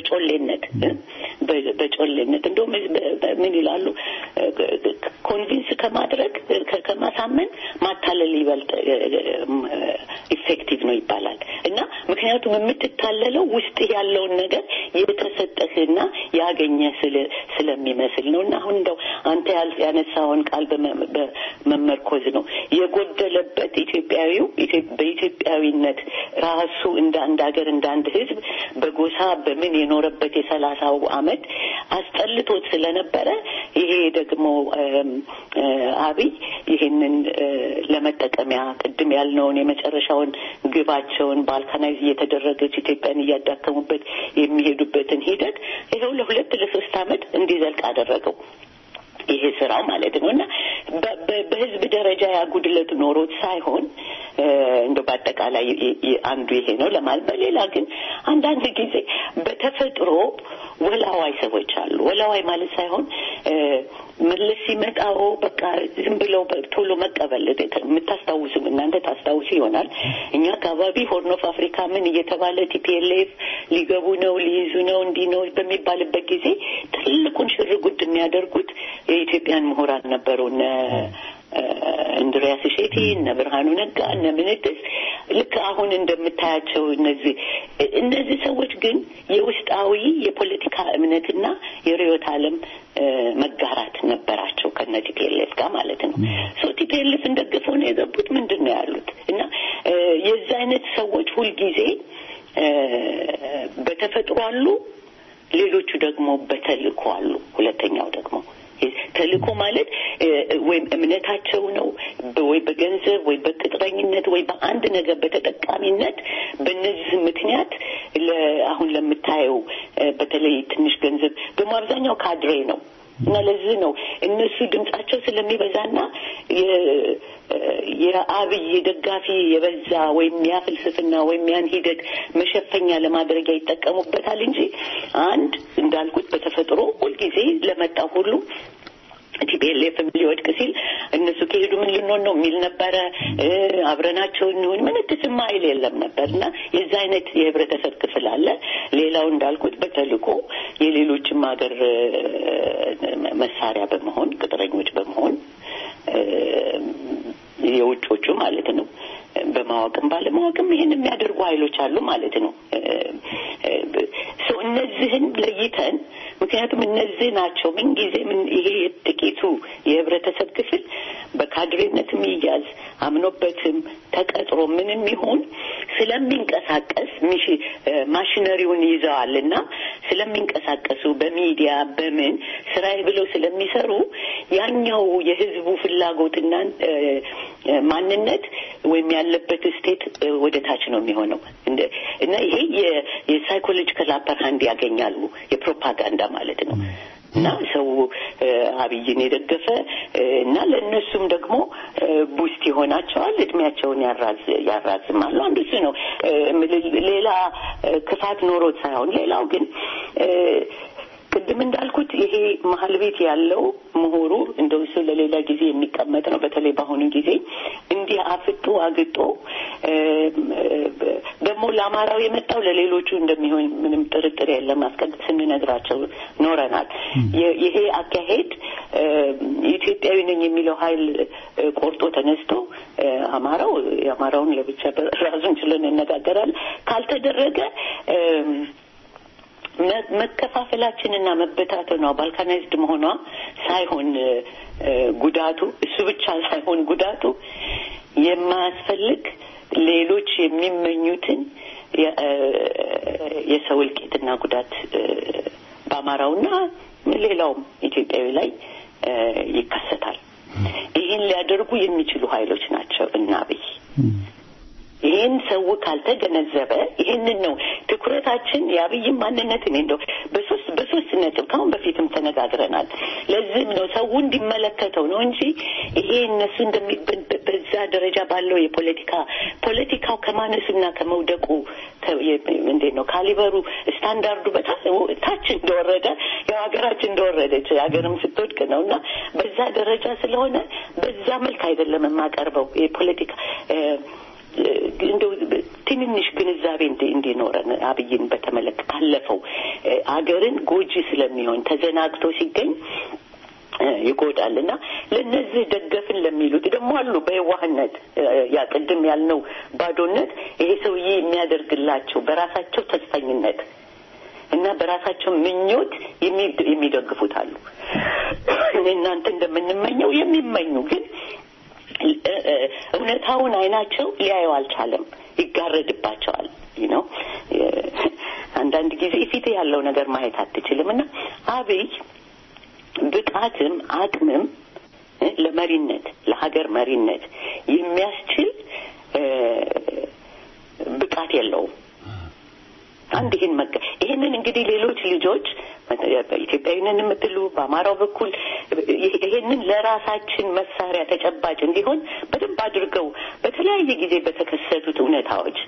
በጮሌነት እንደውም ምን ይላሉ ኮንቪንስ ከማድረግ ከማሳመን ማታለል ይበልጥ ኢፌክቲቭ ነው ይባላል እና ምክንያቱም የምትታለለው ውስጥ ያለውን ነገር የተሰጠህና ያገኘህ ስለሚመስል ነውና አሁን እንደው አንተ ያነሳውን ቃል በመመርኮዝ ነው የጎደለበት ኢትዮጵያዊው በኢትዮጵያዊነት ራሱ እንደ አንድ ሀገር እንደ አንድ ህዝብ በጎሳ በምን የኖረበት የ30 ዓመት አስጠልቶት ስለነበረ ይሄ ደግሞ አብይ ይሄንን ለመጠቀሚያ ቅድም ያልነውን የመጨረሻውን ግባቸውን ባልካናይዝ እየተደረገች ኢትዮጵያን እያዳከሙበት የሚሄዱበትን ሂደት ይሄው ለ2-3 ዓመት እንዲዘልቅ አደረገው ይሄ ስራው ማለት ነውና በህዝብ ደረጃ ያጉድለት ኖሮት ሳይሆን እንደ በአጠቃላይ አንዱ ይሄ ነው ለማለት በሌላ ግን አንዳንድ ጊዜ በተፈጥሮ ወላዋይ ሰዎች አሉ ወላዋይ ማለት ሳይሆን መለስ ሲመጣው በቃ ዝም ብለው ቶሎ መቀበል የምታስታውሱ እናንተ ታስታውሱ ይሆናል እኛ አካባቢ ሆርን ኦፍ አፍሪካ ምን እየተባለ ቲፒኤልኤፍ ሊገቡ ነው ሊይዙ ነው እንዲ ነው በሚባልበት ጊዜ ትልቁን ሽርጉድ የሚያደርጉት የኢትዮጵያን ምሁራን ነበሩና እንድሪያስ ሼቴ ነብርሃኑ ነጋ ነምንትስ ልክ አሁን እንደምታያቸው እነዚህ ሰዎች ግን የውስጣዊ የፖለቲካ እምነትና የሪዮት ዓለም መጋራት ነበራቸው ከነቲፒኤልኤፍ ጋር ማለት ነው ሶ ቲፒኤልኤፍ እንደገፈው ነው የገቡት ምንድነው ያሉት እና የዛ አይነት ሰዎች ሁሉ ጊዜ በተፈጥሮ አሉ ሌሎቹ ደግሞ በተልእኮ አሉ ሁለተኛው ደግሞ ተልእኮ ማለት ወይ እምነታቸው ነው ወይ በገንዘብ ወይ በቅጥረኝነት ወይ በአንድ ነገር በተጠቃሚነት በእነዚህ ምክንያት አሁን ለምታየው በተለይ ትንሽ ገንዘብ ደግሞ አብዛኛው ካድሬ ነው እና ለዚህ ነው እነሱ ድምጻቸው ስለሚበዛና የአብይ ደጋፊ የበዛ ወይም ያፍልስፍና ወይም ያን ሂደት መሸፈኛ ለማድረግ ይጠቀሙበታል እንጂ አንድ እንዳልኩት በተፈጥሮ ሁሉ ጊዜ ለመጣው ሁሉ ቲፒኤልኤፍ ሊወድቅ ሲል እነሱ ከሄዱ ምን ልንሆን ነው የሚል ነበረ አብረናቸው እንሆን ምን ተስማ የለም ነበርና የዛ አይነት የህብረተሰብ ክፍል አለ ሌላው እንዳልኩት በተልእኮ የሌሎችም ሀገር መሳሪያ በመሆን ቅጥረኞች በመሆን የውጮቹ ማለት ነው በማወቅም ባለማወቅም ይሄን የሚያደርጉ ኃይሎች አሉ ማለት ነው እነዚህን ለይተን ምክንያቱም እነዚህ ናቸው ምን ጊዜ ምን ይሄ ጥቂቱ የህብረተሰብ ክፍል በካድሬነትም ይያዝ አምኖበትም ተቀጥሮ ምንም ይሁን ስለሚንቀሳቀስ ማሽነሪውን ይዘዋልና ስለሚንቀሳቀሱ በሚዲያ በምን ስራይ ብለው ስለሚሰሩ ያኛው የህዝቡ ፍላጎትና ማንነት ወይም ያለበት ስቴት ወደ ታች ነው የሚሆነው እና ይሄ የሳይኮሎጂካል አፐር ሃንድ ያገኛሉ የፕሮፓጋንዳ ማለት ነው እና ሰው አብይን የደገፈ እና ለነሱም ደግሞ ቡስት ይሆናቸዋል እድሜያቸውን ያራዝማሉ አንዱ እሱ ነው ሌላ ክፋት ኖሮት ሳይሆን ሌላው ግን ቅድም እንዳልኩት ይሄ መሀል ቤት ያለው ምሁሩ እንደው እሱ ለሌላ ጊዜ የሚቀመጥ ነው በተለይ በአሁኑ ጊዜ እንዲህ አፍጦ አግጦ ደግሞ ለአማራው የመጣው ለሌሎቹ እንደሚሆን ምንም ጥርጥር የለም አስቀድመን ስንነግራቸው ኖረናል ይሄ አካሄድ ኢትዮጵያዊ ነኝ የሚለው ኃይል ቆርጦ ተነስቶ የአማራውን ለብቻ ራሱን ችለን እንነጋገራለን ካልተደረገ መከፋፈላችንና መበታተኗ ባልካናይዝድ መሆኗ ሳይሆን ጉዳቱ እሱ ብቻ ሳይሆን ጉዳቱ የማያስፈልግ ሌሎች የሚመኙትን የሰው እልቂትና ጉዳት በአማራውና ሌላውም ኢትዮጵያዊ ላይ ይከሰታል። ይህን ሊያደርጉ የሚችሉ ኃይሎች ናቸው እና አብይ ይህን ሰው ካልተገነዘበ ይህንን ነው ትኩረታችን የአብይን ማንነት እንደው በሶስት ነጥብ ካሁን በፊትም ተነጋግረናል። ለዚህም ነው ሰው እንዲመለከተው ነው እንጂ ይሄ እነሱ በዛ ደረጃ ባለው ፖለቲካው ከማነሱና ከመውደቁ ነው ካሊበሩ ስታንዳርዱ ታች እንደወረደ ያው ሀገራችን እንደወረደች ሀገርም ስትወድቅ ነውና በዛ ደረጃ ስለሆነ በዛ መልክ አይደለም የማቀርበው የፖለቲካ እንደው ትንንሽ ግንዛቤ እንዲኖረን አብይን በተመለከተ ካለፈው አገርን ጎጂ ስለሚሆን ተዘናግቶ ሲገኝ ይጎዳልና ለነዚህ ደገፍን ለሚሉት ደግሞ አሉ በየዋህነት ያቀድም ያልነው ባዶነት ይሄ ሰውዬ የሚያደርግላቸው በራሳቸው ተስፈኝነት እና በራሳቸው ምኞት የሚደግፉት አሉ። እናንተ እንደምንመኘው የሚመኙ ግን እውነታውን አይናቸው ሊያየው አልቻለም፣ ይጋረድባቸዋል ነው። አንዳንድ ጊዜ ፊት ያለው ነገር ማየት አትችልምና አብይ ብቃትም አቅምም ለመሪነት ለሀገር መሪነት የሚያስችል ብቃት የለውም። አንድ ይሄንን እንግዲህ ሌሎች ልጆች ኢትዮጵያዊንን የምትሉ በአማራው በኩል ይሄንን ለራሳችን መሳሪያ ተጨባጭ እንዲሆን በደንብ አድርገው በተለያየ ጊዜ በተከሰቱት እውነታዎች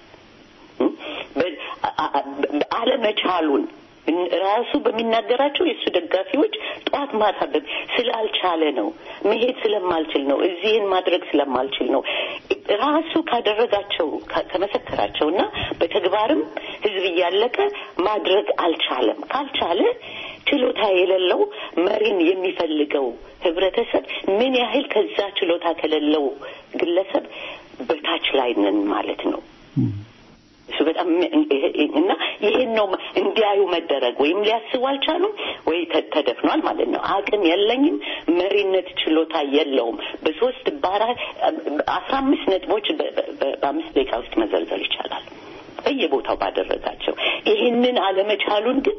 አለመቻሉን ራሱ በሚናገራቸው የሱ ደጋፊዎች ጧት ማታ ስላልቻለ ነው መሄድ ስለማልችል ነው እዚህን ማድረግ ስለማልችል ነው ራሱ ካደረጋቸው ከመሰከራቸውና በተግባርም ህዝብ ያለቀ ማድረግ አልቻለም። ካልቻለ ችሎታ የሌለው መሪን የሚፈልገው ህብረተሰብ ምን ያህል ከዛ ችሎታ ከሌለው ግለሰብ በታች ላይ ነን ማለት ነው። እሱ በጣም እና ይሄን ነው እንዲያዩ መደረግ ወይም ሊያስቡ አልቻሉም ወይ ተደፍኗል ማለት ነው። አቅም የለኝም መሪነት ችሎታ የለውም። በ3 15 ነጥቦች በ5 ደቂቃ ውስጥ መዘርዘር ይቻላል በየቦታው ባደረጋቸው። ይሄንን አለመቻሉን ግን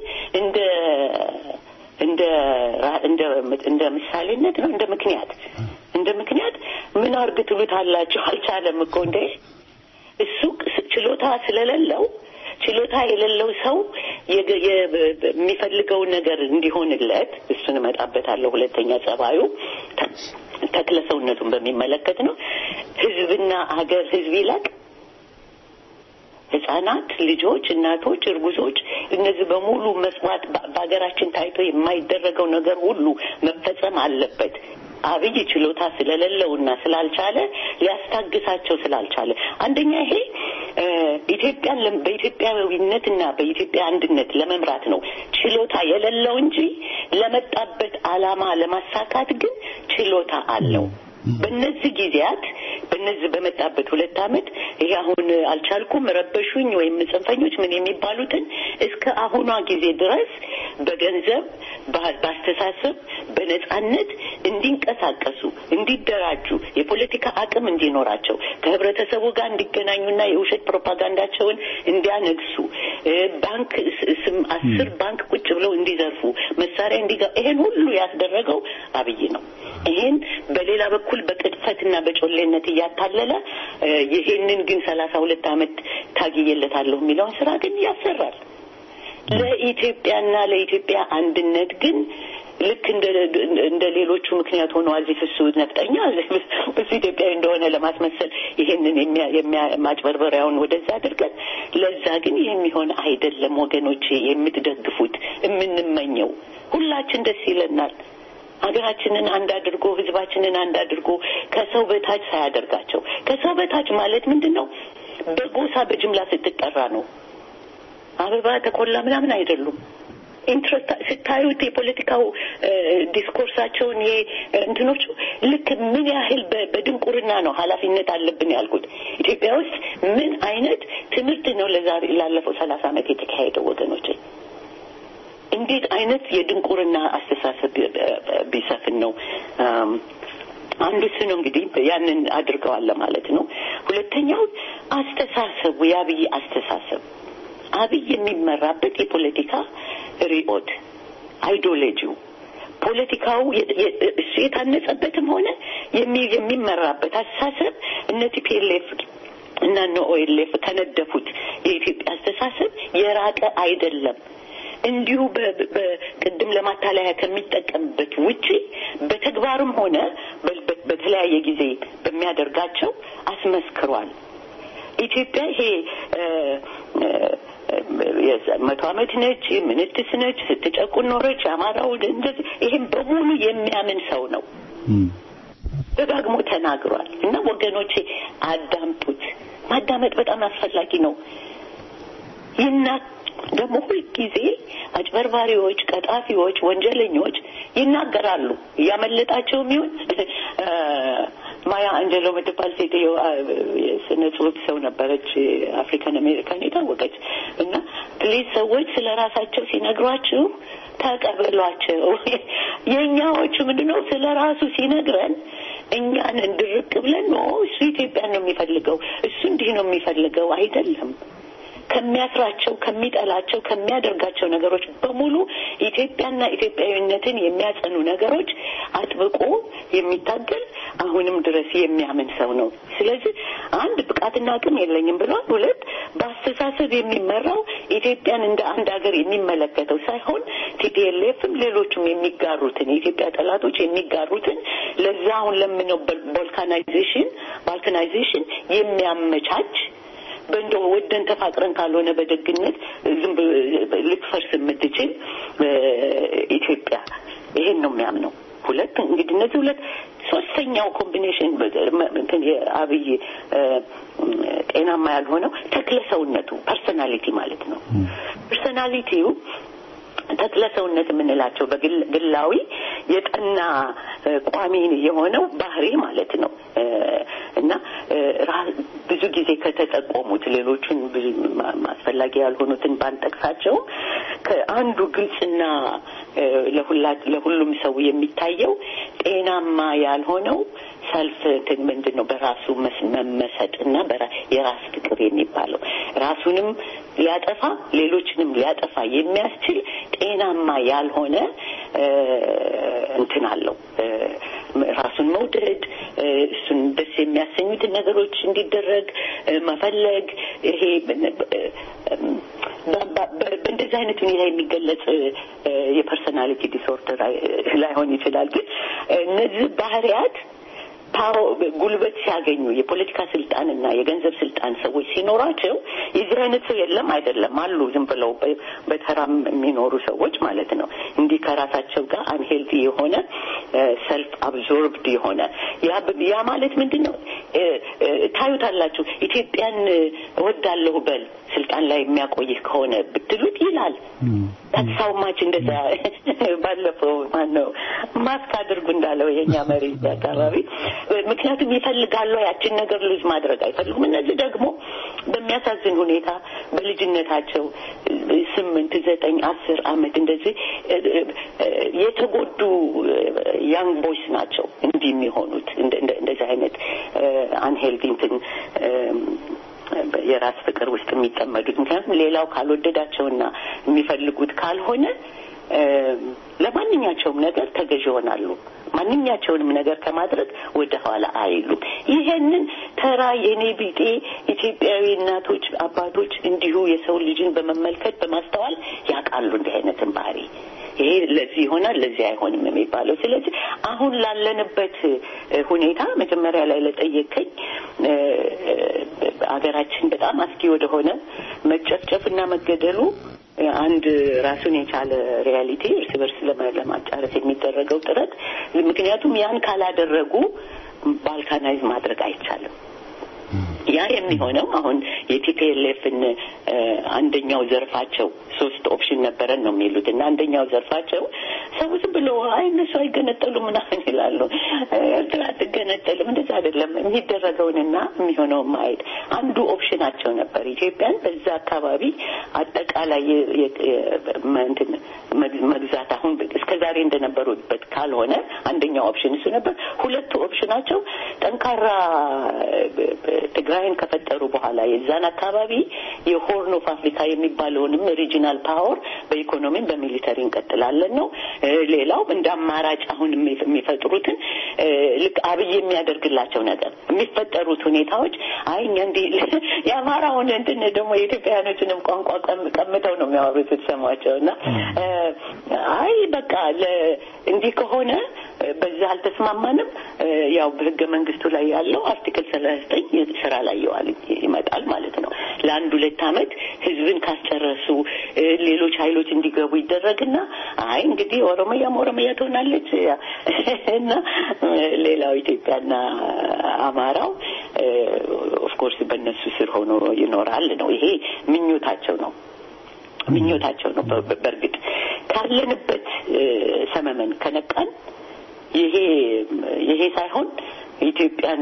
እንደ ምሳሌነት ነው እንደ ምክንያት ምን አርግ ትሉታላችሁ አልቻለም እኮ እንደ እሱ ችሎታ ስለሌለው ችሎታ የሌለው ሰው የሚፈልገው ነገር እንዲሆንለት እሱን መጣበታለሁ። ሁለተኛ ጸባዩ ተክለሰውነቱን በሚመለከት ነው። ህዝብና ሀገር ህዝብ ይላቅ ህፃናት ልጆች እናቶች እርጉዞች እነዚህ በሙሉ መስዋዕት በአገራችን ታይቶ የማይደረገው ነገር ሁሉ መፈጸም አለበት። አብይ ችሎታ ስለሌለውና ስላልቻለ ሊያስታግሳቸው ስላልቻለ አንደኛ ይሄ ኢትዮጵያን በኢትዮጵያዊነትና በኢትዮጵያ አንድነት ለመምራት ነው ችሎታ የሌለው እንጂ ለመጣበት ዓላማ ለማሳካት ግን ችሎታ አለው። በእነዚህ ጊዜያት በመጣበት 2 አመት ይሄ አሁን አልቻልኩም ረበሹኝ ወይም ጽንፈኞች ምን የሚባሉትን እስከ አሁኗ ጊዜ ድረስ በገንዘብ በአስተሳሰብ በነጻነት እንዲንቀሳቀሱ እንዲደራጁ የፖለቲካ አቅም እንዲኖራቸው ከህብረተሰቡ ጋር እንዲገናኙና የውሸት ፕሮፓጋንዳቸውን እንዲያነግሱ ባንክ 10 ባንክ ቁጭ ብለው እንዲዘርፉ መሳሪያ ይሄን ሁሉ ያስደረገው አብይ ነው። ይሄን በሌላ በኩል በቅጥፈትና በጮሌነት ያታለለ ይሄንን ግን 32 አመት ታግየለታለሁ የሚለውን ስራ ግን ያሰራል። ለኢትዮጵያና ለኢትዮጵያ አንድነት ግን ልክ እንደ ሌሎቹ ምክንያት ሆኖ አዚፍ እሱ ነፍጠኛ እሱ ኢትዮጵያዊ እንደሆነ ለማስመሰል ይሄንን የሚያማጭበርበሪያውን ወደዛ አድርገን ለዛ ግን የሚሆን አይደለም ወገኖቼ። የምትደግፉት የምንመኘው ሁላችን ደስ ይለናል። ሀገራችንን አንድ አድርጎ ህዝባችንን አንድ አድርጎ ከሰው በታች ሳያደርጋቸው። ከሰው በታች ማለት ምንድነው? በጎሳ በጅምላ ስትጠራ ነው። አበባ ተቆላ ምናምን አይደሉም። ኢንትረስት ስታዩት የፖለቲካው ዲስኮርሳቸውን እንትኖቹ ልክ ምን ያህል በድንቁርና ነው ኃላፊነት አለብን ያልኩት። ኢትዮጵያ ውስጥ ምን አይነት ትምህርት ነው ላለፈው 30 ዓመት የተካሄደው ወገኖች? እንዴት አይነት የድንቁርና አስተሳሰብ ቢሰፍን ነው? አንዱ እሱ ነው እንግዲህ ያንን አድርገዋል ማለት ነው። ሁለተኛው አስተሳሰቡ የአብይ አስተሳሰብ አብይ የሚመራበት የፖለቲካ ሪኦት አይዲዮሎጂው ፖለቲካው እሱ የታነጸበትም ሆነ የሚመራበት አስተሳሰብ እነ ቲፒኤልኤፍ እና ኦኤልኤፍ ከነደፉት የኢትዮጵያ አስተሳሰብ የራቀ አይደለም። እንዲሁ በቅድም ለማታለያ ከሚጠቀምበት ውጪ በተግባርም ሆነ በተለያየ ጊዜ በሚያደርጋቸው አስመስክሯል። ኢትዮጵያ ይሄ 100 ዓመት ነች ምንትስ ነች ስትጨቁን ኖረች አማራው እንደዚህ ይሄን በሙሉ የሚያምን ሰው ነው። ደጋግሞ ተናግሯል። እና ወገኖቼ አዳምጡት። ማዳመጥ በጣም አስፈላጊ ነው። ደግሞ ሁልጊዜ አጭበርባሪዎች፣ ቀጣፊዎች፣ ወንጀለኞች ይናገራሉ። ያመለጣቸውም ይሁን ማያ አንጀሎ የምትባል ሴትዮ የስነ ጽሑፍ ሰው ነበረች፣ አፍሪካን አሜሪካን የታወቀች እና ፕሊዝ ሰዎች ስለ ራሳቸው ሲነግሯችሁ ተቀበሏቸው። የኛዎቹ ምንድነው ስለ ራሱ ሲነግረን እኛን እንድርቅ ብለን ነው እሱ ኢትዮጵያን ነው የሚፈልገው እሱ እንዲህ ነው የሚፈልገው አይደለም። ከሚያስራቸው ከሚጠላቸው ከሚያደርጋቸው ነገሮች በሙሉ ኢትዮጵያና ኢትዮጵያዊነትን የሚያጸኑ ነገሮች አጥብቆ የሚታገል አሁንም ድረስ የሚያምን ሰው ነው። ስለዚህ አንድ ብቃትና አቅም የለኝም ብሏል። ሁለት በአስተሳሰብ የሚመራው ኢትዮጵያን እንደ አንድ ሀገር የሚመለከተው ሳይሆን ቲፒኤልኤፍም ሌሎችም የሚጋሩትን የኢትዮጵያ ጠላቶች የሚጋሩትን ለዛ አሁን ለምነው ባልካናይዜሽን የሚያመቻች በእንደው ወደን ተፋቅረን ካልሆነ በደግነት ዝም ልትፈርስ የምትችል ኢትዮጵያ ይሄን ነው የሚያምነው። ሁለት እንግዲህ እነዚህ ሁለት ሶስተኛው ኮምቢኔሽን አብይ ጤናማ ያልሆነው ተክለሰውነቱ ፐርሰናሊቲ ማለት ነው። ፐርሰናሊቲው ተክለሰውነት የምንላቸው በግላዊ የጠና ቋሚ የሆነው ባህሪ ማለት ነው እና ብዙ ጊዜ ከተጠቆሙት ሌሎችን ማስፈላጊ ያልሆኑትን ባንጠቅሳቸው ከአንዱ ግልጽና ለሁሉም ሰው የሚታየው ጤናማ ያልሆነው ሰልፍ ምንድነው በራሱ መመሰጥና የራስ ፍቅር የሚባለው ራሱንም ሊያጠፋ ሌሎችንም ሊያጠፋ የሚያስችል ጤናማ ያልሆነ እንትን አለው። ራሱን መውደድ እሱን ደስ የሚያሰኙትን ነገሮች እንዲደረግ መፈለግ ይሄ በእንደዚህ አይነት ሁኔታ የሚገለጽ የፐርሰናሊቲ ዲስኦርደር ላይሆን ይችላል። ግን እነዚህ ባህሪያት ጉልበት ሲያገኙ የፖለቲካ ስልጣንና የገንዘብ ስልጣን ሰዎች ሲኖራቸው የዚህ አይነት ሰው የለም አይደለም አሉ ዝም ብለው በተራም የሚኖሩ ሰዎች ማለት ነው። እንዲህ ከራሳቸው ጋር አንሄልቲ የሆነ ሰልፍ አብዞርብድ የሆነ ያ ማለት ምንድነው? ታዩታላችሁ። ኢትዮጵያን እወዳለሁ በል ስልጣን ላይ የሚያቆይህ ከሆነ ብትሉት ይላል። ታሳውማች እንደዛ ባለፈው ማነው ማስክ አድርጉ እንዳለው የኛ መሪ አካባቢ ምክንያቱም ይፈልጋሉ ያችን ነገር ልጅ ማድረግ አይፈልጉም። እነዚህ ደግሞ በሚያሳዝን ሁኔታ በልጅነታቸው 8 9 10 ዓመት እንደዚህ የተጎዱ ያንግ ቦይስ ናቸው እንዲህ የሚሆኑት እንደዚህ አይነት አንሄልዲ እንትን የራስ ፍቅር ውስጥ የሚጠመዱት። ምክንያቱም ሌላው ካልወደዳቸውና የሚፈልጉት ካልሆነ ለማንኛቸውም ነገር ተገዥ ይሆናሉ። ማንኛቸውንም ነገር ከማድረግ ወደ ኋላ አይሉም። ይሄንን ተራ የኔ ቢጤ ኢትዮጵያዊ እናቶች አባቶች እንዲሁ የሰው ልጅን በመመልከት በማስተዋል ያውቃሉ እንዲህ አይነትን ባህሪ። ይሄ ለዚህ ይሆናል ለዚህ አይሆንም የሚባለው። ስለዚህ አሁን ላለንበት ሁኔታ መጀመሪያ ላይ ለጠየቀኝ አገራችን በጣም አስጊ ወደሆነ መጨፍጨፍና መገደሉ አንድ ራሱን የቻለ ሪያሊቲ እርስ በርስ ለማጫረስ የሚደረገው ጥረት ምክንያቱም ያን ካላደረጉ ባልካናይዝ ማድረግ አይቻልም። ያ የሚሆነው አሁን የቲፒኤልኤፍን አንደኛው ዘርፋቸው 3 ኦፕሽን ነበረን ነው የሚሉትና አንደኛው ዘርፋቸው ሰው ዝም ብሎ እነሱ አይገነጠሉም ምናምን ይላሉ። ኤርትራ አትገነጠልም፣ እንደዛ አይደለም የሚደረገውንና የሚሆነውን ማየት አንዱ ኦፕሽናቸው ነበር። ኢትዮጵያን በዛ አካባቢ አጠቃላይ መግዛት አሁን እስከዛሬ እንደነበሩበት ካልሆነ አንደኛው ኦፕሽን እሱ ነበር። ሁለቱ ኦፕሽናቸው ጠንካራ ትግራይን ከፈጠሩ በኋላ የዛን አካባቢ የሆርን ኦፍ አፍሪካ የሚባለውንም ሪጂናል ፓወር በኢኮኖሚም በሚሊተሪ እንቀጥላለን ነው። ሌላው እንደ አማራጭ አሁን የሚፈጥሩትን ልክ አብይ የሚያደርግላቸው ነገር የሚፈጠሩት ሁኔታዎች እኛ እንደ የአማራውን እንትን ደግሞ የኢትዮጵያኖችንም ቋንቋ ቀምተው ነው የሚያወሩት ተሰማቸውና በቃ እንዲህ ከሆነ በዛ አልተስማማንም። ያው በህገ መንግስቱ ላይ ያለው አርቲክል 39 ስራ ላይ ይመጣል ማለት ነው። ለአንድ 2 አመት ህዝብን ካስጨረሱ ሌሎች ኃይሎች እንዲገቡ ይደረግና እንግዲህ ኦሮሚያ ትሆናለች እና ሌላው ኢትዮጵያና አማራው ኦፍ ኮርስ በእነሱ ስር ሆኖ ይኖራል ነው። ይሄ ምኞታቸው ነው። በእርግጥ ካለንበት ሰመመን ከነቃን ይሄ ሳይሆን ኢትዮጵያን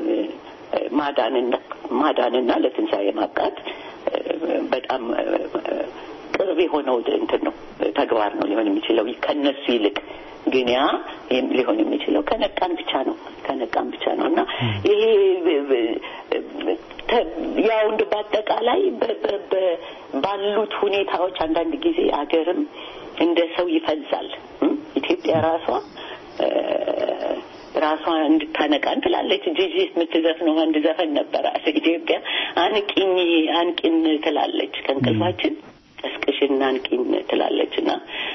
ማዳንና ለትንሣኤ ማብቃት በጣም ቅርብ የሆነው እንትን ነው፣ ተግባር ነው ሊሆን የሚችለው ከነሱ ይልቅ ግን ያ ሊሆን የሚችለው ከነቃን ብቻ ነውና ይሄ ያው እንደ በአጠቃላይ ባሉት ሁኔታዎች አንዳንድ ጊዜ አገርም እንደ ሰው ይፈዛል። ኢትዮጵያ ራሷ እንድታነቃን ትላለች። ጂጂ የምትዘፍነው አንድ ዘፈን ነበር። ኢትዮጵያ አንቂን ትላለች፣ ከእንቅልፋችን ቀስቅሽና አንቂን ትላለችና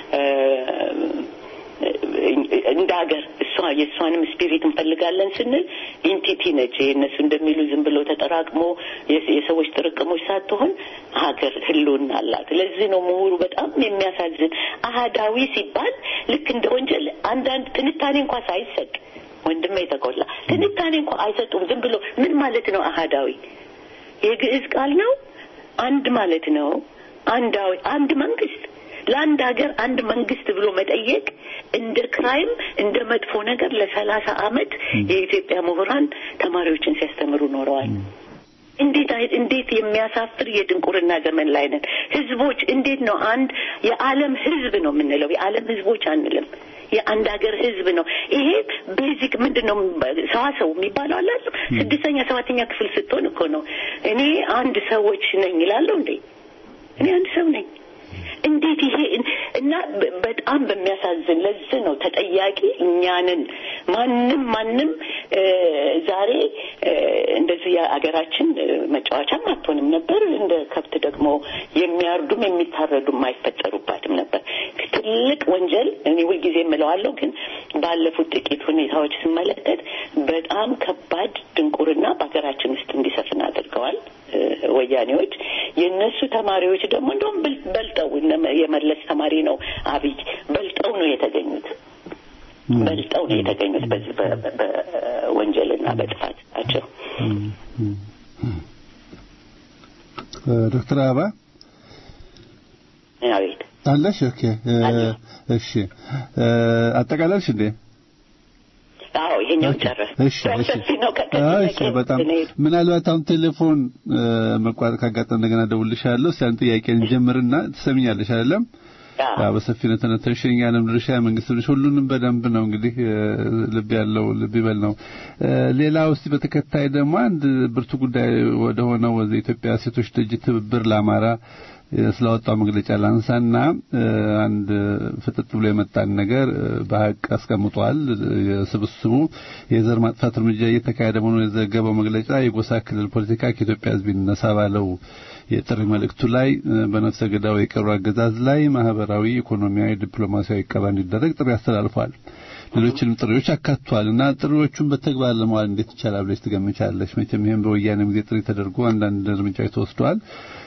እንደ ሀገር የእሷንም ስፒሪት እንፈልጋለን ስንል ኢንቲቲ ነች። እነሱ እንደሚሉ ዝም ብሎ ተጠራቅሞ የሰዎች ጥርቅሞች ሳትሆን ሀገር ህልውና አላት። ለዚህ ነው ምሁሩ በጣም የሚያሳዝን አሃዳዊ ሲባል ልክ እንደ ወንጀል አንዳንድ ትንታኔ እንኳን ሳይሰጥ ወንድሜ ተቆላ ትንታኔ እንኳን አይሰጡም። ዝም ብሎ ምን ማለት ነው አሃዳዊ? የግዕዝ ቃል ነው። አንድ ማለት ነው። አንድ መንግስት ለአንድ ሀገር አንድ መንግስት ብሎ መጠየቅ እንደ ክራይም እንደ መጥፎ ነገር ለ30 አመት የኢትዮጵያ ምሁራን ተማሪዎችን ሲያስተምሩ ኖረዋል። እንዴት የሚያሳፍር የድንቁርና ዘመን ላይ ነን። ህዝቦች እንዴት ነው አንድ የዓለም ህዝብ ነው የምንለው? የዓለም ህዝቦች አንልም። የአንድ ሀገር ህዝብ ነው። ይሄ ቤዚክ ምንድነው ሰዋሰው የሚባለው አለ 6ኛ 7ኛ ክፍል ስትሆን እኮ ነው እኔ አንድ ሰዎች ነኝ ይላልው እንዴ? እኔ አንድ ሰው ነኝ። እንዴት ይሄ እና በጣም በሚያሳዝን ለዚህ ነው ተጠያቂ እኛንን ማንንም ዛሬ እንደዚህ የአገራችን መጫወቻም አትሆንም ነበር። እንደ ከብት ደግሞ የሚያርዱም የሚታረዱም አይፈጠሩባትም ነበር። ትልቅ ወንጀል እኔ ሁልጊዜ እምለዋለሁ፣ ግን ባለፉት ጥቂት ሁኔታዎች ስመለከት በጣም ከባድ ድንቁርና በአገራችን ውስጥ እንዲሰፍን አድርገዋል ወያኔዎች። የነሱ ተማሪዎች ደግሞ እንደውም በልጠው የመለስ ተማሪ ነው አብይ በልጠው ነው የተገኙት በዚህ በወንጀልና በጥፋታቸው። ዶክተር አበባ አቤት አለሽ? ኦኬ እሺ አጠቃላልሽ እንዴ? አዎ ይሄኛው ጨረስ። እሺ በጣም ምናልባት አሁን ቴሌፎን መቋረጥ ካጋጠመ እንደገና ደውልልሻለሁ። ሲያን ጥያቄን ጀምርና ትሰሚኛለሽ አይደለም? በሰፊነት ተነተሽኛለም ድርሻ መንግስት ልጅ ሁሉንም በደንብ ነው እንግዲህ ልብ ያለው ልብ ይበል ነው። ሌላው እስቲ በተከታይ ደግሞ አንድ ብርቱ ጉዳይ ወደ ሆነው ወደ ኢትዮጵያ ሴቶች ድርጅት ትብብር ለአማራ ስላወጣው መግለጫ ላንሳና አንድ ፍጥጥ ብሎ የመጣን ነገር በሐቅ አስቀምጧል። የስብስቡ የዘር ማጥፋት እርምጃ እየተካሄደ መሆኑን የዘገበው መግለጫ የጎሳ ክልል ፖለቲካ ከኢትዮጵያ ሕዝብ ይነሳ ባለው የጥሪ መልእክቱ ላይ በነፍሰ ገዳው የቀሩ አገዛዝ ላይ ማህበራዊ፣ ኢኮኖሚያዊ፣ ዲፕሎማሲያዊ ቀባ እንዲደረግ ጥሪ አስተላልፏል። ሌሎችንም ጥሪዎች አካቷልና ጥሪዎቹን በተግባር ለማዋል እንዴት ይቻላል ብለሽ ትገምቻለሽ? መቼም ይሄን በወያኔ ጊዜ ጥሪ ተደርጎ አንዳንድ እርምጃዎች ተወስደዋል።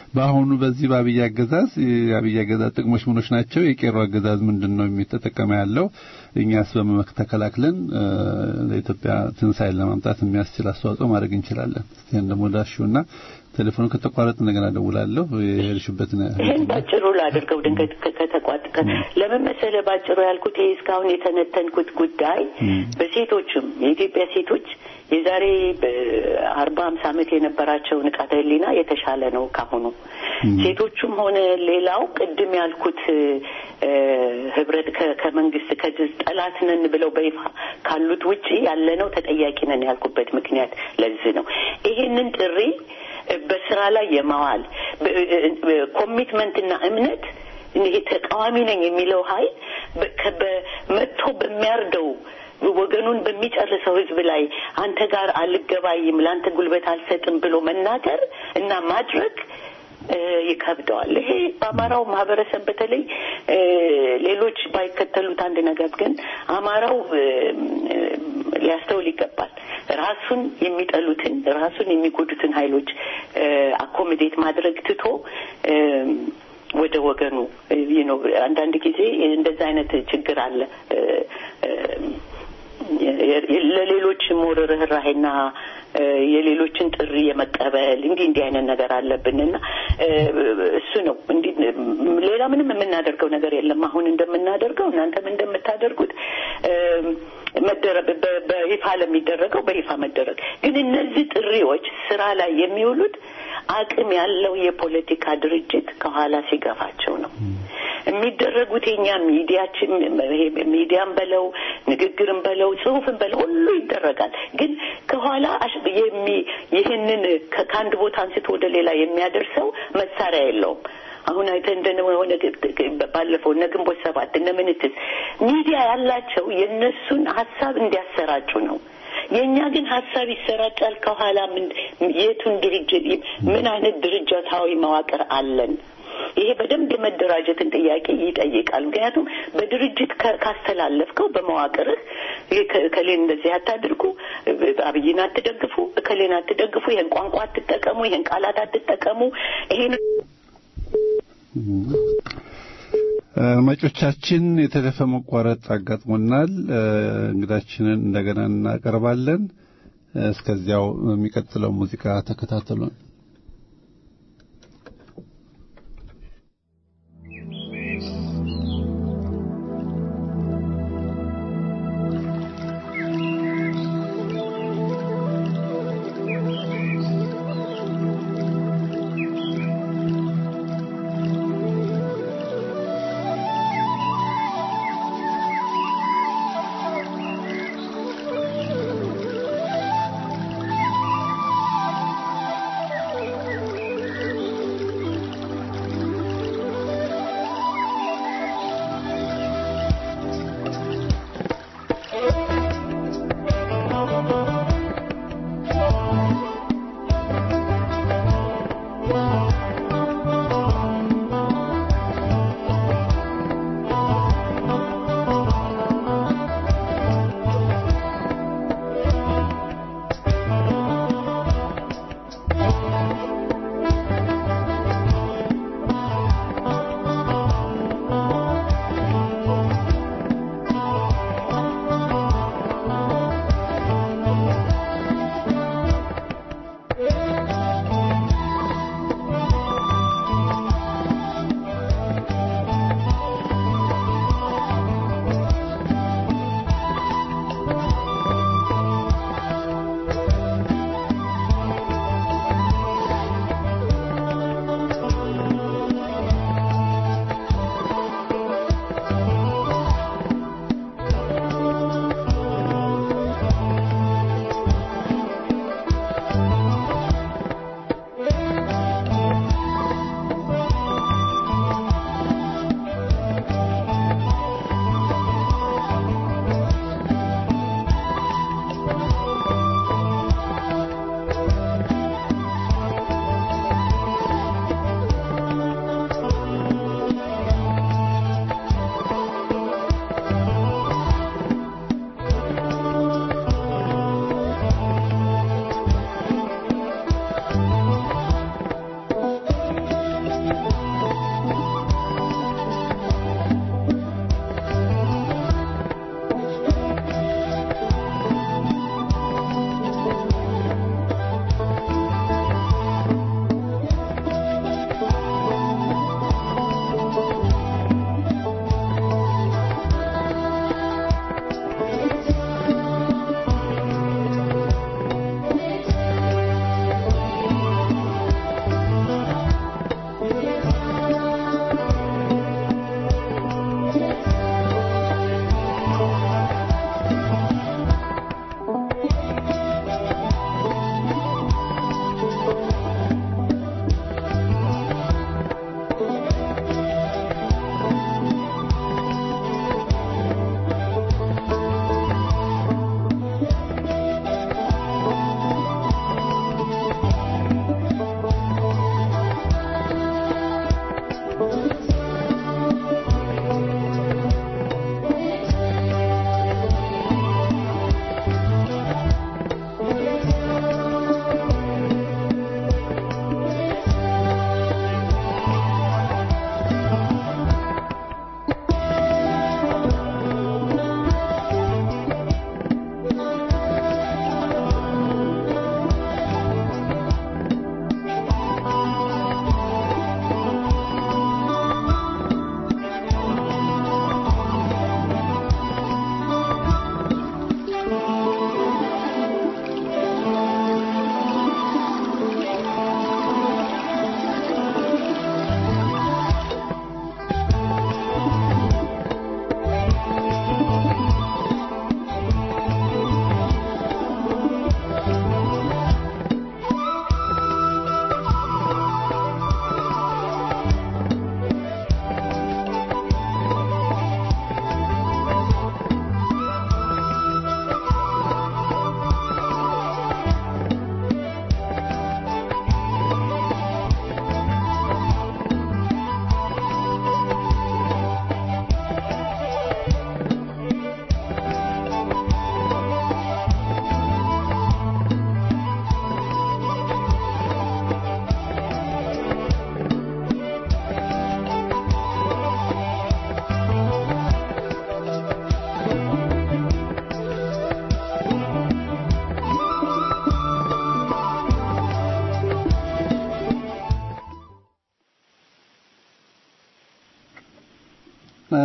በአሁኑ በዚህ በአብይ አገዛዝ የአብይ አገዛዝ ጥቅሞች ምኖች ናቸው የቄሮ አገዛዝ ምንድነው የሚተጠቀመ ያለው እኛስ በመከተከላክለን ለኢትዮጵያ ትንሳኤ ለማምጣት የሚያስችል አስተዋጽኦ ማድረግ እንችላለን እስቲን ደግሞ ዳሽውና ቴሌፎኑ ከተቋረጠ እንደገና ደውላለሁ የሄድሽበትን ይሄን ባጭሩ ላድርገው ድንገት ከተቋረጠ ለምን መሰለ ባጭሩ ያልኩት ይሄ እስካሁን የተነተንኩት ጉዳይ በሴቶችም የኢትዮጵያ ሴቶች የዛሬ 40-50 ዓመት የነበራቸው ንቃተ ህሊና የተሻለ ነው ካሁኑ ሴቶቹም ሆነ ሌላው ቅድም ያልኩት ህብረት ከመንግስት ከጠላት ነን ብለው በይፋ ካሉት ውጪ ያለነው ተጠያቂ ነን ያልኩበት ምክንያት ለዚህ ነው ይሄንን ጥሪ በስራ ላይ የማዋል ኮሚትመንትና እምነት ይሄ ተቃዋሚ ነኝ የሚለው ኃይል በመጥቶ በሚያርደው ወገኑን በሚጨርሰው ህዝብ ላይ አንተ ጋር አልገባይም ላንተ ጉልበት አልሰጥም ብሎ መናገር እና ማድረግ ይከብደዋል ይሄ በአማራው ማህበረሰብ በተለይ ሌሎች ባይከተሉት አንድ ነገር ግን አማራው ሊያስተውል ይገባል ራሱን የሚጠሉትን ራሱን የሚጎዱትን ኃይሎች አኮሞዴት ማድረግ ትቶ ወደ ወገኑ አንዳንድ ጊዜ እንደዛ አይነት ችግር አለ ለሌሎች ሞረረህራይና የሌሎችን ጥሪ የመቀበል እንዲህ አይነት ነገር አለብንና እሱ ነው ሌላ ምንም የምናደርገው ነገር የለም አሁን እንደምናደርገው እናንተም እንደምታደርጉት በይፋ ለሚደረገው በይፋ መደረግ ግን እነዚህ ጥሪዎች ስራ ላይ የሚውሉት አቅም ያለው የፖለቲካ ድርጅት ከኋላ ሲገፋቸው ነው የሚደረጉት የኛ ሚዲያም በለው ንግግርም በለው ጽሁፍም በለው ሁሉ ይደረጋል ግን ከኋላ ይሄንን ከአንድ ቦታ አንስቶ ወደ ሌላ የሚያደርሰው መሳሪያ የለውም አሁን አይተንደነው ሆነ ባለፈው ግንቦት 7 ምንትስ ሚዲያ ያላቸው የነሱን ሐሳብ እንዲያሰራጩ ነው የኛ ግን ሐሳብ ይሰራጫል ከኋላ የቱን ድርጅት ምን አይነት ድርጅታዊ መዋቅር አለን ይሄ በደንብ የመደራጀትን ጥያቄ ይጠይቃል ምክንያቱም በድርጅት ካስተላለፍከው በመዋቅርህ ከሌን እንደዚህ አታድርጉ አብይን አትደግፉ ከሌን አትደግፉ ይሄን ቋንቋ አትጠቀሙ ይሄን ቃላት አትጠቀሙ ይሄን አድማጮቻችን የቴሌፎን መቋረጥ አጋጥሞናል እንግዳችንን እንደገና እናቀርባለን እስከዚያው የሚቀጥለው ሙዚቃ ተከታተሉን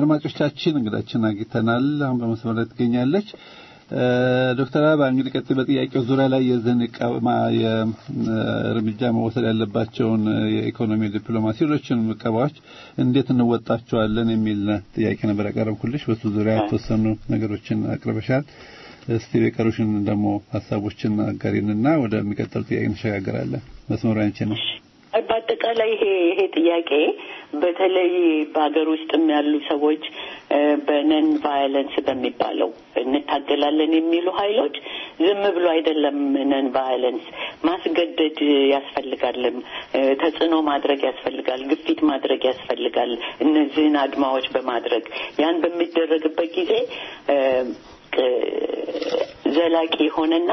አድማጮቻችን እንግዳችን አግኝተናል። አሁን በመስመር ላይ ትገኛለች። ዶክተር አበባ እንግዲህ ቀጥታ በጥያቄው ዙሪያ ላይ የእርምጃ መወሰድ ያለባቸውን የኢኮኖሚ ዲፕሎማሲ ሌሎችን መቀባዎች እንዴት እንወጣቸዋለን የሚል ጥያቄ ነበር ያቀረብኩልሽ። በሱ ዙሪያ የተወሰኑ ነገሮችን አቅርበሻል። እስቲ በቀሩሽን ደግሞ ሐሳቦችን አጋሪንና ወደሚቀጥለው ጥያቄ እንሸጋገራለን። መስመሩ አንቺ ነው። በአጠቃላይ ይሄ ጥያቄ በተለይ በአገር ውስጥም ያሉ ሰዎች በነን ቫዮለንስ በሚባለው እንታገላለን የሚሉ ኃይሎች ዝም ብሎ አይደለም ነን ቫዮለንስ ማስገደድ ያስፈልጋል፣ ተጽዕኖ ማድረግ ያስፈልጋል፣ ግፊት ማድረግ ያስፈልጋል። እነዚህን አድማዎች በማድረግ ያን በሚደረግበት ጊዜ ዘላቂ ሆነና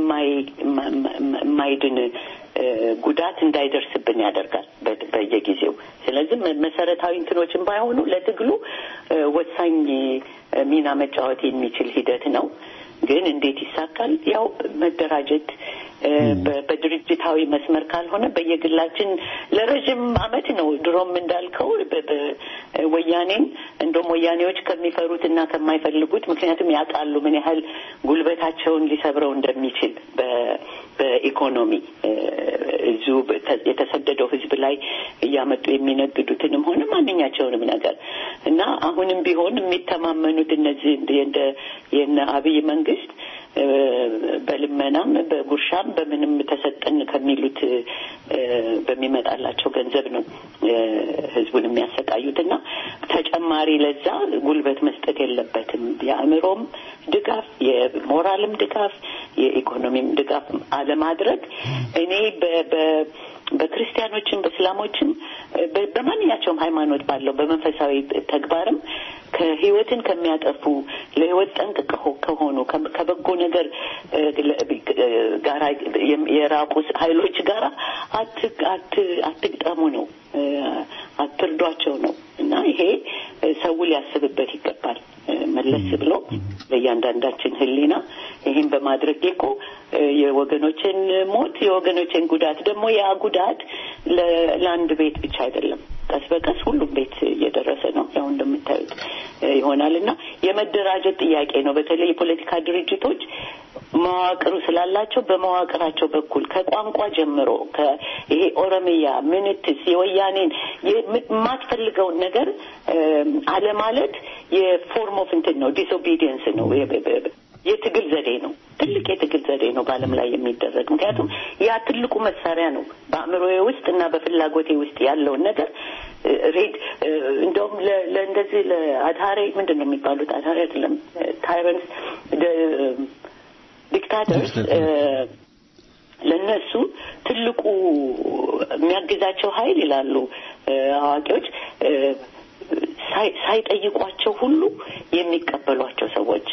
የማይድን ጉዳት እንዳይደርስብን ያደርጋል በየጊዜው። ስለዚህ መሰረታዊ እንትኖችን ባይሆኑ ለትግሉ ወሳኝ ሚና መጫወት የሚችል ሂደት ነው። ግን እንዴት ይሳካል? ያው መደራጀት በድርጅታዊ መስመር ካልሆነ በየግላችን ለረጅም አመት ነው። ድሮም እንዳልከው ወያኔን እንደም ወያኔዎች ከሚፈሩትና ከማይፈልጉት ምክንያቱም ያውቃሉ ምን ያህል ጉልበታቸውን ሊሰብረው እንደሚችል በኢኮኖሚ እዚሁ የተሰደደው ህዝብ ላይ እያመጡ የሚነግዱትንም ሆነ ማንኛቸውንም ነገር እና አሁንም ቢሆን የሚተማመኑት እነዚህ የነ አብይ መንግስት በልመናም በጉርሻም በምንም ተሰጠን ከሚሉት በሚመጣላቸው ገንዘብ ነው ህዝቡን የሚያሰቃዩትና ተጨማሪ ለዛ ጉልበት መስጠት የለበትም። የአእምሮም ድጋፍ፣ የሞራልም ድጋፍ፣ የኢኮኖሚም ድጋፍ አለማድረግ እኔ በክርስቲያኖችም በእስላሞችም በማንኛቸውም ሃይማኖት ባለው በመንፈሳዊ ተግባርም ከህይወትን ከሚያጠፉ ለህይወት ጠንቅ ከሆኑ ከበጎ ነገር ጋራ የራቁ ኃይሎች ጋራ አትግጠሙ ነው፣ አትርዷቸው ነው እና ይሄ ሰው ሊያስብበት ይገባል። መለስ ብሎ ለእያንዳንዳችን ህሊና ይህን በማድረግ እኮ የወገኖችን ሞት የወገኖችን ጉዳት ደግሞ ያ ጉዳት ለአንድ ቤት ብቻ አይደለም፣ ቀስ በቀስ ሁሉም ቤት እየደረሰ ነው። ያው እንደምታዩት ይሆናልና የመደራጀት ጥያቄ ነው። በተለይ የፖለቲካ ድርጅቶች መዋቅሩ ስላላቸው በመዋቅራቸው በኩል ከቋንቋ ጀምሮ ይሄ ኦሮሚያ ምንትስ የወያኔን የማትፈልገውን ነገር አለማለት የፎርም ኦፍ እንትን ነው፣ ዲስኦቢዲየንስ ነው፣ የትግል ዘዴ ነው። ትልቅ የትግል ዘዴ ነው በዓለም ላይ የሚደረግ። ምክንያቱም ያ ትልቁ መሳሪያ ነው በአእምሮዬ ውስጥ እና በፍላጎቴ ውስጥ ያለውን ነገር ሬድ እንደውም ለእንደዚህ ለአድሃሪ ምንድን ነው የሚባሉት? አድሃሪ አይደለም ታይረንስ ዲክታተርስ ለነሱ ትልቁ የሚያግዛቸው ኃይል ይላሉ አዋቂዎች ሳይጠይቋቸው ሁሉ የሚቀበሏቸው ሰዎች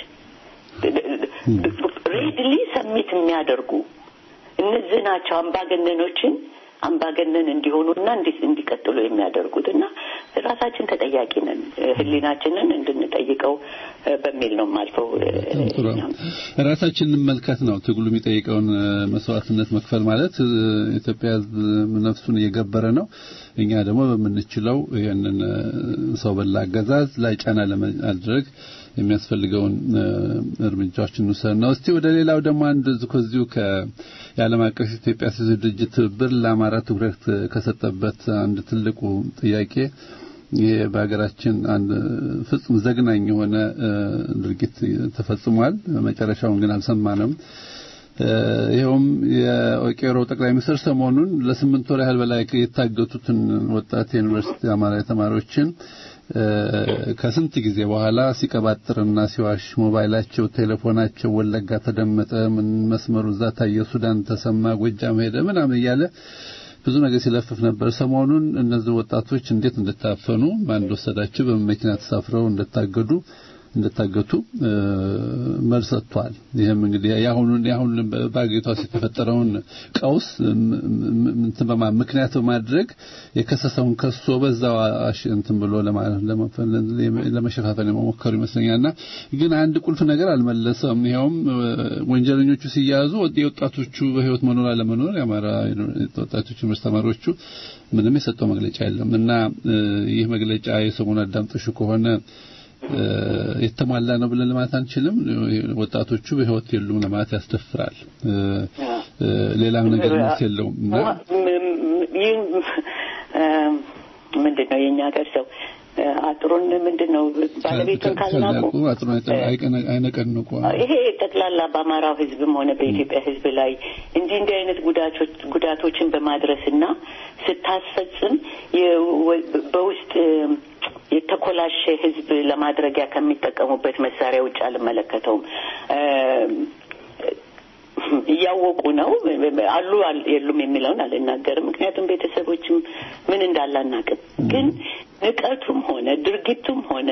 ሬድሊ ሰሚት የሚያደርጉ እነዚህ ናቸው አምባገነን እንዲሆኑና እንዲቀጥሉ የሚያደርጉትና ራሳችን ተጠያቂ ነን፣ ህሊናችንን እንድንጠይቀው በሚል ነው ማልፈው። ራሳችንን መልካት ነው ትግሉ የሚጠይቀውን መስዋዕትነት መክፈል ማለት ኢትዮጵያ ነፍሱን እየገበረ ነው። እኛ ደግሞ በምንችለው ይሄንን ሰው በላ አገዛዝ ላይ ጫና ለማድረግ የሚያስፈልገውን እርምጃዎችን እንውሰድ ነው። እስቲ ወደ ሌላው ደግሞ አንድ ከዚሁ የዓለም አቀፍ ኢትዮጵያ ሲቪል ድርጅት ትብብር ለአማራ ትኩረት ከሰጠበት አንድ ትልቁ ጥያቄ በሀገራችን አንድ ፍጹም ዘግናኝ የሆነ ድርጊት ተፈጽሟል። መጨረሻውን ግን አልሰማንም። ይሄውም የኦቄሮ ጠቅላይ ሚኒስትር ሰሞኑን ለ8 ወር ያህል በላይ የታገቱትን ወጣት ዩኒቨርሲቲ አማራ ተማሪዎችን ከስንት ጊዜ በኋላ ሲቀባጥርና ሲዋሽ ሞባይላቸው ቴሌፎናቸው ወለጋ ተደመጠ፣ ምን መስመሩ እዛ ታየ፣ ሱዳን ተሰማ፣ ጎጃም ሄደ ምናምን እያለ ብዙ ነገር ሲለፍፍ ነበር። ሰሞኑን እነዚህ ወጣቶች እንዴት እንደታፈኑ ማን ወሰዳቸው፣ በመኪና ተሳፍረው እንደታገዱ እንደታገቱ መልስ ሰጥቷል። ይሄም እንግዲህ ያሁን ባገቷ ሲተፈጠረውን ቀውስ ምክንያት በማድረግ የከሰሰውን ከሶ በዛው እንትን ብሎ ለመሸፋፈን የሞከሩ ይመስለኛልና ግን አንድ ቁልፍ ነገር አልመለሰም። ይሄውም ወንጀለኞቹ ሲያዙ የወጣቶቹ በህይወት መኖር አለመኖር ያማራ ወጣቶቹ መስተማሮቹ ምንም የሰጠው መግለጫ የለም እና ይህ መግለጫ የሰሞኑን አዳምጠሹ ከሆነ የተሟላ ነው ብለን ለማለት አንችልም። ወጣቶቹ በህይወት የሉም ለማለት ያስደፍራል። ሌላም ነገር የለውም እና ምንድነው የኛ ሀገር ሰው አጥሩን ምንድነው ባለቤቱን ካልናቁ አጥሩን አይነቀንቁ። ይሄ ጠቅላላ በአማራው ህዝብም ሆነ በኢትዮጵያ ህዝብ ላይ እንዲህ አይነት ጉዳቶችን በማድረስና ስታስፈጽም በውስጥ የተኮላሸ ህዝብ ለማድረጊያ ከሚጠቀሙበት መሳሪያ ውጭ አልመለከተውም። እያወቁ ነው አሉ የሉም የሚለውን አልናገርም። ምክንያቱም ቤተሰቦችም ምን እንዳላናቅም ግን ንቀቱም ሆነ ድርጊቱም ሆነ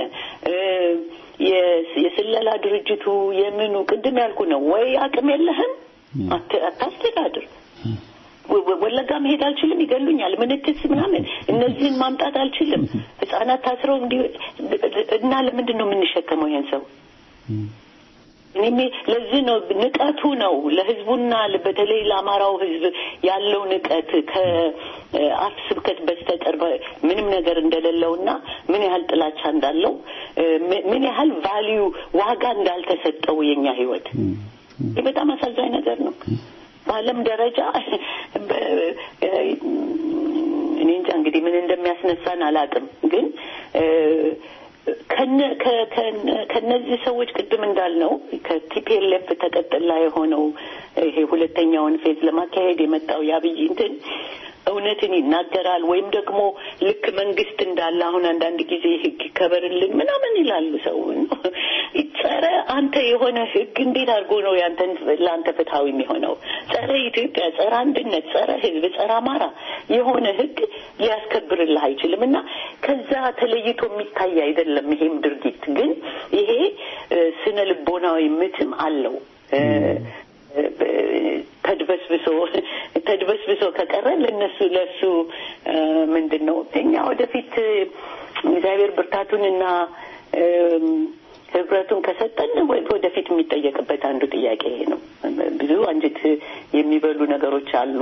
የስለላ ድርጅቱ የምኑ ቅድም ያልኩ ነው ወይ አቅም የለህም አታስተዳድር ወለጋ መሄድ አልችልም ይገሉኛል ምንትስ ምናምን እነዚህን ማምጣት አልችልም ህፃናት ታስረው እና ለምንድን ነው የምንሸከመው ይሄን ሰው? እኔ ለዚህ ነው ንቀቱ ነው ለህዝቡና በተለይ ለአማራው ህዝብ ያለው ንቀት ከአፍ ስብከት በስተቀር ምንም ነገር እንደሌለውና ምን ያህል ጥላቻ እንዳለው ምን ያህል ቫልዩ ዋጋ እንዳልተሰጠው የኛ ህይወት ይሄ በጣም አሳዛኝ ነገር ነው። በዓለም ደረጃ እኔ እንጃ እንግዲህ ምን እንደሚያስነሳን አላውቅም ግን ከነዚህ ሰዎች ቅድም እንዳልነው ከቲፒኤልኤፍ ተቀጥላ የሆነው ይሄ ሁለተኛውን ፌዝ ለማካሄድ የመጣው ያብይ እንትን እውነትን ይናገራል ወይም ደግሞ ልክ መንግስት እንዳለ አሁን አንዳንድ ጊዜ ህግ ከበርልን ምናምን ይላሉ ሰው ጸረ አንተ የሆነ ህግ እንዴት አድርጎ ነው ለአንተ ፍትሃዊ የሚሆነው? ጸረ ኢትዮጵያ ጸረ አንድነት ጸረ ህዝብ ጸረ አማራ የሆነ ህግ ሊያስከብርልህ አይችልም እና ከዛ ተለይቶ የሚታይ አይደለም ይሄም ድርጊት ግን ይሄ ስነ ልቦናዊ ምትም አለው። ተድበስብሶ ከቀረ ለሱ ምንድነው እኛ ወደፊት እግዚአብሔር ብርታቱንና ህብረቱን ከሰጠን ወደፊት የሚጠየቅበት አንዱ ጥያቄ ይሄ ነው። ብዙ አንጀት የሚበሉ ነገሮች አሉ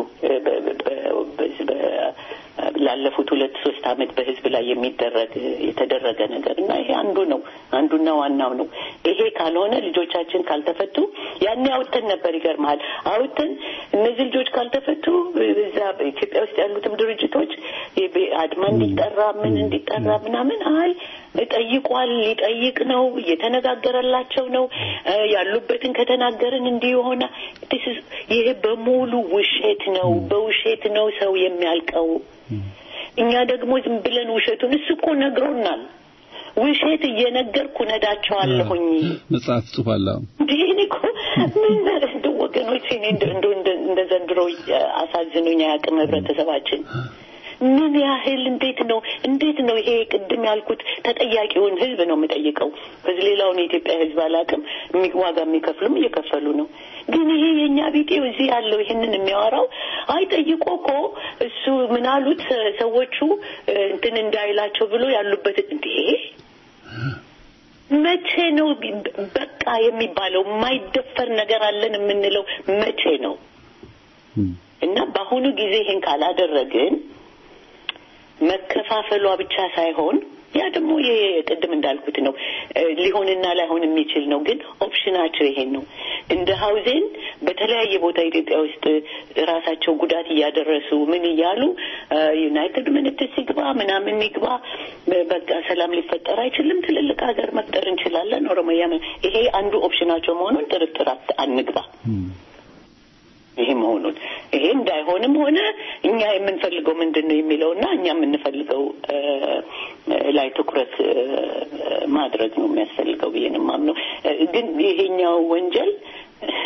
ላለፉት 2-3 አመት በህዝብ ላይ የተደረገ ነገር እና ይሄ አንዱና ዋናው ነው። ይሄ ካልሆነ ልጆቻችን ካልተፈቱ ያኔ አውጥተን ነበር ይገርማል አውጥተን እነዚህ ልጆች ካልተፈቱ እዛ በኢትዮጵያ ውስጥ ያሉትም ድርጅቶች አድማ እንዲጠራ ምን እንዲጠራ ምናምን ጠይቋል ሊጠይቅ ነው እየተነጋገረላቸው ነው ያሉበትን ከተናገርን እንዲሆነ ይሄ በሙሉ ውሸት ነው። በውሸት ነው ሰው የሚያልቀው። እኛ ደግሞ ዝም ብለን ውሸቱን እሱ እኮ ነግሮናል። ውሸት እየነገርኩ ነዳቸዋለሁኝ መጽሐፍ ጽፏል። ዲኒ እኮ ምን ወገኖች እንደ ዘንድሮ አሳዝኑኝ ያቅም ህብረተሰባችን ምን ያህል እንዴት ነው ይሄ ቅድም ያልኩት ተጠያቂውን ህዝብ ነው የምጠይቀው። በዚህ ሌላውን የኢትዮጵያ ህዝብ አላቅም ዋጋ የሚከፍሉም እየከፈሉ ነው። ግን ይሄ የኛ ቢጤው እዚህ ያለው ይሄንን የሚያወራው አይጠይቆ እኮ እሱ ምን አሉት ሰዎቹ እንትን እንዳይላቸው ብሎ ያሉበት መቼ ነው በቃ የሚባለው? የማይደፈር ነገር አለን የምንለው መቼ ነው? እና በአሁኑ ጊዜ ይሄን ካላደረግን መከፋፈሏ ብቻ ሳይሆን ያ ደግሞ የቅድም እንዳልኩት ነው ሊሆንና ላይሆን የሚችል ነው። ግን ኦፕሽናቸው ይሄን ነው። እንደ ሃውዜን በተለያየ ቦታ ኢትዮጵያ ውስጥ ራሳቸው ጉዳት እያደረሱ ምን እያሉ ዩናይትድ ሚኒስትር ሲግባ ምናምን ይግባ በቃ ሰላም ሊፈጠር አይችልም። ትልልቅ ሀገር መፍጠር እንችላለን። ኦሮሚያ ይሄ አንዱ ኦፕሽናቸው መሆኑን ጥርጥር አንግባ። ይሄ መሆኑን ይሄ እንዳይሆንም ሆነ እኛ የምንፈልገው ምንድነው የሚለውና እኛ የምንፈልገው ላይ ትኩረት ማድረግ ነው የሚያስፈልገው ብዬንም ማምነው። ግን ይሄኛው ወንጀል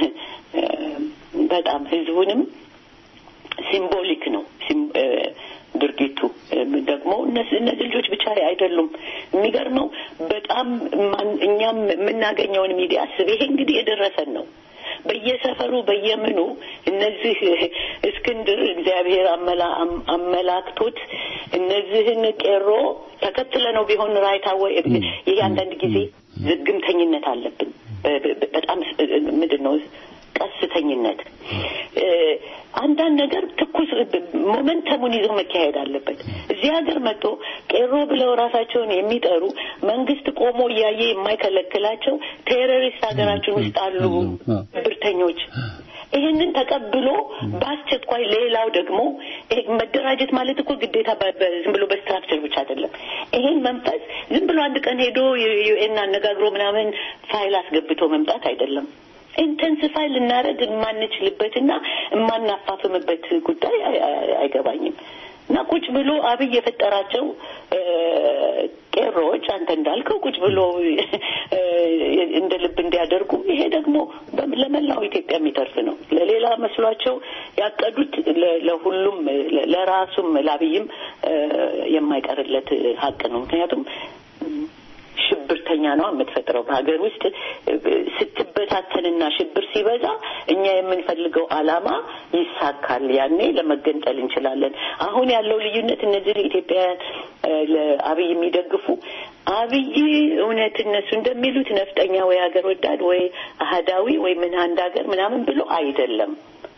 በጣም ህዝቡንም ሲምቦሊክ ነው። ድርጊቱ ደግሞ እነዚህ ልጆች ብቻ አይደሉም የሚገርመው በጣም እኛም የምናገኘውን ሚዲያ ይሄ እንግዲህ የደረሰን ነው በየሰፈሩ በየምኑ እነዚህ እስክንድር እግዚአብሔር አመላክቶት እነዚህን ቄሮ ተከትለ ነው ቢሆን ራይታው ይሄ አንዳንድ ጊዜ ዝግምተኝነት አለብን በጣም ምንድነው ቀስተኝነት አንዳንድ ነገር ትኩስ ሞመንተሙን ይዞ መካሄድ አለበት እዚህ ሀገር መጥቶ ቄሮ ብለው ራሳቸውን የሚጠሩ መንግስት ቆሞ ያየ የማይከለክላቸው ቴሮሪስት ሀገራችን ውስጥ አሉ ብርተኞች ይሄንን ተቀብሎ በአስቸኳይ ሌላው ደግሞ መደራጀት ማለት እኮ ግዴታ ዝም ብሎ በስትራክቸር ብቻ አይደለም ይሄን መንፈስ ዝም ብሎ አንድ ቀን ሄዶ ዩኤን አነጋግሮ ምናምን ፋይል አስገብቶ መምጣት አይደለም ኢንተንሲፋይ ልናረግ ማንችልበትና ማናፋፍምበት ጉዳይ አይገባኝም እና ቁጭ ብሎ አብይ የፈጠራቸው ቄሮች አንተ እንዳልከው ቁጭ ብሎ እንደ ልብ እንዲያደርጉ ይሄ ደግሞ ለመላው ኢትዮጵያ የሚተርፍ ነው ለሌላ መስሏቸው ያቀዱት ለሁሉም ለራሱም ላብይም የማይቀርለት ሀቅ ነው ምክንያቱም ሽብርተኛ ነው የምትፈጥረው በሀገር ውስጥ ስትበታተንና ሽብር ሲበዛ እኛ የምንፈልገው አላማ ይሳካል ያኔ ለመገንጠል እንችላለን አሁን ያለው ልዩነት እነዚህ ኢትዮጵያ ለአብይ የሚደግፉ አብይ እውነት እነሱ እንደሚሉት ነፍጠኛ ወይ ሀገር ወዳድ ወይ አህዳዊ ወይ ምን አንድ ሀገር ምናምን ብሎ አይደለም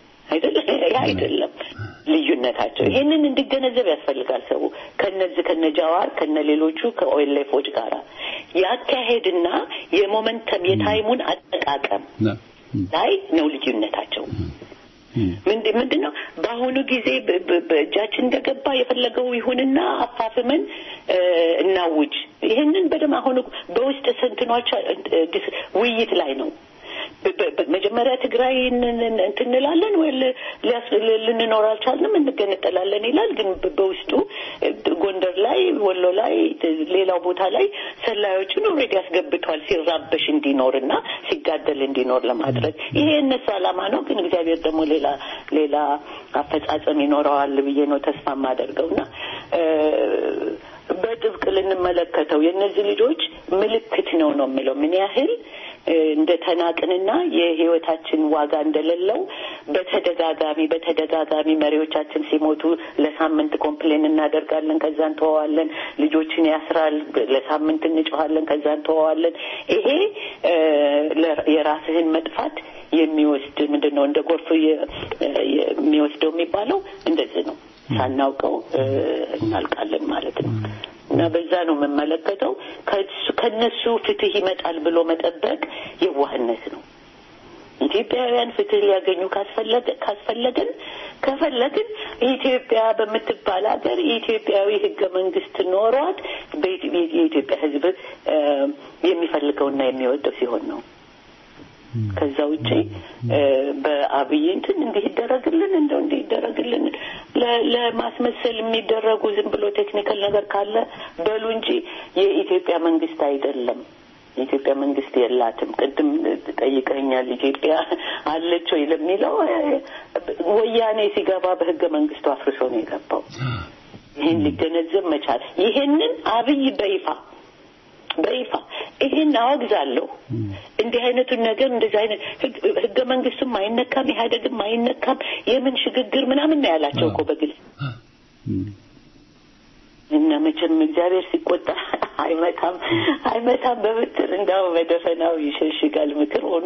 ልዩነታቸው ይሄንን እንዲገነዘብ ያስፈልጋል ሰው ከነጃዋር ከነሌሎቹ ከኦኤልኤፎች ጋር ያካሄድና የሞመንተም የታይሙን አጠቃቀም ላይ ነው ልዩነታቸው ምንድነው በአሁኑ ጊዜ በእጃችን እንደገባ የፈለገው ይሁንና አፋፍመን እናውጅ ይሄንን በደም አሁን በውስጥ ሰንትኗች ውይይት ላይ ነው መጀመሪያ ትግራይ እንትንላለን ወይ ልንኖር አልቻልንም እንገነጠላለን ይላል ግን በውስጡ ጎንደር ላይ ወሎ ላይ ሌላው ቦታ ላይ ሰላዮችን ኦሬዲ ያስገብቷል ሲራበሽ እንዲኖርና ሲጋደል እንዲኖር ለማድረግ ይሄ እነሱ አላማ ነው ግን እግዚአብሔር ደግሞ ሌላ አፈጻጸም ይኖረዋል ብዬ ነው ተስፋ ማደርገውና በጥብቅ ልንመለከተው የነዚህ ልጆች ምልክት ነው የምለው ምን ያህል እንደተናቅንና የህይወታችን ዋጋ እንደሌለው በተደጋጋሚ መሪዎቻችን ሲሞቱ ለሳምንት ኮምፕሌን እናደርጋለን ከዛን ተዋዋለን ልጆችን ያስራል ለሳምንት እንጮሃለን ከዛን ተዋዋለን ይሄ የራስህን መጥፋት የሚወስድ ምንድነው እንደ ጎርፍ የሚወስደው የሚባለው እንደዚህ ነው ሳናውቀው እናልቃለን ማለት ነው እና በዛ ነው መመለከተው ከነሱ ፍትህ ይመጣል ብሎ መጠበቅ የዋህነት ነው ኢትዮጵያውያን ፍትህ ሊያገኙ ከፈለግን ኢትዮጵያ በምትባል ሀገር ኢትዮጵያዊ ህገ መንግስት ኖሯት የኢትዮጵያ ህዝብ የሚፈልገውና የሚወደው ሲሆን ነው ከዛ ውጪ በአብይ እንትን እንዲደረግልን እንዲደረግልን ለማስመሰል የሚደረጉ ዝም ብሎ ቴክኒካል ነገር ካለ በሉ እንጂ የኢትዮጵያ መንግስት አይደለም የኢትዮጵያ መንግስት የላትም ቅድም ጠይቀኛል ኢትዮጵያ አለች ወይ ለሚለው ወያኔ ሲገባ በህገ መንግስቱ አፍርሶ ነው የገባው ይሄን ሊገነዘብ መቻል ይሄንን አብይ በይፋ ይሄን አወግዛለሁ እንዲህ አይነቱን ነገር እንደዚህ አይነት ህገ መንግስቱም አይነካም ኢህአዴግም አይነካም የምን ሽግግር ምናምን ያላቸው እኮ በግልጽ እና መቼም እግዚአብሔር ሲቆጣ አይመታም በብትር እንዳው በደፈናው ይሸሽጋል ምክር ሆኖ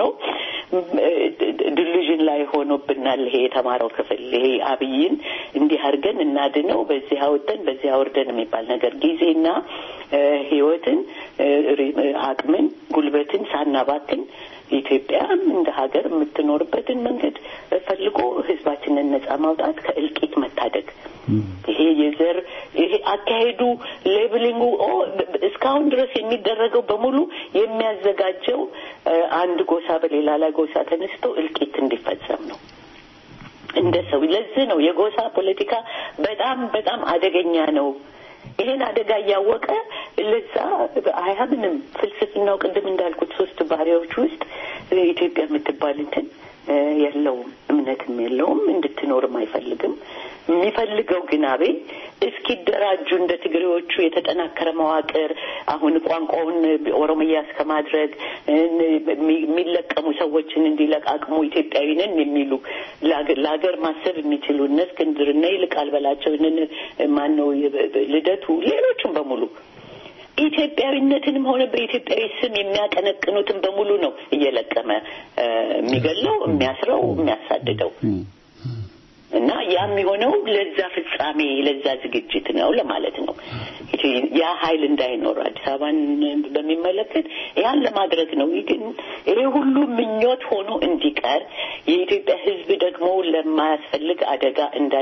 ዲሉዥን ላይ ሆኖብናል ይሄ የተማረው ክፍል ይሄ አብይን እንዲህ አድርገን እናድነው በዚህ አውርደን የሚባል ነገር ጊዜና ህይወትን አቅምን ጉልበትን ሳናባክን ኢትዮጵያ እንደ ሀገር የምትኖርበትን መንገድ ፈልጎ ህዝባችንን ነጻ ማውጣት ከእልቂት መታደግ ይሄ የዘር ይሄ አካሄዱ ሌብሊንጉ እስካሁን ድረስ የሚደረገው በሙሉ የሚያዘጋጀው አንድ ጎሳ በሌላ ላይ ጎሳ ተነስቶ እልቂት እንዲፈጸም ነው እንደ ሰው ለዚህ ነው የጎሳ ፖለቲካ በጣም አደገኛ ነው ይሄን አደጋ ያወቀ ለዛ አይሀብንም ፍልስፍናው ቅድም እንዳልኩት ሶስት ባህሪያዎች ውስጥ ኢትዮጵያ የምትባል እንትን የለውም እምነትም የለውም እንድትኖርም አይፈልግም የሚፈልገው ግን አቤ እስኪደራጁ እንደ ትግሬዎቹ የተጠናከረ መዋቅር አሁን ቋንቋውን ኦሮሚያ እስከማድረግ የሚለቀሙ ሰዎችን እንዲለቃቅሙ ኢትዮጵያዊ ነን የሚሉ ለሀገር ማሰብ የሚችሉ እነ እስክንድርና ይልቃል በላቸው ማነው ልደቱ ሌሎቹም በሙሉ ኢትዮጵያዊነትንም ሆነ በኢትዮጵያዊ ስም የሚያቀነቅኑትን በሙሉ ነው እየለቀመ የሚገለው የሚያስረው የሚያሳድደው እና ያም የሆነው ለዛ ፍጻሜ ለዛ ዝግጅት ነው ለማለት ነው ያ ኃይል እንዳይኖር አዲስ አበባን በሚመለከት ያን ለማድረግ ነው ግን ይሄ ሁሉ ምኞት ሆኖ እንዲቀር የኢትዮጵያ ሕዝብ ደግሞ ለማያስፈልግ አደጋ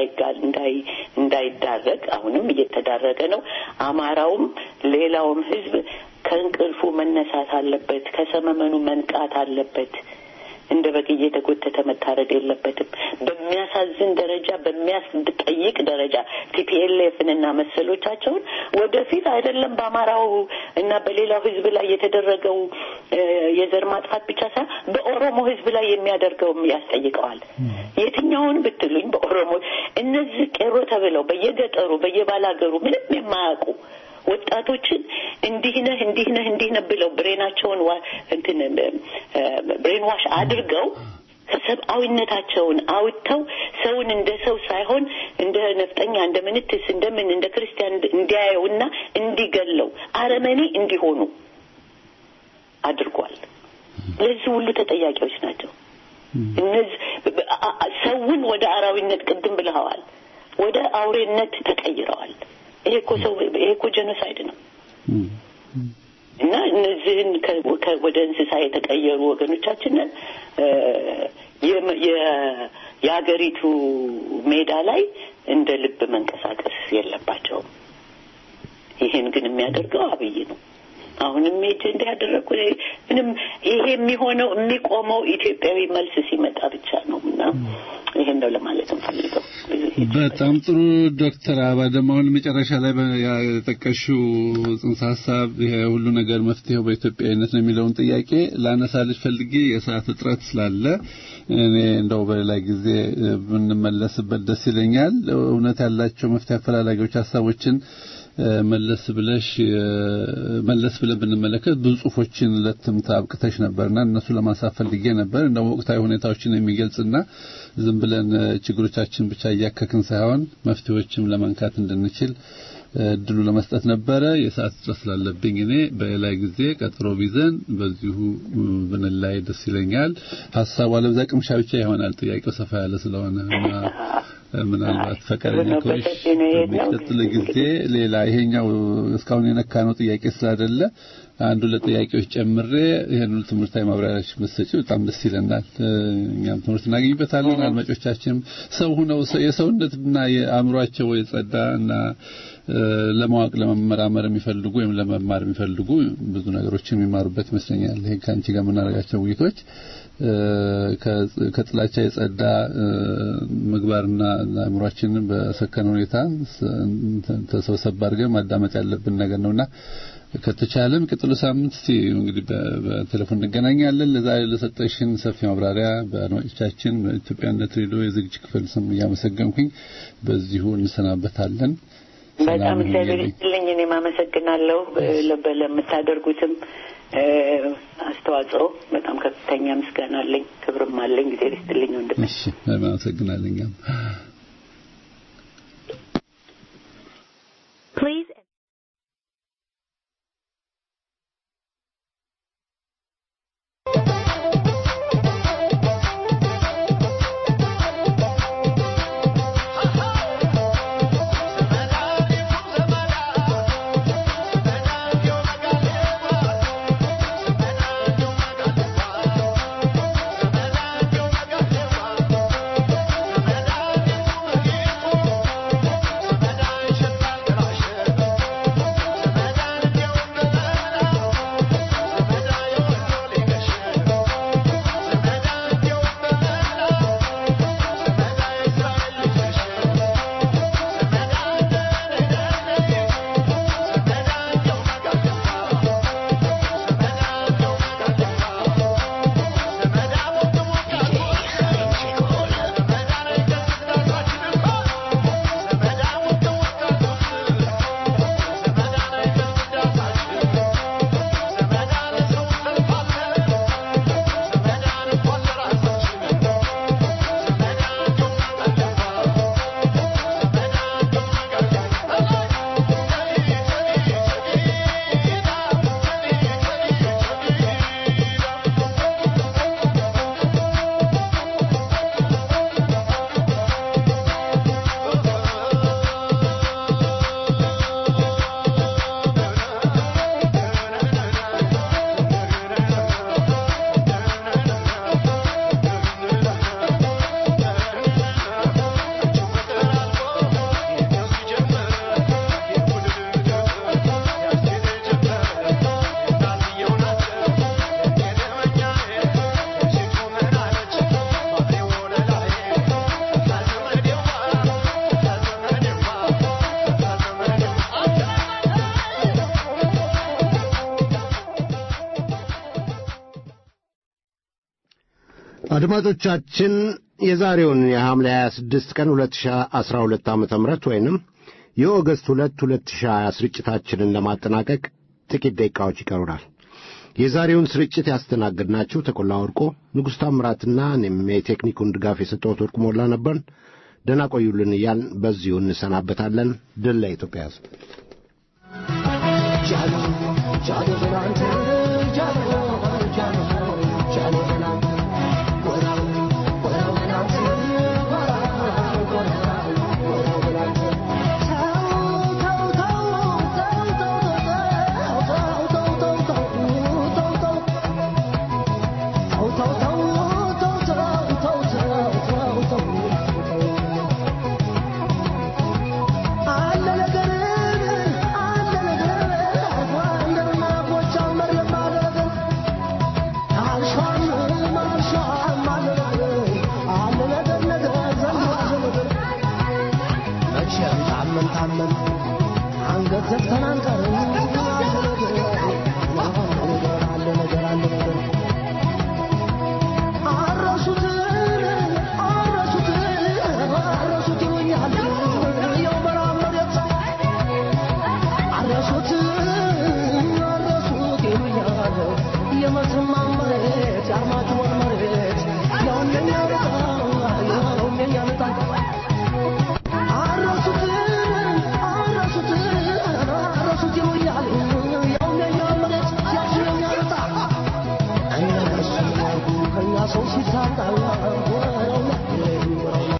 እንዳይዳረግ አሁንም እየተዳረገ ነው አማራውም ሌላውም ሕዝብ ከእንቅልፉ መነሳት አለበት ከሰመመኑ መንቃት አለበት እንደ በቅዬ ተጎተተ መታረድ የለበትም በሚያሳዝን ደረጃ በሚያስጠይቅ ደረጃ ቲፒኤልኤፍንና መሰሎቻቸውን ወደፊት አይደለም በአማራው እና በሌላው ህዝብ ላይ የተደረገው የዘር ማጥፋት ብቻ ሳይሆን በኦሮሞ ህዝብ ላይ የሚያደርገው ያስጠይቀዋል የትኛውን ብትሉኝ በኦሮሞ እነዚህ ቄሮ ተብለው በየገጠሩ በየባላገሩ ምንም የማያውቁ ወጣቶችን እንዲህ ነህ ብለው ብሬናቸውን ብሬን ዋሽ አድርገው ከሰብአዊነታቸውን አውጥተው ሰውን እንደ ሰው ሳይሆን እንደ ነፍጠኛ እንደ ምንትስ እንደምን እንደ ክርስቲያን እንዲያዩና እንዲገለው አረመኔ እንዲሆኑ አድርጓል ለዚህ ሁሉ ተጠያቂዎች ናቸው እነዚህ ሰውን ወደ አራዊነት ቅድም ብለዋል ወደ አውሬነት ተቀይረዋል ይሄ እኮ ጄኖሳይድ ነው እና እነዚህን ወደ እንስሳ የተቀየሩ ወገኖቻችንን የሀገሪቱ ሜዳ ላይ እንደ ልብ መንቀሳቀስ የለባቸውም ይሄን ግን የሚያደርገው አብይ ነው አሁንም ኤጀንዳ ያደረኩ ምንም ይሄ የሚሆነው የሚቆመው ኢትዮጵያዊ መልስ ሲመጣ ብቻ ነውና ይሄን ነው ለማለት እንፈልገው በጣም ጥሩ ዶክተር አባደማውን መጨረሻ ላይ ያጠቀሽው ጽንሰ ሐሳብ ይሄ ሁሉ ነገር መፍትሄው በኢትዮጵያዊነት ነው የሚለውን ጥያቄ ላነሳልሽ ፈልጌ የሰዓት እጥረት ስላለ እኔ እንደው በሌላ ጊዜ ብንመለስበት ደስ ይለኛል እውነት ያላቸው መፍትሄ አፈላላጊዎች ሐሳቦችን መለስ ብለን ብንመለከት ብዙ ጽሁፎችን ለትምታ አብቅተሽ ነበርና እነሱ ለማሳፍ ፈልጌ ነበር እንደው ወቅታዊ ሁኔታዎችን የሚገልጽና ዝም ብለን ችግሮቻችን ብቻ እያከክን ሳይሆን መፍትሄዎችም ለማንካት እንድንችል እድሉ ለመስጠት ነበረ የሰዓት እጥረት ስላለብኝ እኔ በሌላ ጊዜ ቀጥሮ ቢዘን በዚሁ ብንላይ ደስ ይለኛል ሐሳቡ አለብዛ ቅምሻ ብቻ ይሆናል ጥያቄው ሰፋ ያለ ስለሆነ ምናልባት ፈቃደኛ ከሆንሽ በሚቀጥለው ጊዜ ሌላ ይሄኛው እስካሁን የነካነው ጥያቄ ስላደለ አንዱ ለጥያቄዎች ጨምሬ ይሄንን ትምህርታዊ ማብራሪያዎች መስጠት በጣም ደስ ይለናል እኛም ትምህርት እናገኝበታለን አድማጮቻችንም ሰው ሆነው የሰውነትና የአእምሮአቸው የጸዳና ለማወቅ ለመመራመር የሚፈልጉ ወይም ለመማር የሚፈልጉ ብዙ ነገሮችን የሚማሩበት ይመስለኛል ይሄ ካንቺ ጋር መናረጋቸው ውይይቶች ከጥላቻ የጸዳ ምግባርና አእምሮአችንን በሰከነ ሁኔታ ተሰብሰብ አድርገን ማዳመጥ ያለብን ነገር ነውና ከተቻለም ቀጥሎ ሳምንት እንግዲህ በቴሌፎን እንገናኛለን ለዛሬ ለሰጠሽን ሰፊ ማብራሪያ በአድማጮቻችን በኢትዮጵያነት ሬዲዮ የዝግጅት ክፍል ስም ያመሰግንኩኝ በዚሁ እንሰናበታለን በጣም እግዚአብሔር ይስጥልኝ እኔ ማመሰግናለሁ ለምታደርጉትም አስተዋጽኦ በጣም ከፍተኛ ምስጋና አለኝ ክብርም አለኝ እግዚአብሔር ይስጥልኝ ወንድሜ እሺ ማመሰግናለሁ Please አድማጮቻችን የዛሬውን የሐምሌ 26 ቀን 2012 ዓ.ም ወይንም የኦገስት 2 2020 ስርጭታችንን ለማጠናቀቅ ጥቂት ደቂቃዎች ይቀሩናል። የዛሬውን ስርጭት ያስተናግድናችሁ ተቆላ ወርቆ፣ ንጉሥ ታምራትና እኔም የቴክኒኩን ድጋፍ የሰጠሁት ወርቁ ሞላ ነበርን። ደህና ቆዩልን እያልን በዚሁ እንሰናበታለን። ድል ለኢትዮጵያ ሕዝብ።